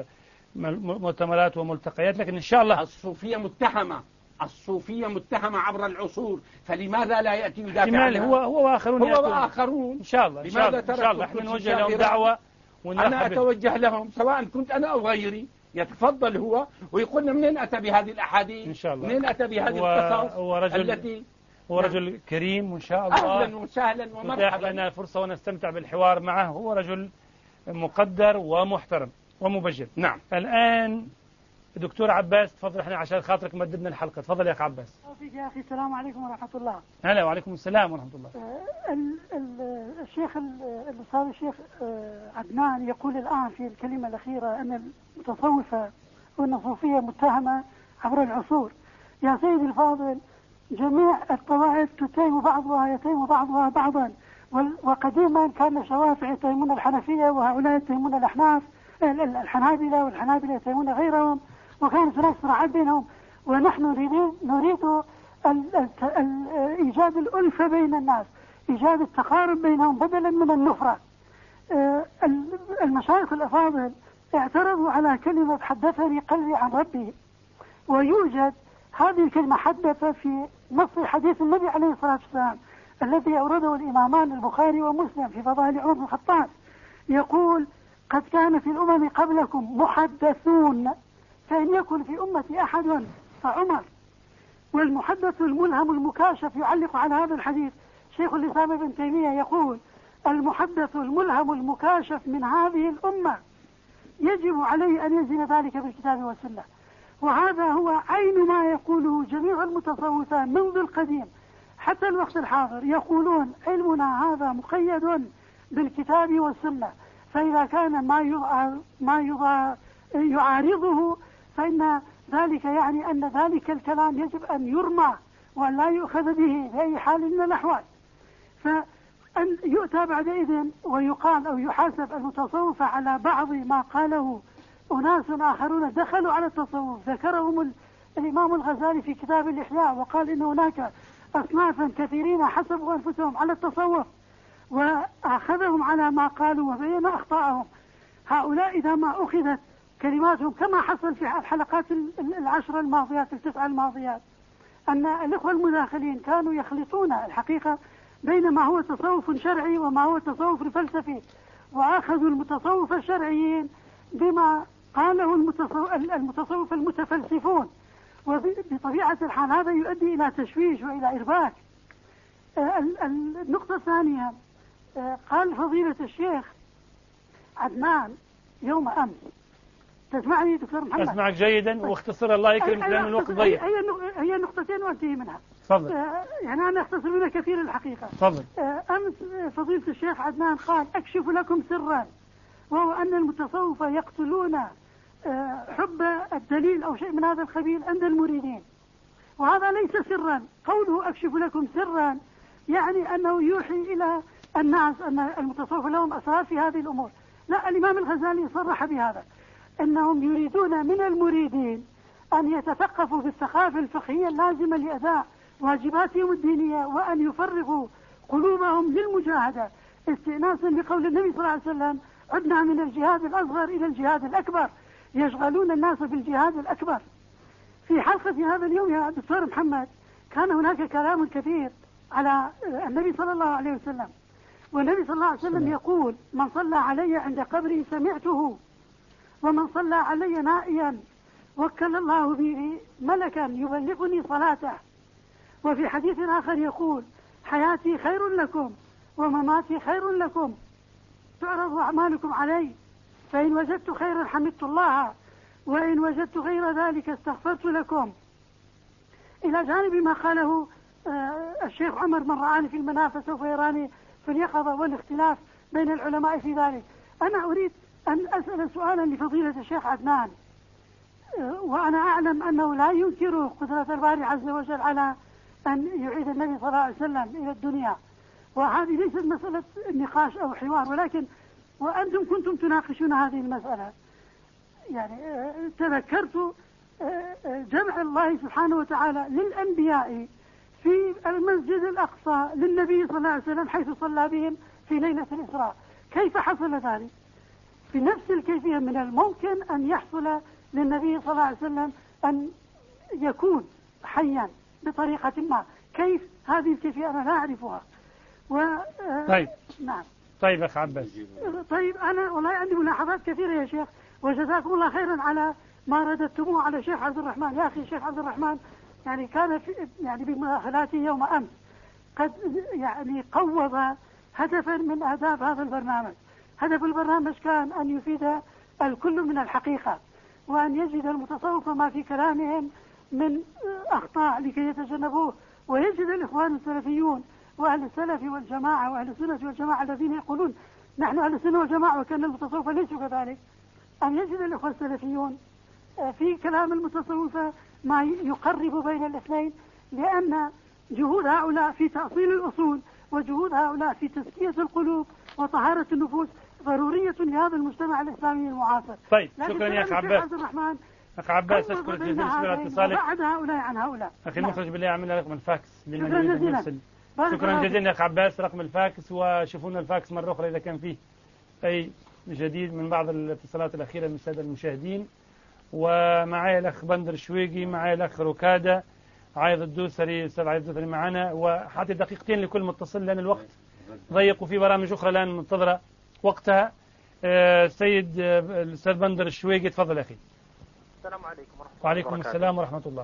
بمؤتمرات وملتقيات، لكن إن شاء الله. الصوفية متهمة، الصوفية متهمة عبر العصور، فلماذا لا يأتي يدافع عنها؟ هو هو وآخرون هو وآخرون إن شاء الله. إن شاء الله, إن شاء الله احنا نوجه لهم دعوة، أنا أتوجه لهم سواء كنت أنا أو غيري، يتفضل هو ويقولنا منين أتى بهذه الأحاديث، إن شاء الله منين أتى بهذه القصص. هو رجل التي هو رجل كريم وإن شاء الله. أهلا وسهلا ومرحبا. لنا فرصة ونستمتع بالحوار معه. هو رجل مقدر ومحترم ومبجل. نعم. الآن دكتور عباس تفضل، احنا عشان خاطرك مددنا الحلقة. تفضل يا أخي عباس. يا أخي السلام عليكم ورحمة الله. هلا وعليكم السلام ورحمة الله. ال ال الشيخ الأستاذ الشيخ عدنان يقول الآن في الكلمة الأخيرة أن المتصوفة وأن الصوفية متهمة عبر العصور. يا سيدي الفاضل، جميع الطوائف تتهم بعضها يتهم بعضها بعضا، وقديما كان الشوافع يتهمون الحنفية وهؤلاء يتهمون الأحناف الحنابلة والحنابلة يتهمون غيرهم، وكانت هناك صراعات بينهم، ونحن نريد نريد إيجاد الألفة بين الناس، إيجاد التقارب بينهم بدلا من النفرة. المشايخ الأفاضل اعترضوا على كلمة حدثني قلبي عن ربي، ويوجد هذه الكلمة حدث في نص حديث النبي عليه الصلاة والسلام الذي أورده الإمامان البخاري ومسلم في فضائل عمر بن الخطاب، يقول قد كان في الأمم قبلكم محدثون فإن يكن في أمتي أحد فعمر. والمحدث الملهم المكاشف يعلق على هذا الحديث شيخ الإسلام ابن تيمية يقول المحدث الملهم المكاشف من هذه الأمة يجب عليه أن يزن ذلك بالكتاب والسنة. وهذا هو عين ما يقوله جميع المتصوفة منذ القديم حتى الوقت الحاضر، يقولون علمنا هذا مقيد بالكتاب والسنة، فإذا كان ما ما يعارضه فإن ذلك يعني أن ذلك الكلام يجب أن يرمى وأن لا يؤخذ به بأي حال من الأحوال. فأن يؤتى بعدئذ ويقال أو يحاسب المتصوف على بعض ما قاله أناس آخرون دخلوا على التصوف، ذكرهم الإمام الغزالي في كتاب الإحياء وقال إن هناك أصنافا كثيرين حسبوا أنفسهم على التصوف وأخذهم على ما قالوا وبين أخطاءهم. هؤلاء إذا ما أخذت كلماتهم كما حصل في الحلقات العشر الماضيات التسع الماضيات أن الإخوة المداخلين كانوا يخلطون الحقيقة بين ما هو تصوف شرعي وما هو تصوف فلسفي، وأخذوا المتصوف الشرعيين بما قاله المتصوف المتفلسفون، وبطبيعة الحال هذا يؤدي إلى تشويش وإلى إرباك. النقطة الثانية قال فضيلة الشيخ عدنان يوم أمس، تسمعني دكتور محمد؟ أسمعك جيدا واختصر الله يكرمك لأن الوقت ضيق. هي هي نقطتين وانتهي منها. تفضل. يعني أنا أختصر منها كثير الحقيقة. تفضل. أمس فضيلة الشيخ عدنان قال أكشف لكم سرا، وهو أن المتصوفة يقتلون حب الدليل أو شيء من هذا القبيل عند المريدين، وهذا ليس سرا. قوله أكشف لكم سرا يعني أنه يوحي إلى الناس أن المتصوفة لهم أسرار في هذه الأمور. لا، الإمام الغزالي صرح بهذا، أنهم يريدون من المريدين أن يتثقفوا بالثقافة الفقهية اللازمة لأداء واجباتهم الدينية، وأن يفرغوا قلوبهم للمجاهدة استئناسا بقول النبي صلى الله عليه وسلم عدنا من الجهاد الأصغر إلى الجهاد الأكبر، يشغلون الناس بالجهاد الأكبر. في حلقة هذا اليوم يا دكتور محمد كان هناك كلام كثير على النبي صلى الله عليه وسلم، والنبي صلى الله عليه وسلم يقول من صلى علي عند قبري سمعته، ومن صلى علي نائيا وكل الله به ملكا يبلغني صلاته. وفي حديث آخر يقول حياتي خير لكم ومماتي خير لكم، تعرض أعمالكم علي، فإن وجدت خيرا حمدت الله وإن وجدت غير ذلك استغفرت لكم. إلى جانب ما قاله الشيخ عمر من رآني في المنام فسوف يراني في اليقظة، والاختلاف بين العلماء في ذلك. أنا أريد أن أسأل سؤالا لفضيلة الشيخ عدنان، وأنا أعلم أنه لا ينكر قدرة الباري عز وجل على أن يعيد النبي صلى الله عليه وسلم إلى الدنيا، وهذه ليست مسألة نقاش أو حوار، ولكن وأنتم كنتم تناقشون هذه المسألة. يعني تذكرت جمع الله سبحانه وتعالى للأنبياء في المسجد الأقصى للنبي صلى الله عليه وسلم حيث صلى بهم في ليلة الإسراء. كيف حصل ذلك؟ بنفس الكيفية من الممكن أن يحصل للنبي صلى الله عليه وسلم أن يكون حيا بطريقة ما. كيف هذه الكيفية أنا لا أعرفها. و... طيب نعم. طيب أخ عباس. طيب أنا والله عندي ملاحظات كثيرة يا شيخ، وجزاكم الله خيرا على ما رددتموه على الشيخ عبد الرحمن. يا أخي الشيخ عبد الرحمن يعني كان في يعني بمداخلاته يوم أمس قد يعني قوض هدفا من أهداف هذا البرنامج. هدف البرنامج كان أن يفيد الكل من الحقيقة، وأن يجد المتصوف ما في كلامهم من أخطاء لكي يتجنبوه، ويجد الإخوان السلفيون وأهل السلف والجماعة وأهل السنة والجماعة الذين يقولون نحن أهل السنة والجماعة وكان المتصوف ليسوا كذلك، أن يجد الإخوة السلفيون في كلام المتصوفة ما يقرب بين الاثنين، لأن جهود هؤلاء في تأصيل الأصول وجهود هؤلاء في تزكية القلوب وطهارة النفوس ضرورية لهذا المجتمع الإسلامي المعاصر. طيب شكرا يا أخ عباس. عبد الرحمن أخ عباس أشكرك جزيلا على اتصالك. بعد هؤلاء عن هؤلاء. أخي المخرج بالله يعمل رقم الفاكس شكرا جزيلا. شكرا جزيلا يا أخ عباس، رقم الفاكس، وشوفونا الفاكس مرة أخرى إذا كان فيه أي جديد من بعض الاتصالات الأخيرة من السادة المشاهدين. ومعي الأخ بندر الشويقي، معي الأخ ركادة، عايض الدوسري، أستاذ عايض الدوسري معنا، وحتى دقيقتين لكل متصل لأن الوقت ضيق وفي برامج أخرى الآن منتظرة وقتها. السيد الأستاذ بندر الشويقي، تفضل أخي. السلام عليكم ورحمة الله وعليكم وبركاته. السلام ورحمة الله.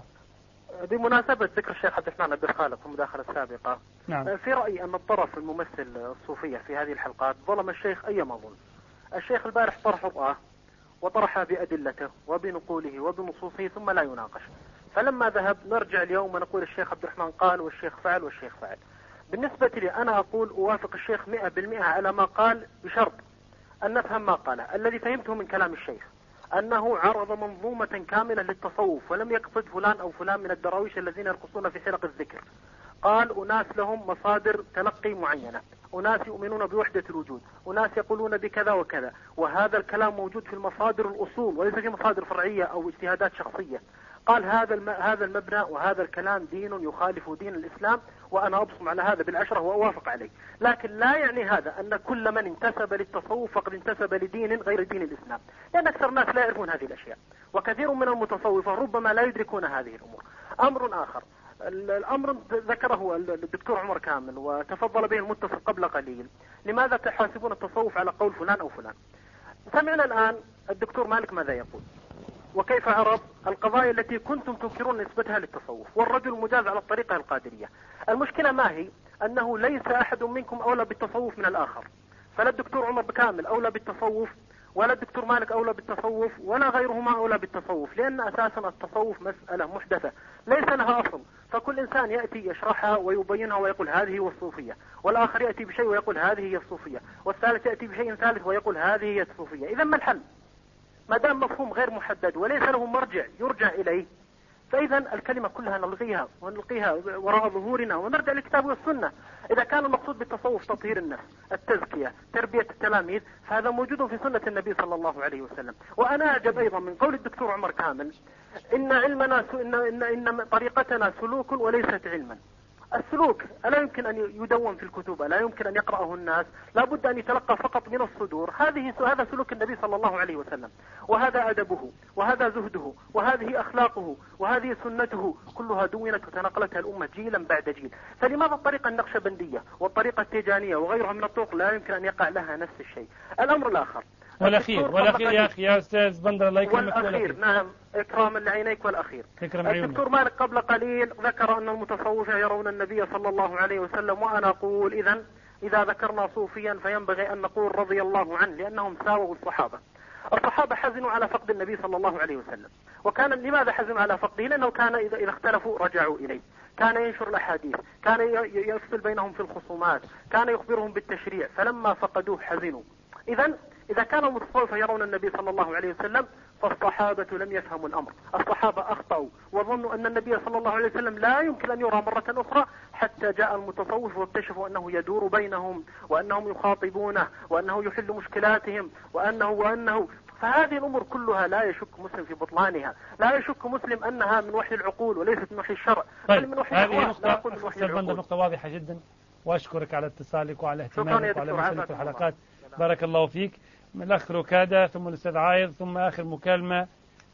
بمناسبة ذكر الشيخ عبد الرحمن عبد الخالق في المداخلة السابقة، نعم. في رأيي أن الطرف الممثل الصوفية في هذه الحلقات ظلم الشيخ أيما ظلم. الشيخ البارح طرح رؤاه وطرحها بأدلته وبنقوله وبنصوصه ثم لا يناقش، فلما ذهب نرجع اليوم ونقول الشيخ عبد الرحمن قال والشيخ فعل والشيخ فعل. بالنسبة لي أنا أقول أوافق الشيخ مئة بالمئة على ما قال، بشرط أن نفهم ما قاله. الذي فهمته من كلام الشيخ أنه عرض منظومة كاملة للتصوف ولم يقصد فلان أو فلان من الدراويش الذين يرقصون في حلق الذكر. قال أناس لهم مصادر تلقي معينة، أناس يؤمنون بوحدة الوجود، أناس يقولون بكذا وكذا، وهذا الكلام موجود في المصادر الأصول وليس في مصادر فرعية أو اجتهادات شخصية. قال هذا الم... هذا المبنى وهذا الكلام دين يخالف دين الإسلام، وأنا أبصم على هذا بالعشرة وأوافق عليه. لكن لا يعني هذا أن كل من انتسب للتصوف فقد انتسب لدين غير دين الإسلام، لأن أكثر الناس لا يعرفون هذه الأشياء، وكثير من المتصوفة ربما لا يدركون هذه الأمور. أمر آخر، الأمر ذكره الدكتور عمر كامل وتفضل به المتصل قبل قليل، لماذا تحاسبون التصوف على قول فلان أو فلان؟ سمعنا الآن الدكتور مالك ماذا يقول، وكيف عرض القضايا التي كنتم تنكرون نسبتها للتصوف، والرجل مجاز على الطريقة القادرية. المشكلة ما هي؟ أنه ليس أحد منكم أولى بالتصوف من الآخر، فلا الدكتور عمر كامل أولى بالتصوف ولا الدكتور مالك أولى بالتصوف ولا غيرهما أولى بالتصوف، لأن أساسا التصوف مسألة محدثة ليس لها أصل، فكل إنسان يأتي يشرحها ويبينها ويقول هذه هي الصوفية، والآخر يأتي بشيء ويقول هذه هي الصوفية، والثالث يأتي بشيء ثالث ويقول هذه هي الصوفية. إذا ما الحل؟ ما دام مفهوم غير محدد وليس له مرجع يرجع إليه، فإذا الكلمة كلها نلغيها ونلقيها وراء ظهورنا ونرجع للكتاب والسنة. إذا كان المقصود بالتصوف تطهير النفس، التزكية، تربية التلاميذ، فهذا موجود في سنة النبي صلى الله عليه وسلم. وأنا أعجب أيضا من قول الدكتور عمر كامل إن علمنا إن, إن, إن طريقتنا سلوك وليست علما. السلوك لا يمكن أن يدون في الكتب، لا يمكن أن يقرأه الناس، لا بد أن يتلقى فقط من الصدور. هذه هذا سلوك النبي صلى الله عليه وسلم، وهذا أدبه وهذا زهده وهذه أخلاقه وهذه سنته، كلها دونت وتنقلتها الأمة جيلا بعد جيل. فلماذا الطريقة النقشبندية والطريقة التيجانية وغيرها من الطرق لا يمكن أن يقع لها نفس الشيء؟ الأمر الآخر والأخير والأخير يا أخي يا أستاذ بندر الله يكرمك، والأخير نعم إكراما لعينيك والأخير. الدكتور مالك قبل قليل ذكر أن المتصوفة يرون النبي صلى الله عليه وسلم، وأنا أقول إذن إذا ذكرنا صوفيا فينبغي أن نقول رضي الله عنه، لأنهم ساووا الصحابة. الصحابة حزنوا على فقد النبي صلى الله عليه وسلم، وكان لماذا حزنوا على فقده؟ لأنه كان إذا, إذا اختلفوا رجعوا إليه، كان ينشر الأحاديث، كان يفصل بينهم في الخصومات، كان يخبرهم بالتشريع، فلما فقدوه حزنوا. إذن إذا كان المتصوفة يرون النبي صلى الله عليه وسلم فالصحابة لم يفهموا الأمر، الصحابة أخطأوا وظنوا أن النبي صلى الله عليه وسلم لا يمكن أن يرى مرة أخرى، حتى جاء المتصوف واكتشفوا أنه يدور بينهم وأنهم يخاطبونه وأنه يحل مشكلاتهم وأنه وأنه فهذه الأمور كلها لا يشك مسلم في بطلانها، لا يشك مسلم أنها من وحي العقول وليست من وحي الشرع. طيب من وحي هذه نقطة نقطة واضحة جدا، وأشكرك على اتصالك وعلى اهتمامك وعلى مشاركة الحلقات. بارك الله فيك. من الأخ ركادة ثم الأستاذ عايض ثم آخر مكالمة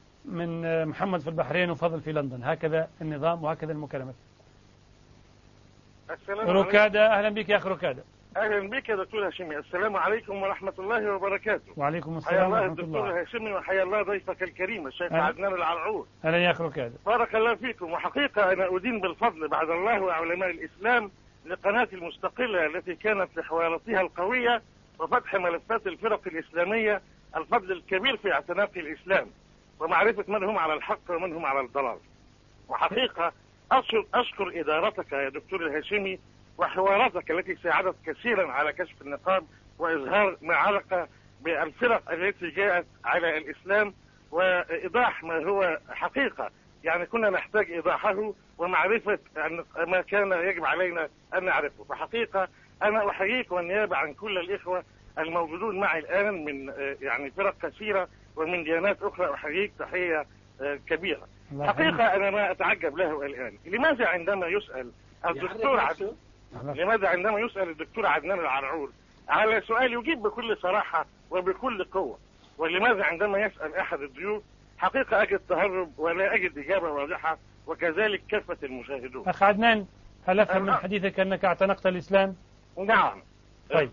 من محمد في البحرين وفضل في لندن. هكذا النظام وهكذا المكالمات. ركادة أهلا بك يا أخ ركادة. أهلا بك يا دكتور هاشمي. السلام عليكم ورحمة الله وبركاته. وعليكم السلام ورحمة الله. حيا الله الدكتور هاشمي وحيا الله ضيفك الكريم الشيخ عدنان العرعور. أهلا يا أخ ركادة. بارك الله فيكم. وحقيقة أنا أدين بالفضل بعد الله وعلماء الإسلام لقناة المستقلة التي كانت لحواراتها القوية وفتح ملفات الفرق الإسلامية الفضل الكبير في اعتناق الإسلام ومعرفة من هم على الحق ومن هم على الضلال. وحقيقة أشكر, أشكر إدارتك يا دكتور الهاشمي وحواراتك التي ساعدت كثيرا على كشف النقاب وإظهار ما علق بالفرق التي جاءت على الإسلام وإيضاح ما هو حقيقة، يعني كنا نحتاج إيضاحه ومعرفة ما كان يجب علينا أن نعرفه. فحقيقة أنا أحييك والنيابة عن كل الإخوة الموجودون معي الآن من يعني فرق كثيرة ومن ديانات أخرى، أحييك تحية كبيرة. حقيقة أنا ما أتعجب له الآن، لماذا عندما يسأل الدكتور عد... لماذا عندما يسأل الدكتور عدنان العرعور على سؤال يجيب بكل صراحة وبكل قوة. ولماذا عندما يسأل أحد الضيوف حقيقة أجد تهرب ولا أجد إجابة واضحة، وكذلك كافة المشاهدون. أخ عدنان، هل أفهم من حديثك أنك اعتنقت الإسلام؟ نعم. طيب،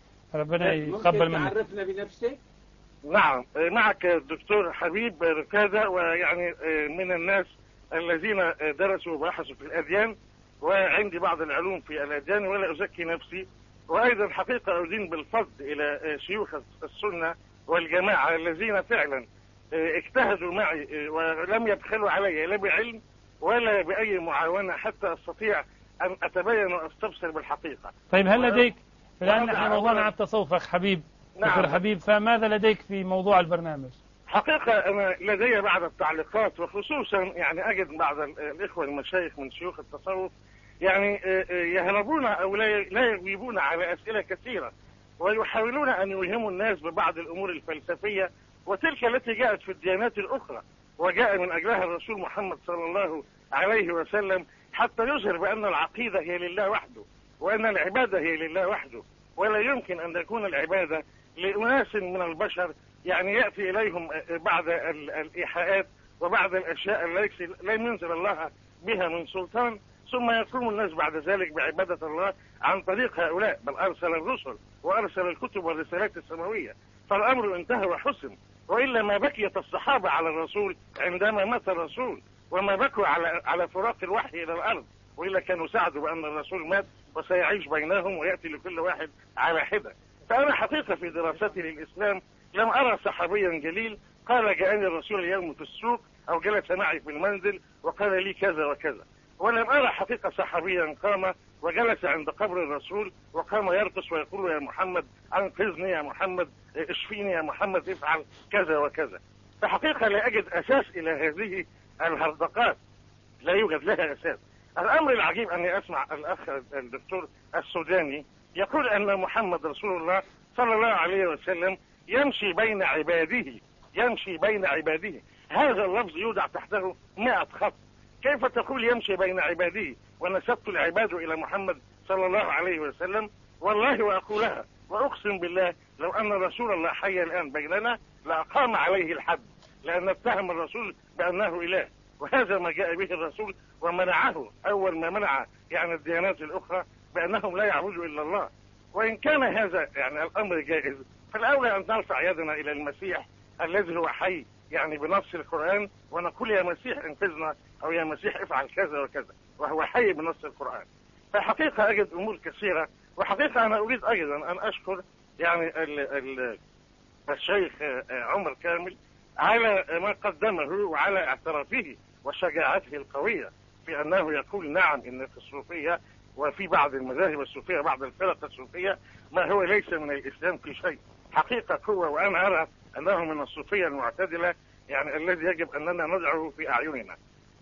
ربنا يقبل منك. تعرفنا بنفسك. نعم، معك الدكتور حبيب ركادة، ويعني من الناس الذين درسوا وبحثوا في الأديان، وعندي بعض العلوم في الأديان ولا أزكي نفسي. وأيضا حقيقة أدين بالفضل إلى شيوخ السنة والجماعة الذين فعلا اجتهدوا معي ولم يبخلوا علي لا بعلم ولا بأي معاونة حتى أستطيع أن أتبين وأستبصر بالحقيقة. طيب، هل لديك، لأن نحن موضوعنا عن التصوف أخ حبيب، دكتور نعم. حبيب، فماذا لديك في موضوع البرنامج؟ حقيقة أنا لدي بعض التعليقات، وخصوصا يعني أجد بعض الإخوة المشايخ من شيوخ التصوف يعني يهربون أو لا يجيبون على أسئلة كثيرة، ويحاولون أن يوهموا الناس ببعض الأمور الفلسفية وتلك التي جاءت في الديانات الأخرى وجاء من أجلها الرسول محمد صلى الله عليه وسلم، حتى يظهر بأن العقيدة هي لله وحده، وأن العبادة هي لله وحده، ولا يمكن أن تكون العبادة لأناس من البشر يعني يأتي إليهم بعض الإيحاءات وبعض الأشياء التي لم ينزل الله بها من سلطان، ثم يقوم الناس بعد ذلك بعبادة الله عن طريق هؤلاء. بل أرسل الرسل وأرسل الكتب والرسالات السماوية، فالأمر انتهى وحسم. وإلا ما بكيت الصحابة على الرسول عندما مات الرسول، وما بكوا على على فراق الوحي إلى الأرض، وإلا كانوا سعدوا بأن الرسول مات وسيعيش بينهم ويأتي لكل واحد على حدة. فأنا حقيقة في دراستي للإسلام لم أرى صحابيا جليل قال جاءني الرسول اليوم في السوق أو جلس معي في المنزل وقال لي كذا وكذا، ولم أرى حقيقة صحابيا قام وجلس عند قبر الرسول وقام يرقص ويقول يا محمد أنقذني يا محمد اشفيني يا محمد افعل كذا وكذا. فحقيقة لا أجد أساس إلى هذه الهرطقات، لا يوجد لها أساس. الأمر العجيب أني أسمع الأخ الدكتور السوداني يقول أن محمد رسول الله صلى الله عليه وسلم يمشي بين عباده، يمشي بين عباده. هذا اللفظ يوضع تحته مئة خط. كيف تقول يمشي بين عباده ونسبت العباد إلى محمد صلى الله عليه وسلم؟ والله وأقولها وأقسم بالله لو أن رسول الله حي الآن بيننا لأقام عليه الحد، لأن اتهم الرسول بأنه إله، وهذا ما جاء به الرسول ومنعه أول ما منع يعني الديانات الأخرى بأنهم لا يعبدوا إلا الله. وإن كان هذا يعني الأمر جائز، فالأولى أن نرفع يدنا إلى المسيح الذي هو حي يعني بنص القرآن، ونقول يا مسيح انقذنا أو يا مسيح افعل كذا وكذا، وهو حي بنص القرآن. فحقيقة أجد أمور كثيرة، وحقيقة أنا أريد أيضا أن أشكر يعني ال ال الشيخ عمر كامل على ما قدمه وعلى اعترافه وشجاعته القوية في أنه يقول نعم إن في الصوفية وفي بعض المذاهب الصوفية بعض الفرق الصوفية ما هو ليس من الإسلام في شيء. حقيقة قوة، وأنا أرى أنه من الصوفية المعتدلة يعني الذي يجب أننا ندعوه في أعيننا.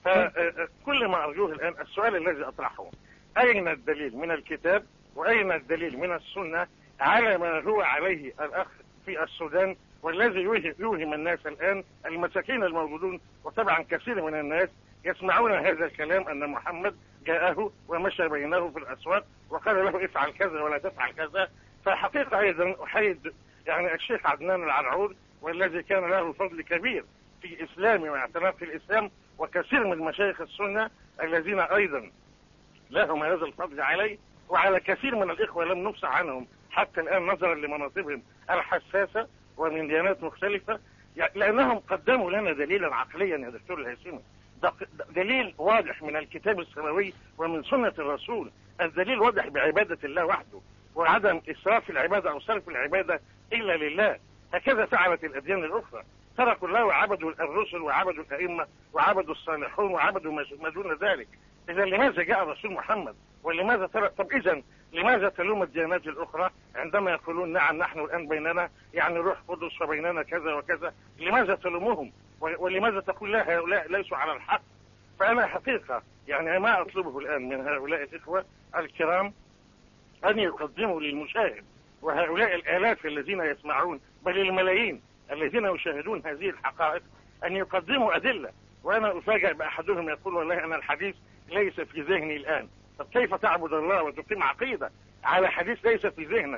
فكل ما أرجوه الآن السؤال الذي أطرحه: أين الدليل من الكتاب وأين الدليل من السنة على ما هو عليه الأخ في السودان والذي يوهم الناس الآن المساكين الموجودون؟ وطبعا كثير من الناس يسمعون هذا الكلام أن محمد جاءه ومشى بينه في الأسواق وقال له افعل كذا ولا تفعل كذا. فحقيقة أيضا أحيد يعني الشيخ عدنان العرعور والذي كان له فضل كبير في إسلام واعتناق في الإسلام، وكثير من مشايخ السنة الذين أيضا لهم هذا الفضل عليه وعلى كثير من الإخوة لم نفصح عنهم حتى الآن نظرا لمناصبهم الحساسة ومن ديانات مختلفة، لأنهم قدموا لنا دليلا عقليا يا دكتور الهيثمي، دليل واضح من الكتاب السماوي ومن سنة الرسول. الدليل واضح بعبادة الله وحده وعدم إسراف العبادة أو صرف العبادة إلا لله. هكذا فعلت الأديان الأخرى، تركوا الله وعبدوا الرسل وعبدوا الأئمة وعبدوا الصالحون وعبدوا ما دون ذلك. إذا لماذا جاء الرسول محمد؟ ولماذا ترك؟ طب إذا لماذا تلوم الديانات الأخرى عندما يقولون نعم نحن الآن بيننا يعني روح قدس وبيننا كذا وكذا؟ لماذا تلومهم؟ ولماذا تقول لا هؤلاء ليسوا على الحق؟ فأنا حقيقة يعني ما أطلبه الآن من هؤلاء الإخوة الكرام أن يقدموا للمشاهد وهؤلاء الآلاف الذين يسمعون بل الملايين الذين يشاهدون هذه الحقائق أن يقدموا أدلة. وأنا أفاجأ بأحدهم يقول والله أنا الحديث ليس في ذهني الآن. طب كيف تعبد الله وتقيم عقيدة على حديث ليس في ذهنك؟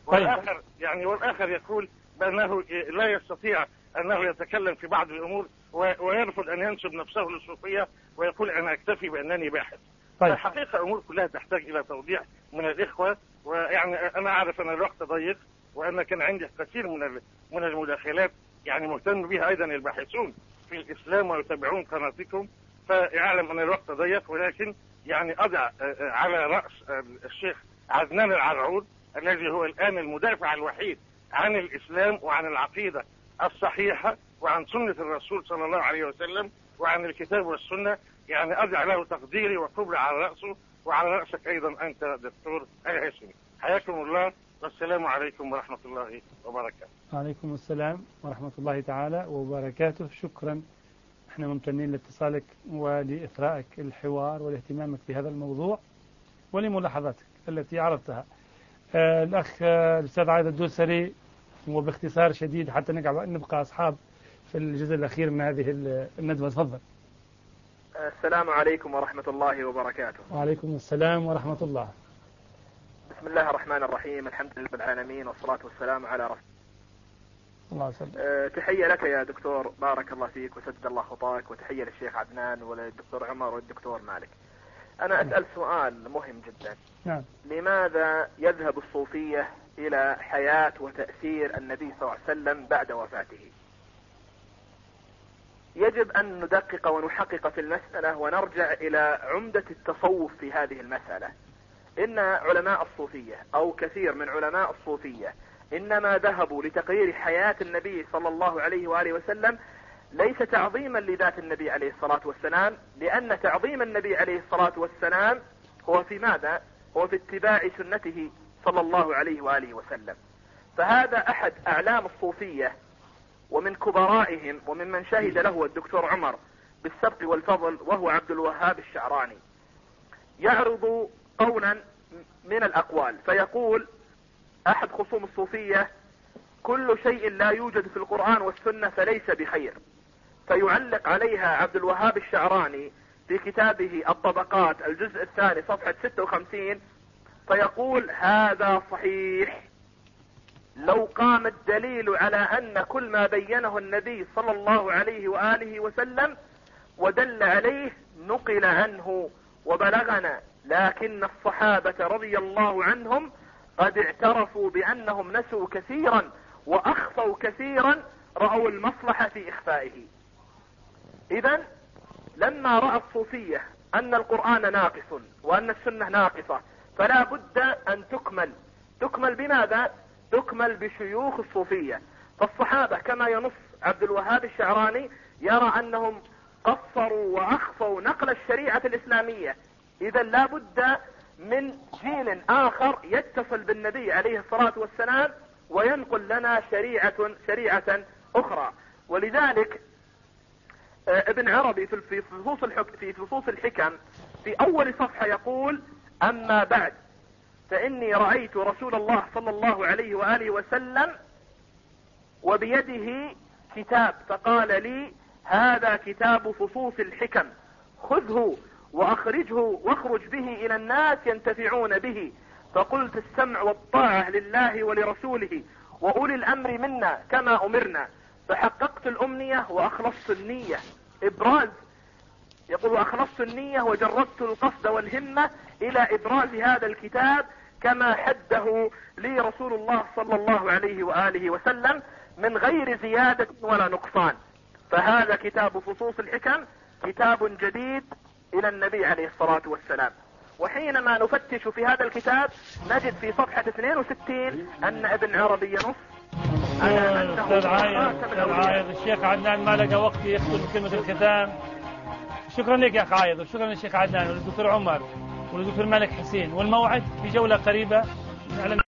والآخر يعني والآخر يقول بأنه لا يستطيع أنه يتكلم في بعض الأمور ويرفض أن ينسب نفسه للصوفية ويقول أنا أكتفي بأنني باحث. طيب. الحقيقة أمور كلها تحتاج إلى توضيح من الإخوة، ويعني أنا أعرف أن الوقت ضيق وأن كان عندي كثير من من المداخلات يعني مهتم بها أيضا الباحثون في الإسلام ويتابعون قناتكم، فيعلم أن الوقت ضيق، ولكن يعني أضع على رأس الشيخ عدنان العرعور الذي هو الآن المدافع الوحيد عن الإسلام وعن العقيدة الصحيحة وعن سنة الرسول صلى الله عليه وسلم وعن الكتاب والسنة، يعني أضع له تقديري وكبرى على رأسه وعلى رأسك أيضا أنت دكتور الهاشمي. حياكم الله والسلام عليكم ورحمة الله وبركاته. وعليكم السلام ورحمة الله تعالى وبركاته. شكرا، احنا ممتنين لاتصالك ولإثرائك الحوار ولاهتمامك بهذا الموضوع ولملاحظاتك التي عرضتها. آه الأخ آه الأستاذ عايد الدوسري، وباختصار شديد حتى نبقى أصحاب في الجزء الأخير من هذه الندوة. تفضل. السلام عليكم ورحمة الله وبركاته. وعليكم السلام ورحمة الله. بسم الله الرحمن الرحيم، الحمد لله رب العالمين والصلاة والسلام على رسول الله. الله أه تحية لك يا دكتور، بارك الله فيك وسدد الله خطاك، وتحية للشيخ عدنان وللدكتور عمر والدكتور مالك. أنا أسأل سؤال مهم جدا. نعم. لماذا يذهب الصوفية إلى حياة وتأثير النبي صلى الله عليه وسلم بعد وفاته؟ يجب أن ندقق ونحقق في المسألة ونرجع إلى عمدة التصوف في هذه المسألة. إن علماء الصوفية أو كثير من علماء الصوفية إنما ذهبوا لتقرير حياة النبي صلى الله عليه وآله وسلم ليس تعظيما لذات النبي عليه الصلاة والسلام، لأن تعظيم النبي عليه الصلاة والسلام هو في ماذا؟ هو في اتباع سنته صلى الله عليه وآله وسلم. فهذا أحد أعلام الصوفية ومن كبرائهم وممن شهد له الدكتور عمر بالسبق والفضل وهو عبد الوهاب الشعراني، يعرض قولا من الأقوال فيقول أحد خصوم الصوفية: كل شيء لا يوجد في القرآن والسنة فليس بخير. فيعلق عليها عبد الوهاب الشعراني في كتابه الطبقات الجزء الثاني صفحة ستة وخمسين فيقول: هذا صحيح لو قام الدليل على أن كل ما بينه النبي صلى الله عليه وآله وسلم ودل عليه نقل عنه وبلغنا، لكن الصحابة رضي الله عنهم قد اعترفوا بأنهم نسوا كثيرا وأخفوا كثيرا، رأوا المصلحة في إخفائه. إذن لما رأى الصوفية أن القرآن ناقص وأن السنة ناقصة فلا بد أن تكمل. تكمل بماذا؟ تكمل بشيوخ الصوفية. فالصحابة كما ينص عبد الوهاب الشعراني يرى أنهم قصروا وأخفوا نقل الشريعة الإسلامية. إذا لا بد من جيل آخر يتصل بالنبي عليه الصلاة والسلام وينقل لنا شريعة شريعة أخرى. ولذلك ابن عربي في فصوص في فصوص الحكم في أول صفحة يقول: أما بعد فإني رأيت رسول الله صلى الله عليه وآله وسلم وبيده كتاب فقال لي: هذا كتاب فصوص الحكم، خذه وأخرجه واخرج به إلى الناس ينتفعون به. فقلت: السمع والطاعة لله ولرسوله وأولي الأمر منا كما أمرنا. فحققت الأمنية وأخلصت النية إبراز، يقول: وأخلصت النية وجردت القصد والهمة إلى إبراز هذا الكتاب كما حده لي رسول الله صلى الله عليه وآله وسلم من غير زيادة ولا نقصان. فهذا كتاب فصوص الحكم كتاب جديد إلى النبي عليه الصلاة والسلام. وحينما نفتش في هذا الكتاب نجد في صفحة اثنين وستين أن ابن عربي ينص على أنه أستاذ عايض أستاذ عايض الشيخ عدنان ما لقى وقت يختم كلمة الختام. شكرا لك يا أخ عايض، وشكرا للشيخ عدنان وللدكتور عمر وللدكتور مالك حسين، والموعد في جولة قريبة.